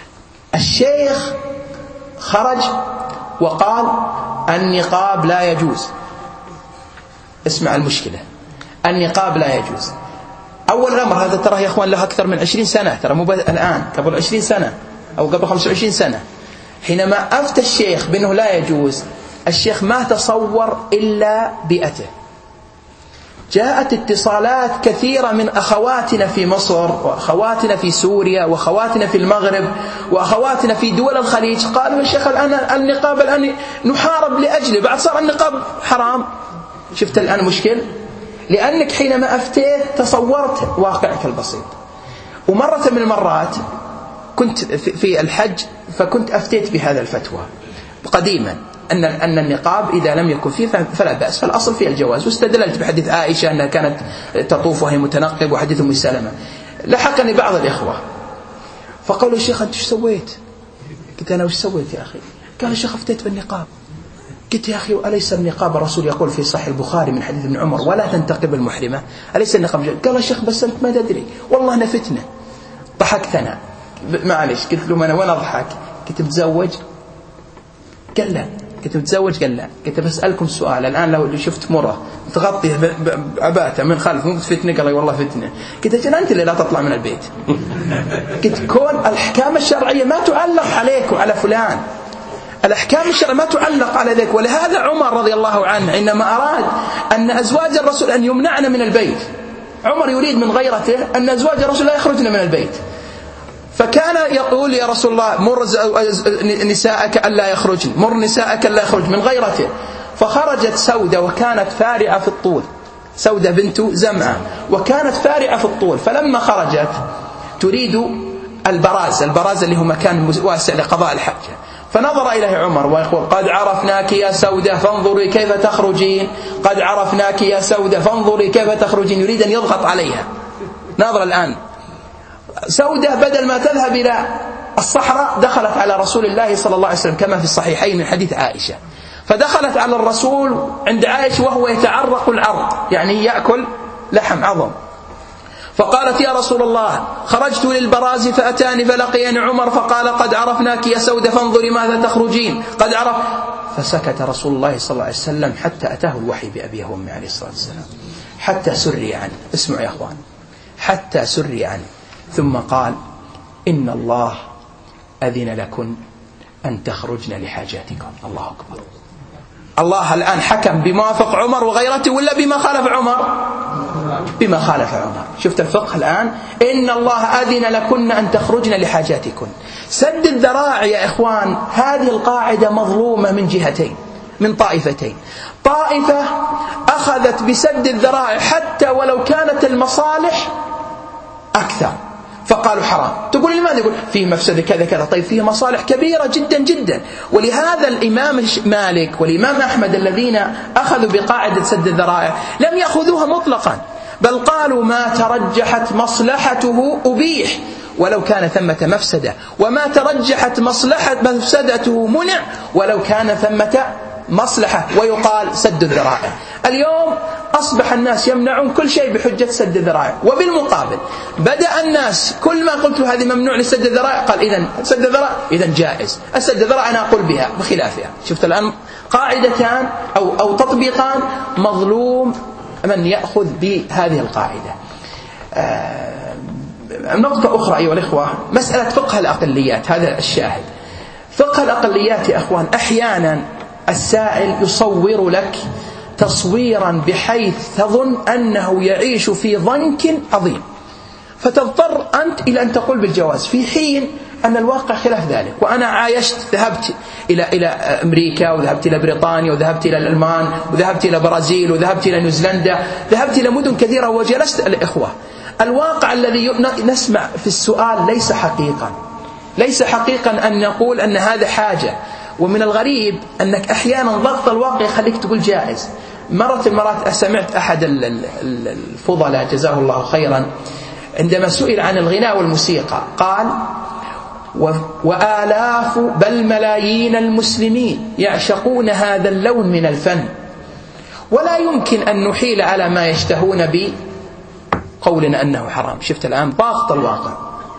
الشيخ خرج وقال النقاب لا يجوز. اسمع المشكلة، النقاب لا يجوز. أول الأمر هذا ترى يا أخوان له أكثر من عشرين سنة، ترى مو الآن، قبل عشرين سنة أو قبل خمسة وعشرين سنة حينما أفتى الشيخ بأنه لا يجوز، الشيخ ما تصور إلا بيئته. جاءت اتصالات كثيرة من أخواتنا في مصر وأخواتنا في سوريا وأخواتنا في المغرب وأخواتنا في دول الخليج، قالوا يا شيخ الآن النقاب الآن نحارب لأجله، بعد صار النقاب حرام. شفت الآن مشكل؟ لأنك حينما أفتيت تصورت واقعك البسيط. ومرة من المرات كنت في الحج فكنت أفتيت بهذا الفتوى قديما أن أن النقاب إذا لم يكن فيه فلا بأس، فالأصل فيه الجواز، واستدللت بحديث عائشة أنها كانت تطوف وهي متنقب وحديث أم سلمة. لحقني بعض الإخوة فقالوا يا شيخ أنت ايش سويت؟ قلت أنا وش سويت يا أخي؟ قال يا شيخ أفتيت بالنقاب. قلت يا أخي أليس النقاب الرسول يقول في صحيح البخاري من حديث ابن عمر ولا تنتقب المحرمة؟ أليس النقاب جل؟ قال يا شيخ بس أنت ما تدري والله أنا فتنة. ضحكت أنا معلش، قلت له أنا وين أضحك؟ قلت بتزوج؟ قال لا. قلت بتزوج؟ قال لا. قلت بسألكم سؤال الآن، لو شفت مرة تغطي عباته من خلف مو فتنة؟ قال لي والله فتنة. قلت أجل أنت اللي لا تطلع من البيت. قلت كون الأحكام الشرعية ما تعلق عليك وعلى فلان، الأحكام الشرعية ما تعلق على ذلك. ولهذا عمر رضي الله عنه عندما أراد أن أزواج الرسول أن يمنعن من البيت، عمر يريد من غيرته أن أزواج الرسول لا يخرجن من البيت، فكان يقول يا رسول الله مر نساءك ألا يخرجن، مر نساءك ألا يخرج من غيرته. فخرجت سودة وكانت فارعة في الطول، سودة بنت زمعة وكانت فارعة في الطول، فلما خرجت تريد البراز، البراز اللي هو مكان واسع لقضاء الحاجة، فنظر إليه عمر ويقول قد عرفناك يا سودة فانظري كيف تخرجين، قد عرفناك يا سودة فانظري كيف تخرجين، يريد أن يضغط عليها. ناظر الآن سودة بدل ما تذهب إلى الصحراء دخلت على رسول الله صلى الله عليه وسلم كما في الصحيحين من حديث عائشة، فدخلت على الرسول عند عائشة وهو يتعرق العرق، يعني يأكل لحم عظم، فقالت يا رسول الله خرجت للبراز فأتاني فلقيني عمر فقال قد عرفناك يا سودة فانظري ماذا تخرجين، قد عرف. فسكت رسول الله صلى الله عليه وسلم حتى أتاه الوحي بأبيه وأمه عليه الصلاة والسلام، حتى سري عنه. اسمعوا يا أخوان، حتى سري عنه، ثم قال إن الله أذن لكن أن تخرجن لحاجاتكم. الله أكبر. الله الآن حكم بموافق عمر وغيرته ولا بما خالف عمر؟ بما خالف عمر. شفت الفقه الآن؟ إن الله أذن لكن أن تخرجن لحاجاتكن. سد الذراع يا إخوان، هذه القاعدة مظلومة من جهتين، من طائفتين. طائفة أخذت بسد الذراع حتى ولو كانت المصالح أكثر فقالوا حرام. تقول لماذا؟ يقول فيه مفسدة كذا كذا. طيب فيه مصالح كبيرة جدا جدا. ولهذا الإمام مالك والإمام أحمد الذين أخذوا بقاعدة سد الذرائع لم يأخذوها مطلقا، بل قالوا ما ترجحت مصلحته أبيح ولو كان ثمة مفسدة، وما ترجحت مصلحة مفسدته منع ولو كان ثمة مصلحة، ويقال سد الذرائع. اليوم أصبح الناس يمنعون كل شيء بحجة سد الذرائع، وبالمقابل بدأ الناس كل ما قلت هذه ممنوع لسد الذرائع قال إذن سد الذرائع إذن جائز، السد الذرائع أنا أقول بها بخلافها. شفت الآن قاعدتان أو, أو تطبيقان مظلوم من يأخذ بهذه القاعدة. آه نقطة أخرى أيها الإخوة، مسألة فقه الأقليات. هذا الشاهد فقه الأقليات يا أخوان، أحيانا السائل يصور لك تصويرا بحيث تظن أنه يعيش في ضنك عظيم، فتضطر أنت إلى أن تقول بالجواز في حين أن الواقع خلاف ذلك. وأنا عايشت، ذهبت إلى إلى أمريكا، وذهبت إلى بريطانيا، وذهبت إلى الألمان، وذهبت إلى برازيل، وذهبت إلى نيوزيلندا، ذهبت إلى مدن كثيرة وجلست. الإخوة الواقع الذي نسمع في السؤال ليس حقيقا، ليس حقيقا أن نقول أن هذا حاجة. ومن الغريب أنك أحيانا ضغط الواقع يخليك تقول جائز. مرة المرات سمعت أحد الفضلاء جزاه الله خيرا عندما سئل عن الغناء والموسيقى قال: وآلاف بل ملايين المسلمين يعشقون هذا اللون من الفن، ولا يمكن أن نحيل على ما يشتهون بقولنا أنه حرام. شفت الآن ضغط الواقع،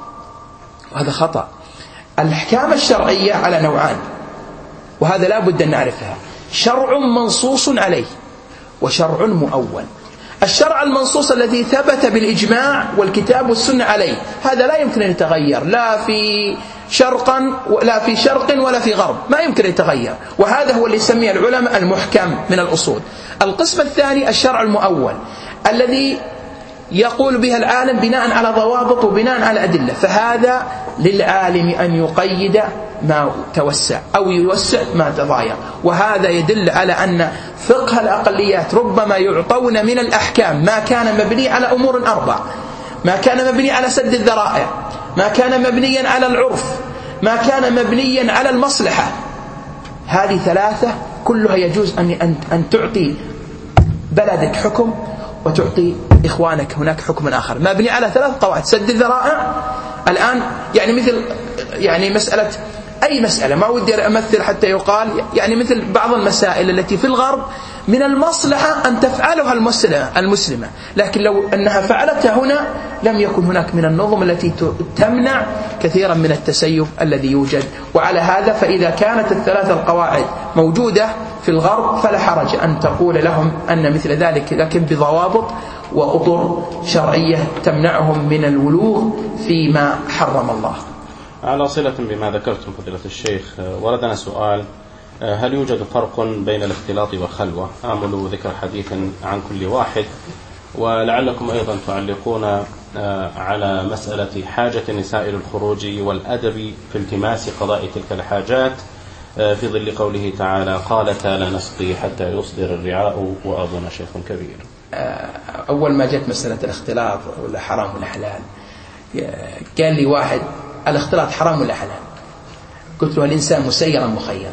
وهذا خطأ. الأحكام الشرعية على نوعان، وهذا لا بد أن نعرفها: شرع منصوص عليه وشرع مؤول. الشرع المنصوص الذي ثبت بالإجماع والكتاب والسنة عليه، هذا لا يمكن أن يتغير لا في شرقا ولا في شرق ولا في غرب، ما يمكن أن يتغير، وهذا هو اللي يسميه العلماء المحكم من الأصول. القسم الثاني الشرع المؤول الذي يقول بها العالم بناء على ضوابط وبناء على أدلة، فهذا للعالم أن يقيد ما توسع أو يوسع ما تضايق. وهذا يدل على أن فقه الأقليات ربما يعطون من الأحكام ما كان مبني على أمور أربع: ما كان مبني على سد الذرائع، ما كان مبنيا على العرف، ما كان مبنيا على المصلحة. هذه ثلاثة كلها يجوز أن أن تعطي بلدك حكم وتعطي إخوانك هناك حكم آخر مبني على ثلاث قواعد: سد الذرائع. الآن يعني مثل يعني مسألة أي مسألة، ما ودي أمثل حتى يقال، يعني مثل بعض المسائل التي في الغرب من المصلحة أن تفعلها المسلمة المسلمة لكن لو أنها فعلتها هنا لم يكن هناك من النظم التي تمنع كثيرا من التسيب الذي يوجد. وعلى هذا فإذا كانت الثلاث القواعد موجودة في الغرب فلا حرج أن تقول لهم أن مثل ذلك، لكن بضوابط وأطر شرعية تمنعهم من الولوغ فيما حرم الله. على صلة بما ذكرتم فضيلة الشيخ، وردنا سؤال: هل يوجد فرق بين الاختلاط والخلوة؟ آمل ذكر حديث عن كل واحد، ولعلكم أيضا تعلقون على مسألة حاجة النساء للخروج والأدب في التماس قضاء تلك الحاجات في ظل قوله تعالى: قالتا لا نسقي حتى يصدر الرعاء وأبونا شيخ كبير. أول ما جت مسألة الاختلاط ولا حرام ولا حلال، قال لي واحد: الاختلاط حرام ولا حلال؟ قلت له: الإنسان مسير مخير.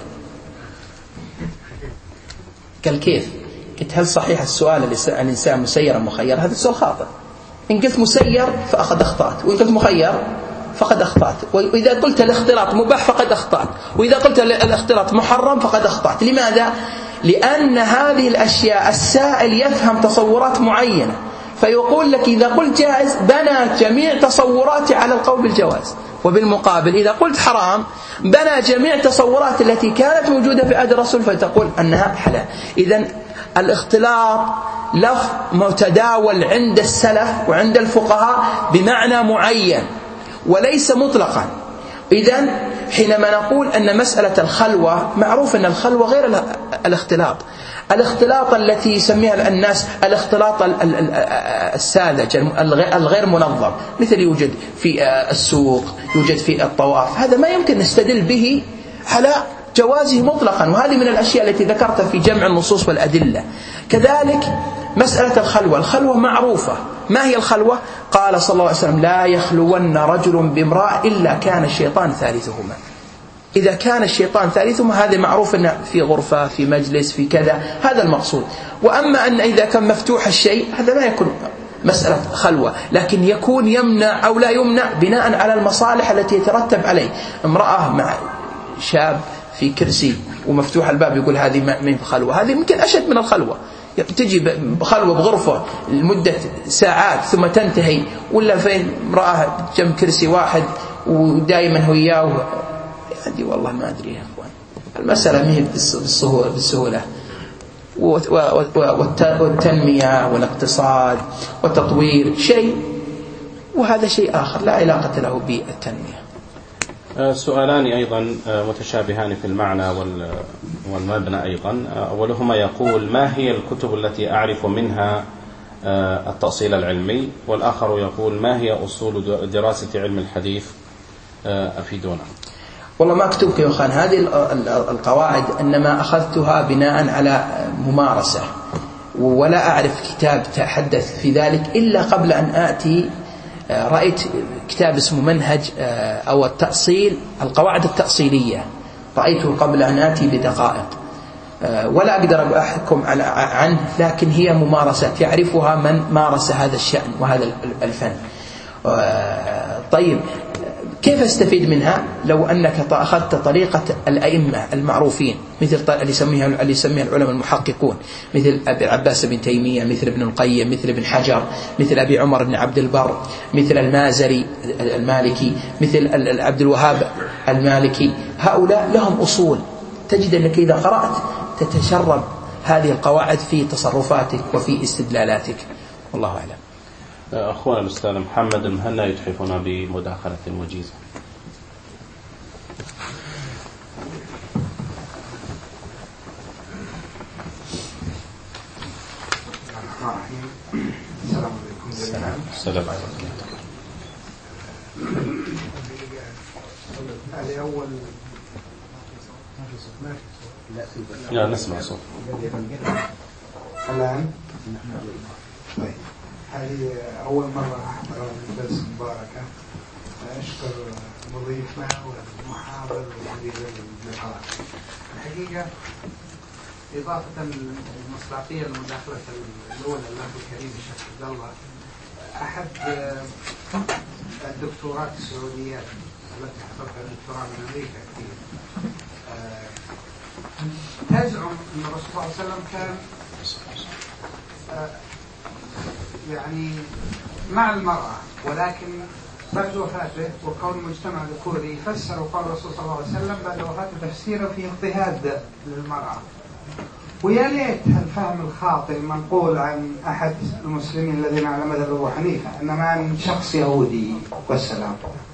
قال: كيف؟ قلت: هل صحيح السؤال الإنسان مسير مخير؟ هذا السؤال خاطئ. إن قلت مسير فقد أخطأت، وإن قلت مخير فقد أخطأت، وإذا قلت الاختلاط مباح فقد أخطأت، وإذا قلت الاختلاط محرم فقد أخطأت. لماذا؟ لأن هذه الأشياء السائل يفهم تصورات معينة، فيقول لك إذا قلت جائز بنى جميع تصوراتي على القول بالجواز، وبالمقابل إذا قلت حرام بنى جميع تصورات التي كانت موجودة في عهد الرسول فتقول أنها حلال. إذن الاختلاط لفظ متداول عند السلف وعند الفقهاء بمعنى معين وليس مطلقا. إذن حينما نقول أن مسألة الخلوة، معروف أن الخلوة غير الاختلاط. الاختلاط التي يسميها الناس الاختلاط الساذج الغير منظم، مثل يوجد في السوق، يوجد في الطواف، هذا ما يمكن نستدل به على جوازه مطلقا، وهذه من الأشياء التي ذكرتها في جمع النصوص والأدلة. كذلك مسألة الخلوة، الخلوة معروفة. ما هي الخلوة؟ قال صلى الله عليه وسلم: لا يخلون رجل بامرأة إلا كان الشيطان ثالثهما. إذا كان الشيطان ثالثهما هذا معروف أنه في غرفة، في مجلس، في كذا، هذا المقصود. وأما أن إذا كان مفتوح الشيء هذا ما يكون مسألة خلوة، لكن يكون يمنع أو لا يمنع بناء على المصالح التي يترتب عليه. امرأة مع شاب في كرسي ومفتوح الباب يقول هذه من خلوة، هذه يمكن أشد من الخلوة. تجي خلوة بغرفة لمدة ساعات ثم تنتهي، ولا فين امرأة جنب كرسي واحد ودائما هو إياه، هذه والله ما أدري يا أخوان. المسألة ما هي بالسهولة, بالسهولة. والتنمية والاقتصاد والتطوير شيء، وهذا شيء آخر لا علاقة له بالتنمية. سؤالان أيضا متشابهان في المعنى والمبنى أيضا. أولهما يقول: ما هي الكتب التي أعرف منها التأصيل العلمي؟ والآخر يقول: ما هي أصول دراسة علم الحديث؟ أفيدونا. والله ما أكتبك يا أخوان، هذه القواعد إنما أخذتها بناء على ممارسة، ولا أعرف كتاب تحدث في ذلك إلا قبل أن آتي. رأيت كتاب اسمه منهج أو التأصيل، القواعد التأصيلية، رأيته قبل أن آتي بدقائق، ولا أقدر أحكم عنه، لكن هي ممارسات يعرفها من مارس هذا الشأن وهذا الفن. طيب كيف استفيد منها؟ لو أنك أخذت طريقة الأئمة المعروفين، مثل اللي يسميها اللي يسميها العلماء المحققون، مثل أبي العباس بن تيمية، مثل ابن القيم، مثل ابن حجر، مثل أبي عمر بن عبد البر، مثل المازري المالكي، مثل عبد الوهاب المالكي، هؤلاء لهم أصول. تجد أنك إذا قرأت تتشرب هذه القواعد في تصرفاتك وفي استدلالاتك، والله أعلم. أخونا الأستاذ محمد المهنا يتحفنا بمداخلة وجيزة. السلام عليكم. السلام عليكم. هذه أول لا نسمع صوت الآن. طيب هذه أول مرة أحضر الدرس مباركة، أشكر مضيفنا والمحاضر والمدير اللقاء. الحقيقة إضافة المصداقية للمداخلة الأولى الأخ الكريم الشيخ عبد الله، أحد الدكتورات السعوديات التي حضرتها الدكتوراه من أمريكا كثير تزعم أن الرسول صلى الله عليه وسلم كان يعني مع المرأة، ولكن بعد وفاته وكون مجتمع ذكوري فسروا قول الرسول صلى الله عليه وسلم بعد وفاته تفسيره في اضطهاد للمرأة. ويا ليت الفهم الخاطئ المنقول عن أحد المسلمين الذين على مذهب أبو حنيفة إنما عن شخص يهودي. والسلام.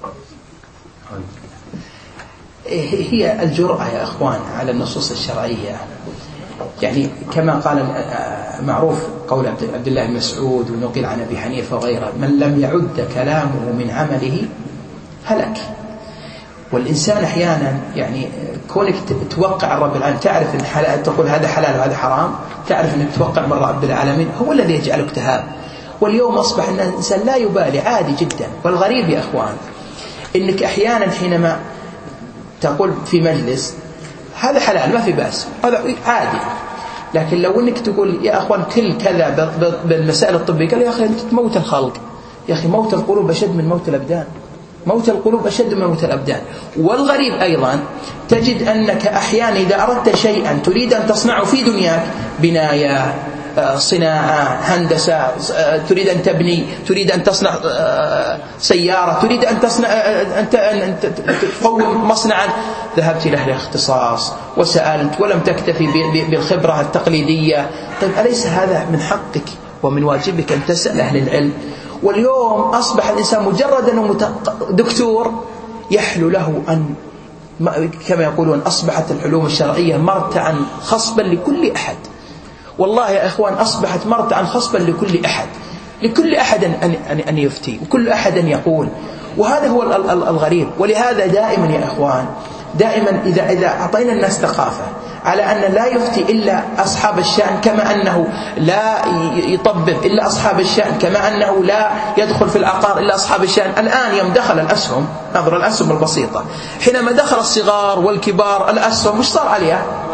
هي الجرأة يا أخوان على النصوص الشرعية، يعني كما قال معروف قول عبد الله بن مسعود ونقل عن أبي حنيفة وغيره: من لم يعد كلامه من عمله هلك. والإنسان أحيانا يعني كونك توقع الرب العالمين، تعرف إن حلال، تقول هذا حلال وهذا حرام، تعرف إنك توقع من رب العالمين هو الذي يجعلك تهاب. واليوم أصبح أن الإنسان لا يبالي، عادي جدا. والغريب يا أخوان إنك أحيانا حينما تقول في مجلس هذا حلال ما في بأس، هذا عادي، لكن لو انك تقول يا اخوان كل كذا بالمسائل الطبيه، قال يا اخي انت تموت الخلق، يا اخي موت القلوب اشد من موت الابدان، موت القلوب اشد من موت الابدان. والغريب ايضا تجد انك احيانا اذا اردت شيئا تريد ان تصنعه في دنياك، بنايه، صناعه، هندسه، تريد ان تبني، تريد ان تصنع سياره، تريد ان تصنع ان تقوم مصنعا، ذهبت الى الاختصاص وسالت ولم تكتفي بالخبره التقليديه. طيب أليس هذا من حقك ومن واجبك ان تسال اهل العلم؟ واليوم اصبح الانسان مجرد انه دكتور يحلو له ان، كما يقولون، اصبحت العلوم الشرعيه مرتعا خصبا لكل احد. والله يا إخوان أصبحت مرتعا خصبا لكل أحد، لكل أحد أن, أن, أن يفتي، وكل أحد أن يقول. وهذا هو الغريب. ولهذا دائما يا إخوان، دائما إذا, إذا أعطينا الناس ثقافة على أن لا يفتي إلا أصحاب الشأن، كما أنه لا يطبب إلا أصحاب الشأن، كما أنه لا يدخل في العقار إلا أصحاب الشأن. الآن يوم دخل الأسهم، نظر الأسهم البسيطة، حينما دخل الصغار والكبار الأسهم مش صار عليها؟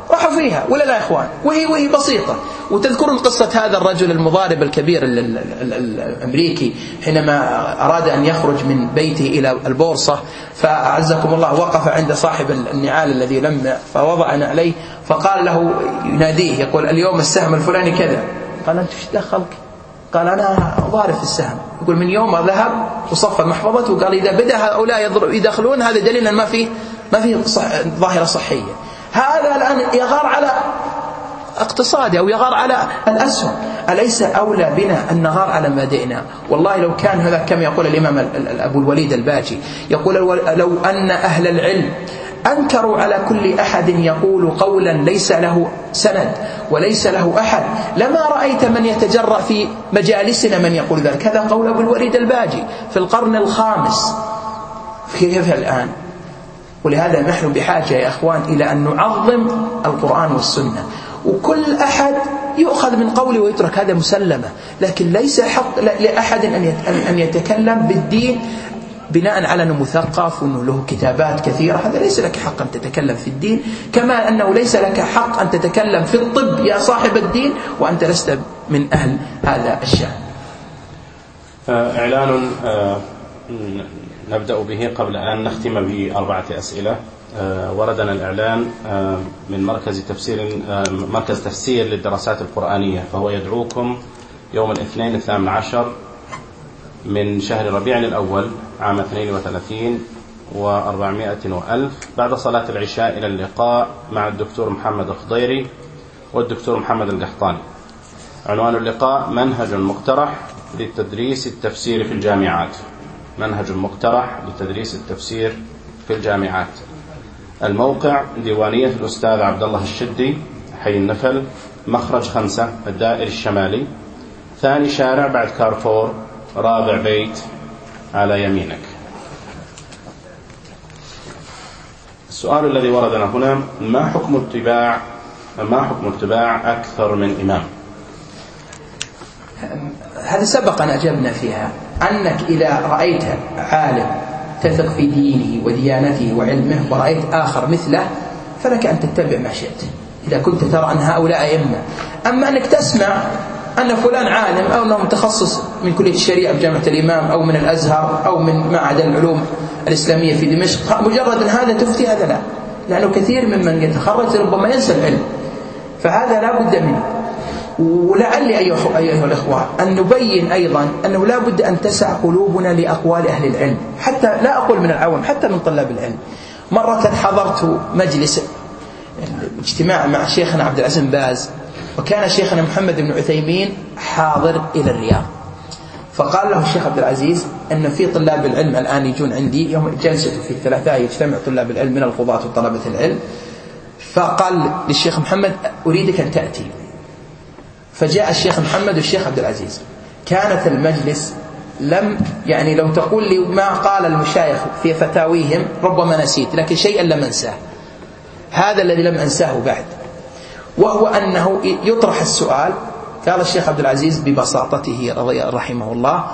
راحوا فيها ولا لا يا إخوان؟ وهي وهي بسيطة. وتذكرون قصة هذا الرجل المضارب الكبير الأمريكي حينما أراد أن يخرج من بيته إلى البورصة، فأعزكم الله وقف عند صاحب النعال الذي لم فوضع عليه، فقال له يناديه يقول اليوم السهم الفلاني كذا. قال أنت ايش دخلك؟ قال أنا ضارب في السهم. يقول من يوم ذهب وصف محفظته وقال إذا بدأ هؤلاء يدخلون هذا دليل أن ما فيه ما فيه ظاهرة صحية. هذا الآن يغار على اقتصادي أو يغار على الأسهم. أليس أولى بنا أن نغار على مبادئنا؟ والله لو كان هذا كما يقول الإمام أبو الوليد الباجي، يقول لو أن أهل العلم أنكروا على كل أحد يقول قولا ليس له سند وليس له أحد لما رأيت من يتجرأ في مجالسنا من يقول ذلك. هذا قول أبو الوليد الباجي في القرن الخامس. كيف الآن؟ ولهذا نحن بحاجة يا أخوان إلى أن نعظم القرآن والسنة، وكل أحد يؤخذ من قوله ويترك، هذا مسلمة. لكن ليس حق لأحد أن يتكلم بالدين بناء على أنه مثقف وأنه له كتابات كثيرة. هذا ليس لك حق أن تتكلم في الدين، كما أنه ليس لك حق أن تتكلم في الطب يا صاحب الدين وأنت لست من أهل هذا الشأن. إعلان نبدأ به قبل أن نختم بأربعة أسئلة. وردنا الإعلان من مركز تفسير مركز تفسير للدراسات القرآنية، فهو يدعوكم يوم الاثنين الثامن عشر من شهر ربيع الأول عام اثنين وثلاثين وأربعمائة وألف بعد صلاة العشاء إلى اللقاء مع الدكتور محمد الخضيري والدكتور محمد القحطاني. عنوان اللقاء منهج مقترح لتدريس التفسير في الجامعات. منهج مقترح لتدريس التفسير في الجامعات. الموقع ديوانية الأستاذ عبد الله الشدي، حي النفل، مخرج خمسة، الدائري الشمالي، ثاني شارع بعد كارفور، رابع بيت على يمينك. السؤال الذي وردنا هنا: ما حكم اتباع ما حكم اتباع أكثر من إمام؟ هذا سبق أن أجبنا فيها، أنك إذا رأيت عالم تثق في دينه وديانته وعلمه ورأيت آخر مثله فلك أن تتبع ما شئت إذا كنت ترى أن هؤلاء أئمة. أما أنك تسمع أن فلان عالم أو أنه متخصص من كلية الشريعة بجامعة الإمام أو من الأزهر أو من معهد العلوم الإسلامية في دمشق، مجرد أن هذا تفتي، هذا لا، لأنه كثير ممن يتخرج ربما ينسى العلم، فهذا لا بد منه. ولعلي أيها الإخوة أن نبين أيضا أنه لا بد أن تسع قلوبنا لأقوال أهل العلم، حتى لا أقول من العوام، حتى من طلاب العلم. مرة حضرت مجلس اجتماع مع شيخنا عبد العزيز باز، وكان شيخنا محمد بن عثيمين حاضر إلى الرياض، فقال له الشيخ عبد العزيز أن في طلاب العلم الآن يجون عندي يوم جلسة في الثلاثاء، يجتمع طلاب العلم من القضاة وطلبة العلم، فقال للشيخ محمد أريدك أن تأتي. فجاء الشيخ محمد والشيخ عبد العزيز، كانت المجلس لم يعني لو تقول لي ما قال المشايخ في فتاويهم ربما نسيت، لكن شيئا لم أنساه، هذا الذي لم أنساه بعد، وهو أنه يطرح السؤال. قال الشيخ عبد العزيز ببساطته رضي رحمه الله: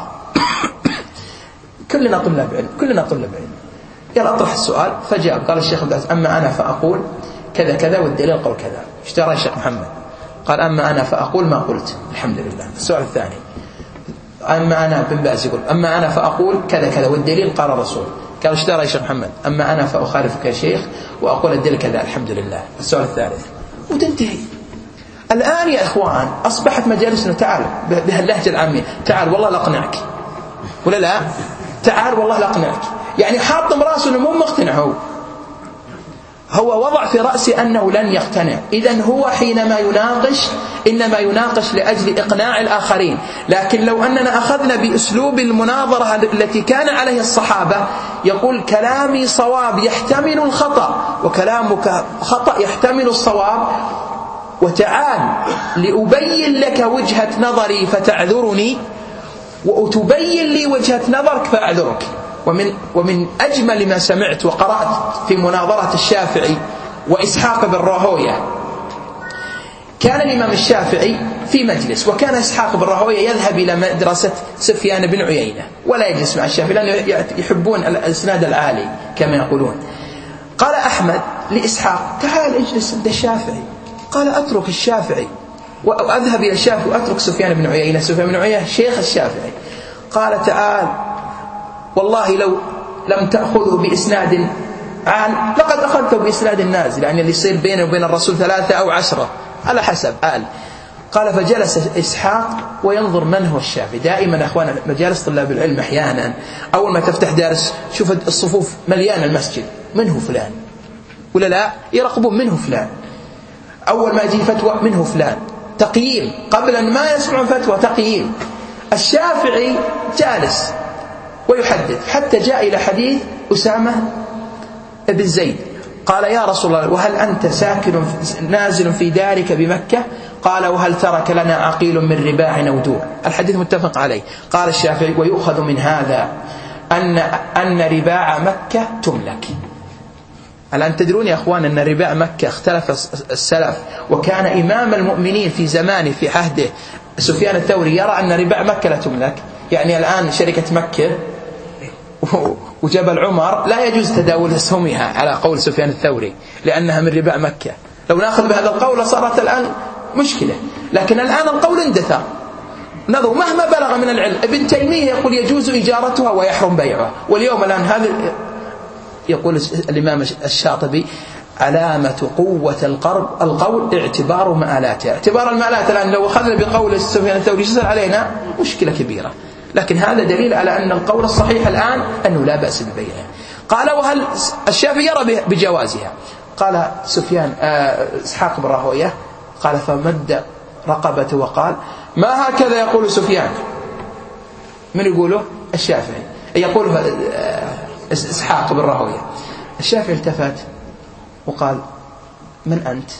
كلنا طلاب علم كلنا طلاب علم يلا اطرح السؤال. فجاء قال الشيخ عبد العزيز: أما أنا فأقول كذا كذا والدليل قول كذا. اشترى الشيخ محمد قال: أما أنا فأقول ما قلت. الحمد لله. السؤال الثاني: أما أنا بن باز يقول: أما أنا فأقول كذا كذا والدليل قال الرسول. قال: اشترى الشيخ محمد: أما أنا فأخالفك يا شيخ وأقول الدليل كذا. الحمد لله. السؤال الثالث وتنتهي. الآن يا إخوان أصبحت مجالسنا تعال بهاللهجة العامية، تعال والله لا أقنعك، ولا لا؟ تعال والله لا أقنعك، يعني حاطم رأسه مو مقتنع، هو هو وضع في رأسه أنه لن يقتنع. إذن هو حينما يناقش إنما يناقش لأجل إقناع الآخرين. لكن لو أننا أخذنا بأسلوب المناظرة التي كان عليه الصحابة، يقول: كلامي صواب يحتمل الخطأ وكلامك خطأ يحتمل الصواب، وتعال لأبين لك وجهة نظري فتعذرني وتبين لي وجهة نظرك فأعذرك. ومن, ومن أجمل ما سمعت وقرأت في مناظرة الشافعي وإسحاق بن راهويه، كان الإمام الشافعي في مجلس، وكان إسحاق بن راهويه يذهب إلى مدرسة سفيان بن عيينة ولا يجلس مع الشافعي لأنه يحبون الإسناد العالي كما يقولون. قال أحمد: لإسحاق تعال اجلس عند الشافعي. قال أترك الشافعي وأذهب إلى الشافعي وأترك سفيان بن عيينة. سفيان بن عيينة شيخ الشافعي. قال تعال والله لو لم تأخذه بإسناد عن لقد أخذته بإسناد نازل، يعني اللي يصير بينه وبين الرسول ثلاثة أو عشرة على حسب آل. قال فجلس إسحاق وينظر من هو الشافعي. دائما أخوانا مجالس طلاب العلم أحيانا أول ما تفتح دارس شوف الصفوف مليانة المسجد، من هو فلان ولا لا، يرقبون منه فلان. أول ما يجي فتوى منه فلان، تقييم قبل أن ما يسمع فتوى تقييم. الشافعي جالس ويحدث حتى جاء إلى حديث أسامة بن زيد. قال يا رسول الله وهل أنت ساكن نازل في دارك بمكة؟ قال وهل ترك لنا عقيل من رباع أو دور؟ الحديث متفق عليه. قال الشافعي ويؤخذ من هذا أن أن رباع مكة تملك. الآن تدرون يا أخوان أن رباع مكة اختلف السلف، وكان إمام المؤمنين في زمانه في عهده سفيان الثوري يرى أن رباع مكة لا تملك. يعني الآن شركة مكة وجبل عمر لا يجوز تداول أسهمها على قول سفيان الثوري لأنها من رباع مكة. لو نأخذ بهذا القول صارت الآن مشكلة، لكن الآن القول اندثر. نظر مهما بلغ من العلم. ابن تيمية يقول يجوز إجارتها ويحرم بيعها، واليوم الآن هذا يقول الإمام الشاطبي علامة قوة القرب القول اعتبار مآلاتها. اعتبار المآلات الآن لو أخذنا بقول سفيان الثوري يصير علينا مشكلة كبيرة، لكن هذا دليل على أن القول الصحيح الآن أنه لا بأس ببيعها. قال وهل الشافعي يرى بجوازها؟ قال سفيان إسحاق بن راهويه قال فمد رقبته وقال ما هكذا يقول سفيان. من يقوله؟ الشافعي. يقوله إسحاق بن راهويه. الشافعي التفت وقال من أنت؟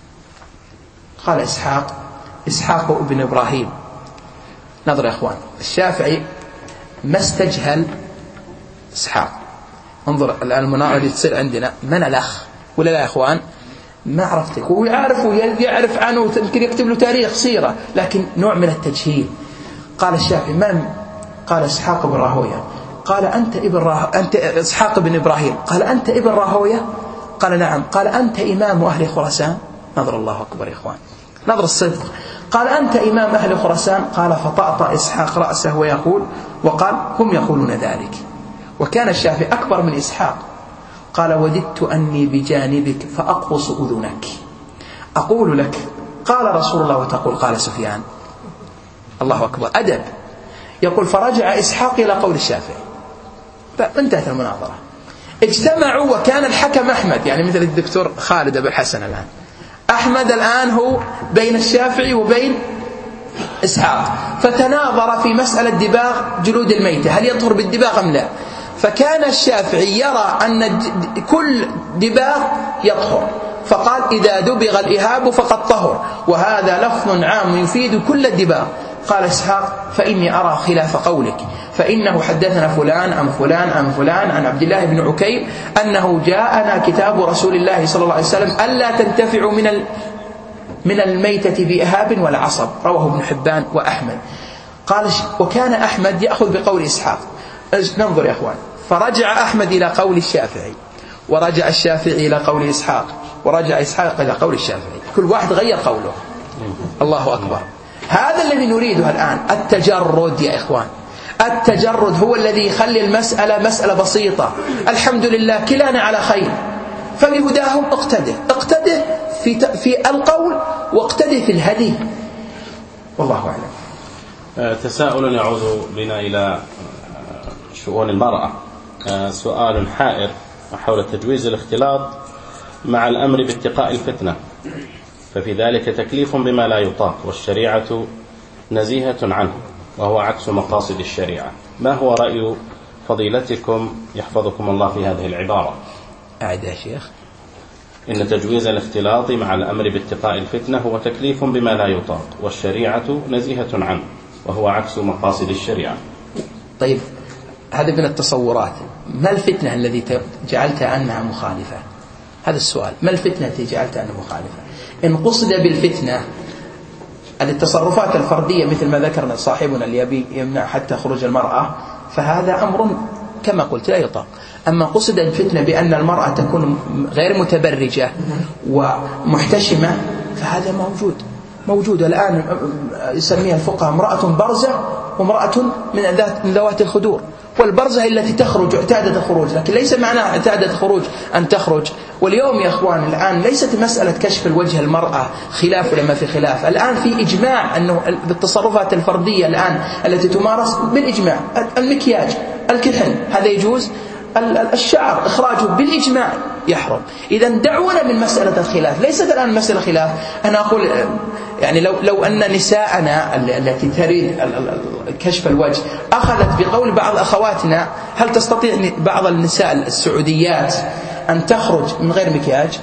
قال إسحاق إسحاق ابن إبراهيم. نظر يا أخوان، الشافعي ما استجهل إسحاق. انظر الآن المناظرة اللي تصير عندنا من الأخ ولا لا يا أخوان؟ ما عرفتك، هو يعرف ويعرف عنه يمكن يكتب له تاريخ سيرة، لكن نوع من التجهيل. قال الشافعي من؟ قال إسحاق بن راهويه. قال أنت ابن راه... أنت إسحاق بن إبراهيم. قال أنت ابن راهويه؟ قال نعم. قال أنت إمام أهل خراسان؟ نظر الله أكبر يا إخوان، نظر الصدق. قال أنت إمام أهل خراسان؟ قال فطأطأ إسحاق رأسه ويقول وقال هم يقولون ذلك. وكان الشافعي أكبر من إسحاق. قال وددت أني بجانبك فأقص أذنك أقول لك قال رسول الله وتقول قال سفيان. الله أكبر، أدب. يقول فرجع إسحاق إلى قول الشافعي، فانتهت المناظرة. اجتمعوا وكان الحكم أحمد، يعني مثل الدكتور خالد أبو الحسن الآن. أحمد الآن هو بين الشافعي وبين إسحاق، فتناظر في مسألة دباغ جلود الميتة هل يطهر بالدباغ أم لا. فكان الشافعي يرى أن كل دباغ يطهر، فقال إذا دبغ الإهاب فقد طهر، وهذا لفظ عام يفيد كل الدباغ. قال إسحاق فإني أرى خلاف قولك، فإنه حدثنا فلان عن فلان عن فلان عن عبد الله بن عكيم أنه جاءنا كتاب رسول الله صلى الله عليه وسلم ألا تنتفعوا من من الميتة بإهاب ولا عصب، رواه ابن حبان وأحمد. قال وكان أحمد يأخذ بقول إسحاق. ننظر يا أخوان، فرجع أحمد إلى قول الشافعي، ورجع الشافعي إلى قول إسحاق، ورجع إسحاق إلى قول الشافعي، كل واحد غير قوله. الله أكبر. هذا الذي نريده الآن، التجرد يا إخوان. التجرد هو الذي يخلي المسألة مسألة بسيطة. الحمد لله كلانا على خير، فبهداهم اقتده اقتده في في القول واقتده في الهدي، والله أعلم. تساؤل يعود بنا إلى شؤون المرأة. سؤال حائر حول تجويز الاختلاط مع الأمر باتقاء الفتنة، ففي ذلك تكليف بما لا يطاق والشريعة نزيهة عنه، وهو عكس مقاصد الشريعة. ما هو رأي فضيلتكم يحفظكم الله في هذه العبارة؟ أعد يا شيخ. إن تجويز الاختلاط مع الأمر باتقاء الفتنة هو تكليف بما لا يطاق والشريعة نزيهة عنه، وهو عكس مقاصد الشريعة. طيب هذا من التصورات. ما الفتنة الذي جعلتها أنها مخالفة؟ هذا السؤال، ما الفتنة التي جعلتها أنها مخالفة؟ إن قصد بالفتنة التصرفات الفردية مثل ما ذكرنا صاحبنا اللي يبي يمنع حتى خروج المرأة، فهذا أمر كما قلت لا يطاق. أما قصد الفتنة بأن المرأة تكون غير متبرجة ومحتشمة فهذا موجود موجود الآن، يسميها الفقهاء امرأة برزة وامرأة من ذوات الخدور. والبرزة التي تخرج اعتادت الخروج، لكن ليس معناها اعتادت الخروج أن تخرج. واليوم يا أخوان الآن ليست مسألة كشف الوجه المرأة خلاف ولا ما في خلاف، الآن في إجماع أنه بالتصرفات الفردية الآن التي تمارس بالإجماع، المكياج، الكحل هذا يجوز، الشعر إخراجه بالإجماع يحرم. إذا دعونا من مسألة الخلاف، ليست الآن مسألة خلاف. أنا أقول يعني لو لو أن نساءنا التي تريد كشف الوجه أخذت بقول بعض أخواتنا، هل تستطيع بعض النساء السعوديات أن تخرج من غير مكياج؟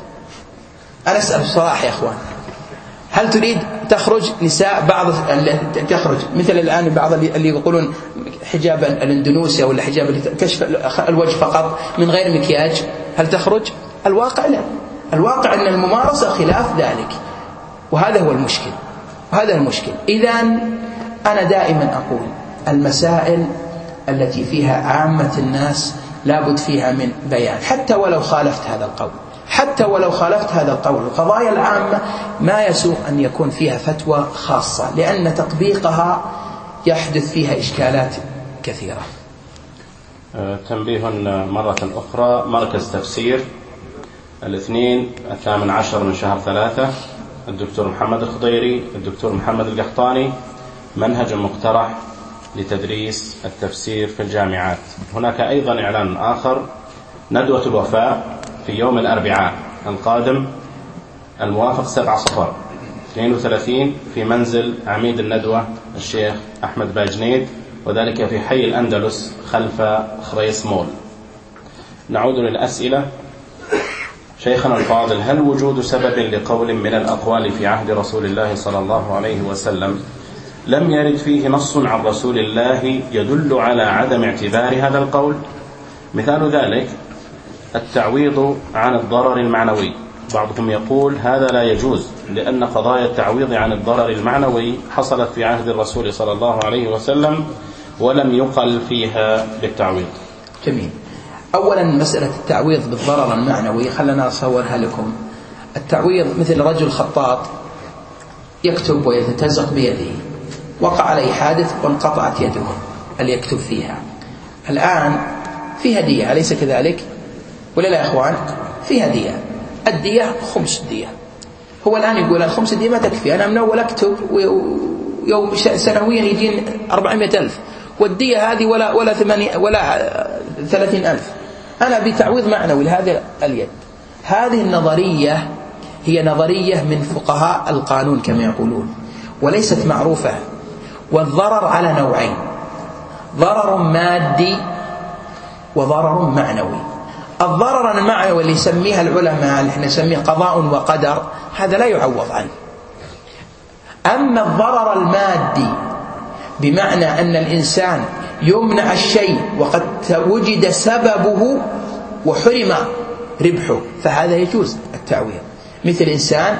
أنا أسأل بصراحة يا أخوان، هل تريد تخرج نساء بعض تخرج مثل الآن بعض اللي يقولون حجاب الاندونيسيا ولا حجاب كشف الوجه فقط من غير مكياج، هل تخرج؟ الواقع لا، الواقع أن الممارسة خلاف ذلك، وهذا هو المشكل، وهذا المشكل. إذن أنا دائما أقول المسائل التي فيها عامة الناس لابد فيها من بيان، حتى ولو خالفت هذا القول، حتى ولو خالفت هذا القول. القضايا العامة ما يسوغ أن يكون فيها فتوى خاصة، لأن تطبيقها يحدث فيها إشكالات كثيرة. تنبيه مرة أخرى، مركز تفسير الاثنين الثامن عشر من شهر ثلاثة، الدكتور محمد الخضيري، الدكتور محمد القحطاني، منهج مقترح لتدريس التفسير في الجامعات. هناك أيضا إعلان آخر، ندوة الوفاء في يوم الأربعاء القادم الموافق سبعة صفر اثنين وثلاثين في منزل عميد الندوة الشيخ أحمد باجنيد، وذلك في حي الأندلس خلف خريص مول. نعود للأسئلة. شيخنا الفاضل، هل وجود سبب لقول من الأقوال في عهد رسول الله صلى الله عليه وسلم لم يرد فيه نص عن رسول الله يدل على عدم اعتبار هذا القول؟ مثال ذلك التعويض عن الضرر المعنوي، بعضهم يقول هذا لا يجوز لأن قضايا التعويض عن الضرر المعنوي حصلت في عهد الرسول صلى الله عليه وسلم ولم يقل فيها بالتعويض. جميل. أولا مسألة التعويض بالضرر المعنوي خلنا أصورها لكم. التعويض مثل رجل خطاط يكتب ويتزق بيده، وقع عليه حادث وانقطعت يده اللي يكتب فيها، الآن في هدية أليس كذلك؟ ولا لا يا أخوان؟ في هدية، الدية خمس الدية. هو الآن يقول الخمس الدية ما تكفي، أنا من أول أكتب ويوم سنويا يجين أربعمائة ألف، والدية هذه ولا ولا ثمانية ولا ثلاثين ألف، أنا بتعويض معنوي لهذا اليد. هذه النظرية هي نظرية من فقهاء القانون كما يقولون، وليست معروفة. والضرر على نوعين، ضرر مادي وضرر معنوي. الضرر المعنوي اللي يسميها العلماء اللي احنا نسميه قضاء وقدر، هذا لا يعوض عنه. أما الضرر المادي بمعنى أن الإنسان يمنع الشيء وقد وجد سببه وحرم ربحه، فهذا يجوز التعويض. مثل إنسان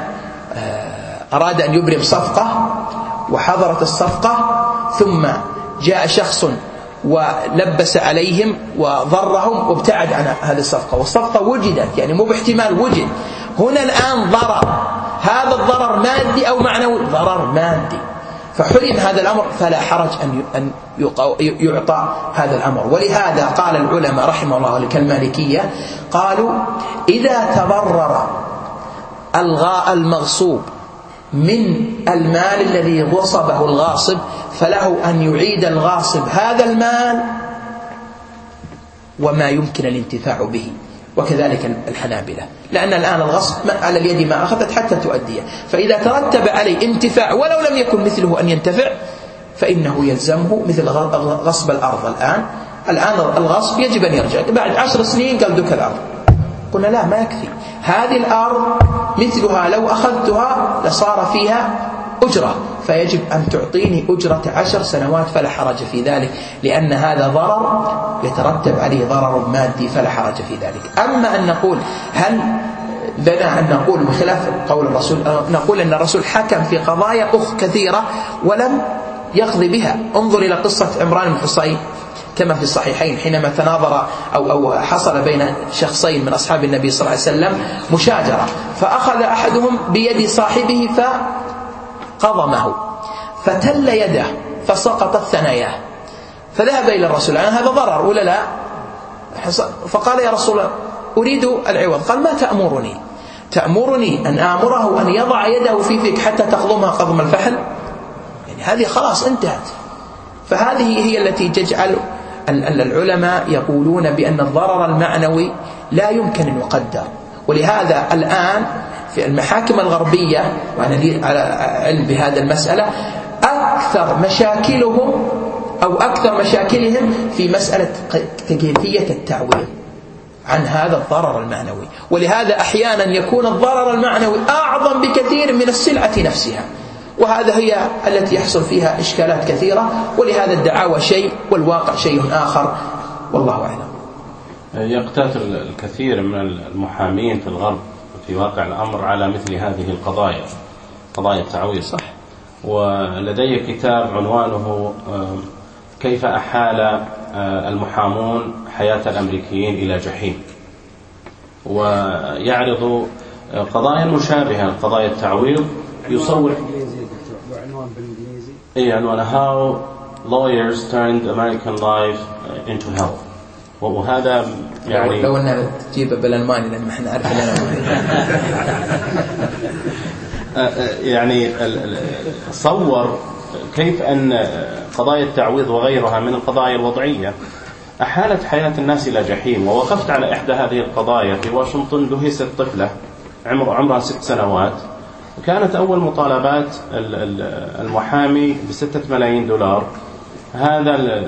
أراد أن يبرم صفقة وحضرت الصفقة ثم جاء شخص ولبس عليهم وضرهم وابتعد عن هذه الصفقة، والصفقة وجدت، يعني مو باحتمال وجد. هنا الآن ضرر، هذا الضرر مادي أو معنوي؟ ضرر مادي، فحرم هذا الأمر، فلا حرج أن يعطى هذا الأمر. ولهذا قال العلماء رحمه الله كالمالكية قالوا إذا تضرر المغصوب من المال الذي غصبه الغاصب فله أن يعيد الغاصب هذا المال وما يمكن الانتفاع به، وكذلك الحنابلة، لأن الآن الغصب على اليد ما أخذت حتى تؤديه، فإذا ترتب عليه انتفاع ولو لم يكن مثله أن ينتفع فإنه يلزمه مثل غصب الأرض. الآن الآن الغصب يجب أن يرجع بعد عشر سنين قال دوك الأرض، قلنا لا ما يكفي، هذه الأرض مثلها لو أخذتها لصار فيها أجرة، فيجب أن تعطيني أجرة عشر سنوات فلا حرج في ذلك، لأن هذا ضرر يترتب عليه ضرر مادي فلا حرج في ذلك. أما أن نقول هل لنا أن نقول بخلاف قول الرسول، نقول أن الرسول حكم في قضايا أخ كثيرة ولم يقضي بها. انظر إلى قصة عمران بن حصين، كما في الصحيحين حينما تناظر أو, أو حصل بين شخصين من أصحاب النبي صلى الله عليه وسلم مشاجرة، فأخذ أحدهم بيد صاحبه فقضمه فتل يده فسقطت ثناياه، فذهب إلى الرسول، يعني هذا ضرر ولا لا؟ فقال يا رسول الله أريد العوض. قال ما تأمرني؟ تأمرني أن آمره أن يضع يده في فيك حتى تقضمها قضم الفحل؟ يعني هذه خلاص انتهت. فهذه هي التي تجعل العلماء يقولون بأن الضرر المعنوي لا يمكن أن يقدر. ولهذا الآن في المحاكم الغربية، وأنا لي على علم بهذا المسألة، أكثر مشاكلهم أو أكثر مشاكلهم في مسألة كيفية التعويض عن هذا الضرر المعنوي. ولهذا أحيانا يكون الضرر المعنوي أعظم بكثير من السلعة نفسها، وهذا هي التي يحصل فيها إشكالات كثيرة. ولهذا الدعاوى شيء والواقع شيء آخر، والله أعلم. يقتتل الكثير من المحامين في الغرب في واقع الأمر على مثل هذه القضايا، قضايا التعويض. صح. ولدي كتاب عنوانه كيف أحال المحامون حياة الأمريكيين إلى جحيم، ويعرض قضايا مشابهة قضايا التعويض. يصور إيه عنوانه How Lawyers Turned American Life into Hell. وهذا يعني لو أننا تجيبه بالألماني لأن ما احنا عارفين يعني صور كيف أن قضايا التعويض وغيرها من القضايا الوضعية أحالت حياة الناس إلى جحيم. ووقفت على إحدى هذه القضايا في واشنطن، دهست طفلة عمر عمرها ست سنوات، كانت أول مطالبات المحامي بستة ملايين دولار. هذا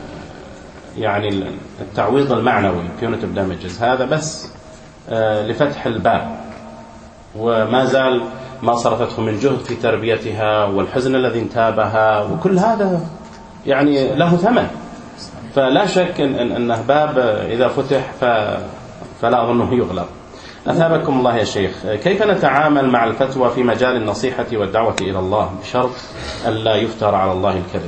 يعني التعويض المعنوي punitive damages، هذا بس لفتح الباب، وما زال ما صرفته من جهد في تربيتها والحزن الذي انتابها، وكل هذا يعني له ثمن. فلا شك أن أنه باب إذا فتح فلا أظنه يغلق. أثابكم الله يا شيخ، كيف نتعامل مع الفتوى في مجال النصيحة والدعوة إلى الله بشرط ألا يفتر على الله الكذب؟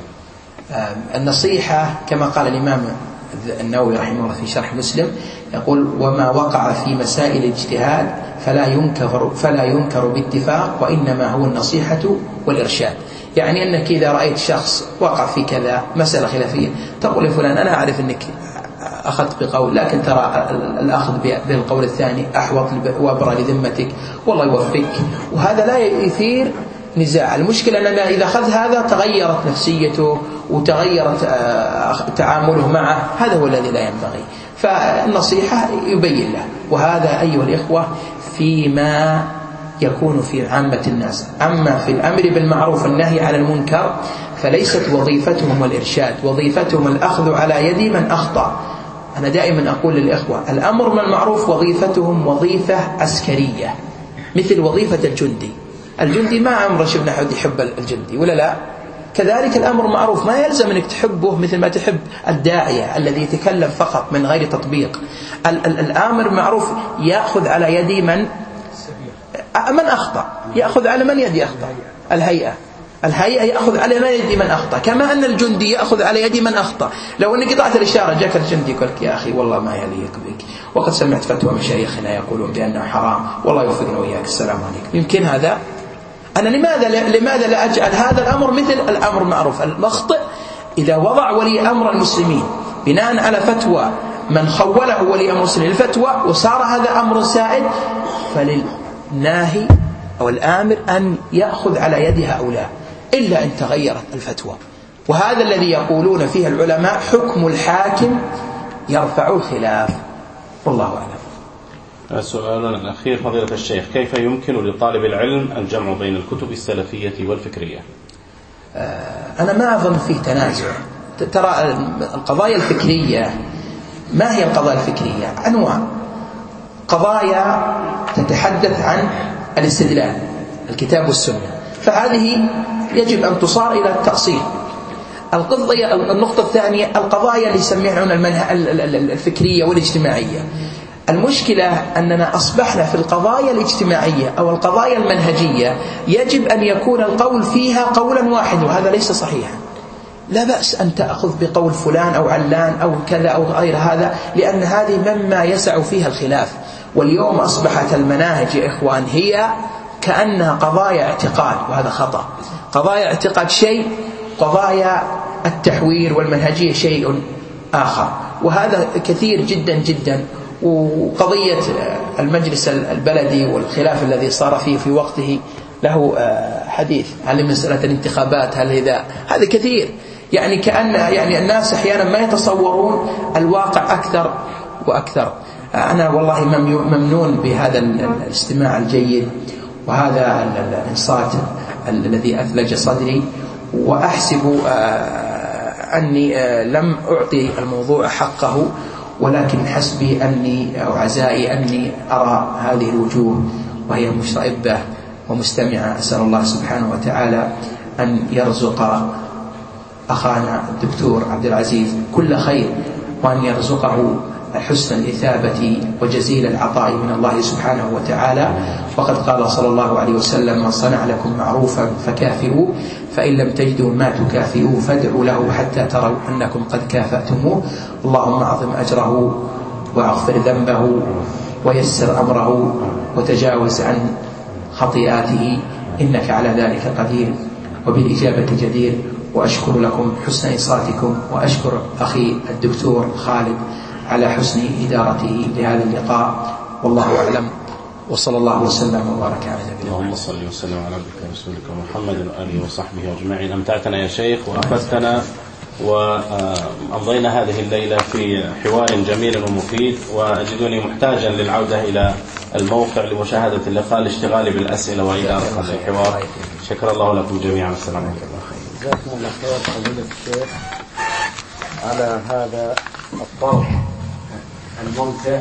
النصيحة كما قال الإمام النووي رحمه الله في شرح مسلم، يقول وما وقع في مسائل الاجتهاد فلا ينكر, فلا ينكر باتفاق، وإنما هو النصيحة والإرشاد. يعني أنك إذا رأيت شخص وقع في كذا مسألة خلافية تقول لفلان أنا أعرف أنك أخذت بقول، لكن ترى الأخذ بالقول الثاني أحوط وأبرى لذمتك، والله يوفقك. وهذا لا يثير نزاع. المشكلة أننا إذا أخذ هذا تغيرت نفسيته وتغيرت تعامله معه، هذا هو الذي لا ينبغي. فالنصيحة يبين له. وهذا أيها الإخوة فيما يكون في عامة الناس. أما في الأمر بالمعروف والنهي عن المنكر فليست وظيفتهم الإرشاد، وظيفتهم الأخذ على يد من أخطأ. أنا دائما أقول للإخوة الأمر بالمعروف وظيفتهم وظيفة عسكرية، مثل وظيفة الجندي. الجندي ما عمره شفنا حد يحب الجندي ولا لا؟ كذلك الأمر معروف ما يلزم أنك تحبه مثل ما تحب الداعية الذي يتكلم فقط من غير تطبيق. الآمر معروف يأخذ على يد من من أخطأ، يأخذ على من يد أخطأ. الهيئة الهيئة يأخذ على من يد من أخطأ، كما أن الجندي يأخذ على يد من أخطأ. لو أنك قطعت الإشارة جاك الجندي يقول لك يا أخي والله ما يليق بك، وقد سمعت فتوى مشايخنا يقولون بأنه حرام، والله يوفقنا وإياك، السلام عليكم. يمكن هذا أنا لماذا لماذا لا أجعل هذا الأمر مثل الأمر معروف؟ المخطئ إذا وضع ولي أمر المسلمين بناء على فتوى من خوله ولي أمر المسلمين الفتوى وصار هذا أمر سائد، فللناهي أو الآمر أن يأخذ على يد هؤلاء إلا أن تغيرت الفتوى. وهذا الذي يقولون فيه العلماء حكم الحاكم يرفع الخلاف، والله أعلم. السؤال الأخير فضيلة الشيخ، كيف يمكن لطالب العلم الجمع بين الكتب السلفية والفكرية؟ أنا ما أظن فيه تنازع. ترى القضايا الفكرية، ما هي القضايا الفكرية؟ أنواع. قضايا تتحدث عن الاستدلال، الكتاب والسنة، فهذه يجب أن تصار إلى التأصيل. القضية النقطة الثانية القضايا اللي يسميها الفكرية والاجتماعية. المشكلة أننا أصبحنا في القضايا الاجتماعية أو القضايا المنهجية يجب أن يكون القول فيها قولا واحد، وهذا ليس صحيحا. لا بأس أن تأخذ بقول فلان أو علان أو كذا أو غير هذا، لأن هذه مما يسع فيها الخلاف. واليوم أصبحت المناهج يا إخوان هي كأنها قضايا اعتقاد، وهذا خطأ. قضايا اعتقاد شيء، قضايا التحوير والمنهجية شيء آخر، وهذا كثير جدا جدا. وقضية المجلس البلدي والخلاف الذي صار فيه في وقته له حديث عن مسألة الانتخابات، هل إذا هذا كثير، يعني كأن يعني الناس أحيانا ما يتصورون الواقع أكثر وأكثر. أنا والله ممنون بهذا الاستماع الجيد وهذا الإنصات الذي أثلج صدري، وأحسب أني لم أعطي الموضوع حقه، ولكن حسبي أني أو عزائي أني أرى هذه الوجوه وهي مشرئبة ومستمعة. أسأل الله سبحانه وتعالى أن يرزق أخانا الدكتور عبد العزيز كل خير، وأن يرزقه حسن الإثابة وجزيل العطاء من الله سبحانه وتعالى. وقد قال صلى الله عليه وسلم: من صنع لكم معروفا فكافئوه، فإن لم تجدوا ما تكافئوه فادعوا له حتى تروا أنكم قد كافأتموه. اللهم أعظم أجره واغفر ذنبه ويسر أمره وتجاوز عن خطيئاته، إنك على ذلك قدير وبالإجابة جدير. وأشكر لكم حسن إنصاتكم، وأشكر أخي الدكتور خالد على حسن إدارته لهذا اللقاء، والله أعلم، وصلى الله وسلم وبارك على نبينا. اللهم صل وسلم على عبدك ورسولك محمد وآله وصحبه أجمعين. أمتعتنا يا شيخ وأفدتنا، وأمضينا هذه الليلة في حوار جميل ومفيد، وأجدني محتاجا للعودة إلى الموقع لمشاهدة اللقاء لاشتغالي بالأسئلة وإدارة الحوار. شكر الله لكم جميعا. السلام عليكم. جزاكم الله خير فضيلة الشيخ على هذا الطرح الممتع،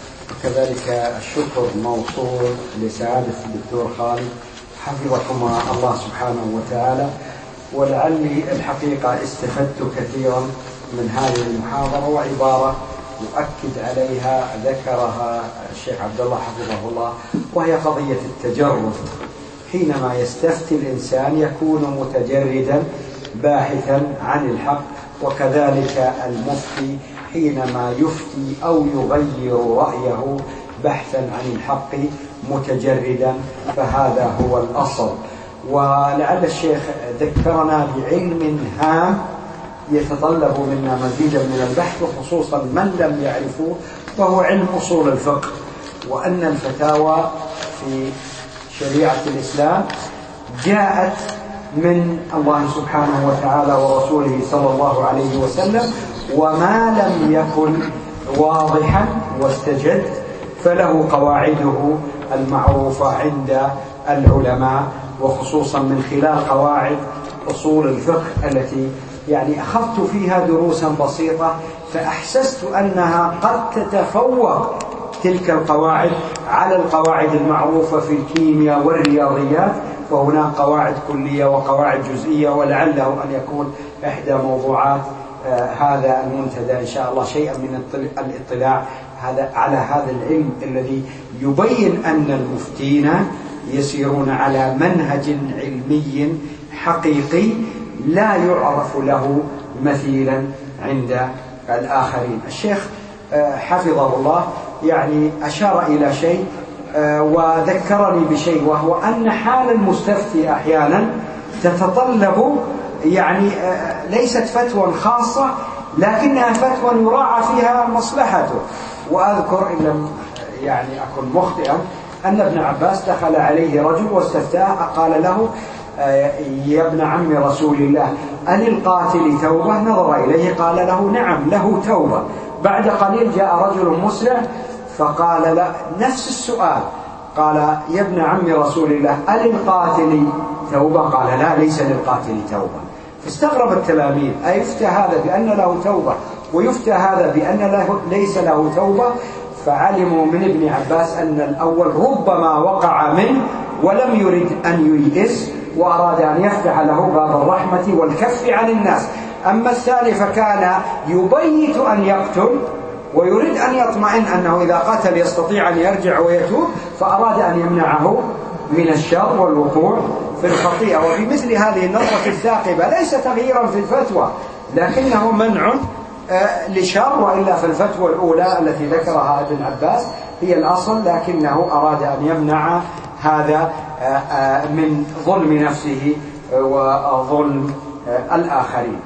وكذلك الشكر موصول لسعادة الدكتور خالد حفظكم الله سبحانه وتعالى. ولعلي الحقيقة استفدت كثيرا من هذه المحاضرة، وعبارة يؤكد عليها ذكرها الشيخ عبد الله حفظه الله، وهي قضية التجرد. حينما يستفتي الإنسان يكون متجردا باحثا عن الحق، وكذلك المفتي حينما يفتي أو يغير رأيه بحثا عن الحق متجردا، فهذا هو الأصل. ولعل الشيخ ذكرنا بعلم هام يتطلب منا مزيدا من البحث، وخصوصا من لم يعرفوه، وهو علم أصول الفقه، وأن الفتاوى في شريعة الإسلام جاءت من الله سبحانه وتعالى ورسوله صلى الله عليه وسلم، وما لم يكن واضحا واستجد فله قواعده المعروفة عند العلماء، وخصوصا من خلال قواعد أصول الفقه التي يعني أخذت فيها دروسا بسيطة، فأحسست أنها قد تتفوق تلك القواعد على القواعد المعروفة في الكيمياء والرياضيات، وهناك قواعد كلية وقواعد جزئية، ولعله أن يكون إحدى موضوعات آه هذا المنتدى إن شاء الله شيئا من الاطلاع هذا على هذا العلم الذي يبين أن المفتين يسيرون على منهج علمي حقيقي لا يعرف له مثيلا عند الآخرين. الشيخ آه حفظه الله يعني أشار إلى شيء آه وذكرني بشيء، وهو أن حال المستفتي أحيانا تتطلب يعني آه ليست فتوى خاصة، لكنها فتوى يراعى فيها مصلحته. وأذكر إن لم يعني أكن مخطئا أن ابن عباس دخل عليه رجل واستفتاه، قال له آه يا ابن عم رسول الله أل القاتل توبة؟ نظر إليه قال له نعم له توبة. بعد قليل جاء رجل مسرع فقال له نفس السؤال، قال يا ابن عم رسول الله أل القاتل توبة؟ قال لا ليس للقاتل توبة. فاستغرب التلاميذ، أيفتى هذا بأن له توبة ويفتى هذا بأن له ليس له توبة؟ فعلموا من ابن عباس أن الأول ربما وقع منه ولم يرد أن ييئس، وأراد أن يفتح له باب الرحمة والكف عن الناس. أما الثاني فكان يبيت أن يقتل ويريد أن يطمئن أنه إذا قتل يستطيع أن يرجع ويتوب، فأراد أن يمنعه من الشر والوقوع في الخطيئة. وفي مثل هذه النظرة الثاقبة ليس تغييرا في الفتوى لكنه منع لشر، وإلا في الفتوى الأولى التي ذكرها ابن عباس هي الأصل، لكنه أراد أن يمنع هذا من ظلم نفسه وظلم الآخرين.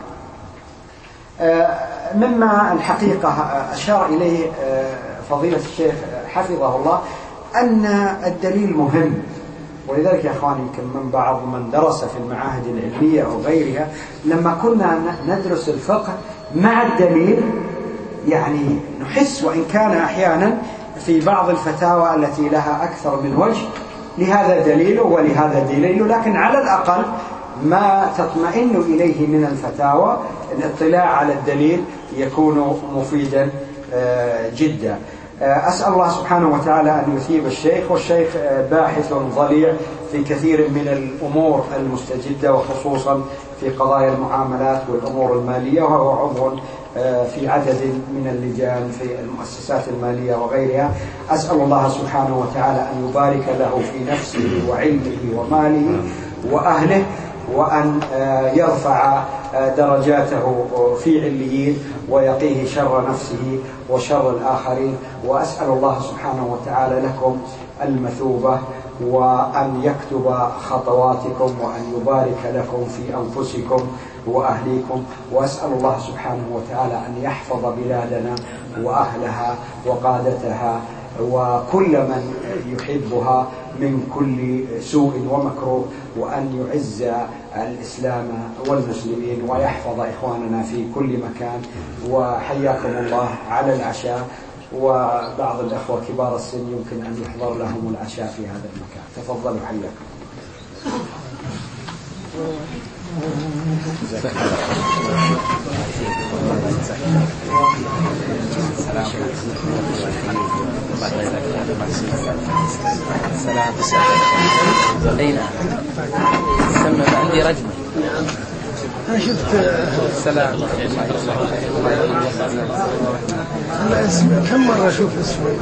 مما الحقيقة أشار إليه فضيلة الشيخ حفظه الله أن الدليل مهم، ولذلك يا أخواني يمكن من بعض من درس في المعاهد العلمية أو غيرها لما كنا ندرس الفقه مع الدليل يعني نحس، وإن كان أحيانا في بعض الفتاوى التي لها أكثر من وجه لهذا دليل ولهذا دليل، لكن على الأقل ما تطمئن إليه من الفتاوى الاطلاع على الدليل يكون مفيدا جدا. أسأل الله سبحانه وتعالى أن يثيب الشيخ، والشيخ باحث ضليع في كثير من الأمور المستجدة وخصوصا في قضايا المعاملات والأمور المالية، وهو عضو في عدد من اللجان في المؤسسات المالية وغيرها. أسأل الله سبحانه وتعالى أن يبارك له في نفسه وعلمه وماله وأهله، وأن يرفع درجاته في عليين ويقيه شر نفسه وشر الآخرين. وأسأل الله سبحانه وتعالى لكم المثوبة، وأن يكتب خطواتكم، وأن يبارك لكم في أنفسكم وأهليكم. وأسأل الله سبحانه وتعالى أن يحفظ بلادنا وأهلها وقادتها وكل من يحبها من كل سوء ومكروه، وأن يعز الإسلام والمسلمين ويحفظ إخواننا في كل مكان. وحياكم الله على العشاء، وبعض الأخوة كبار السن يمكن أن يحضر لهم العشاء في هذا المكان. تفضلوا حياكم. السلام أين سمى عندي رجل أنا شفت السلام أنا اسمي كم مرة أشوف اسمي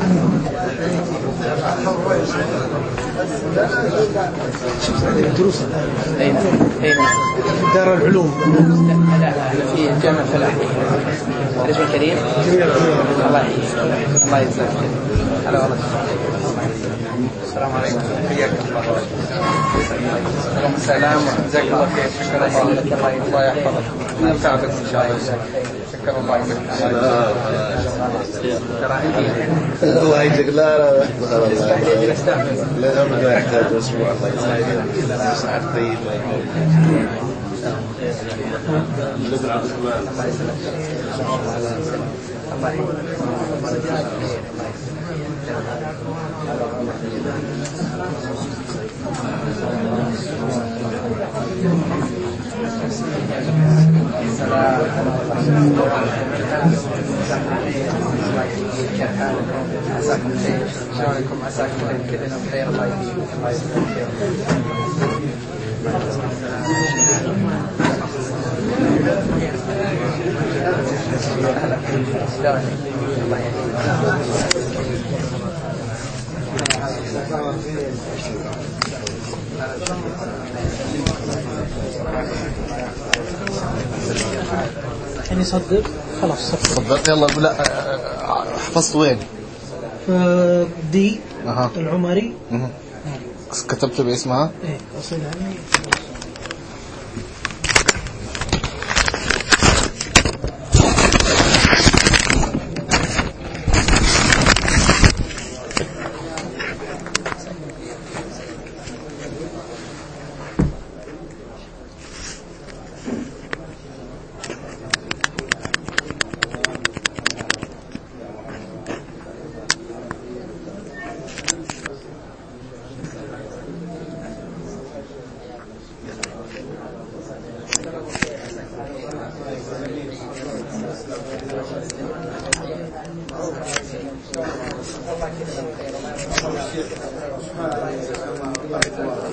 شفت دروس أين أين دار العلوم. لا لا في جامع فلاح. الاسم الكريم الله يحييك الله يجزاك خير. هلا والله. السلام عليكم. حياك الله. عليكم السلام جزاك الله خير. شكرا الله الله يحفظك ونفعك ان شاء الله. شكرا الله لك. ترى عندي الله يجزاك. لا لا لا ما يحتاج اسبوع. الله يجزاك ساعات طيب. عساكم خير. شلونكم؟ عساكم خير كلنا بخير. الله يحييك الله يسلمك. يعني صدق خلاص صدق. يلا لا حفظت وين؟ دي أه. العمري. أه. كتبت باسمها؟ ايه اصل عني. الله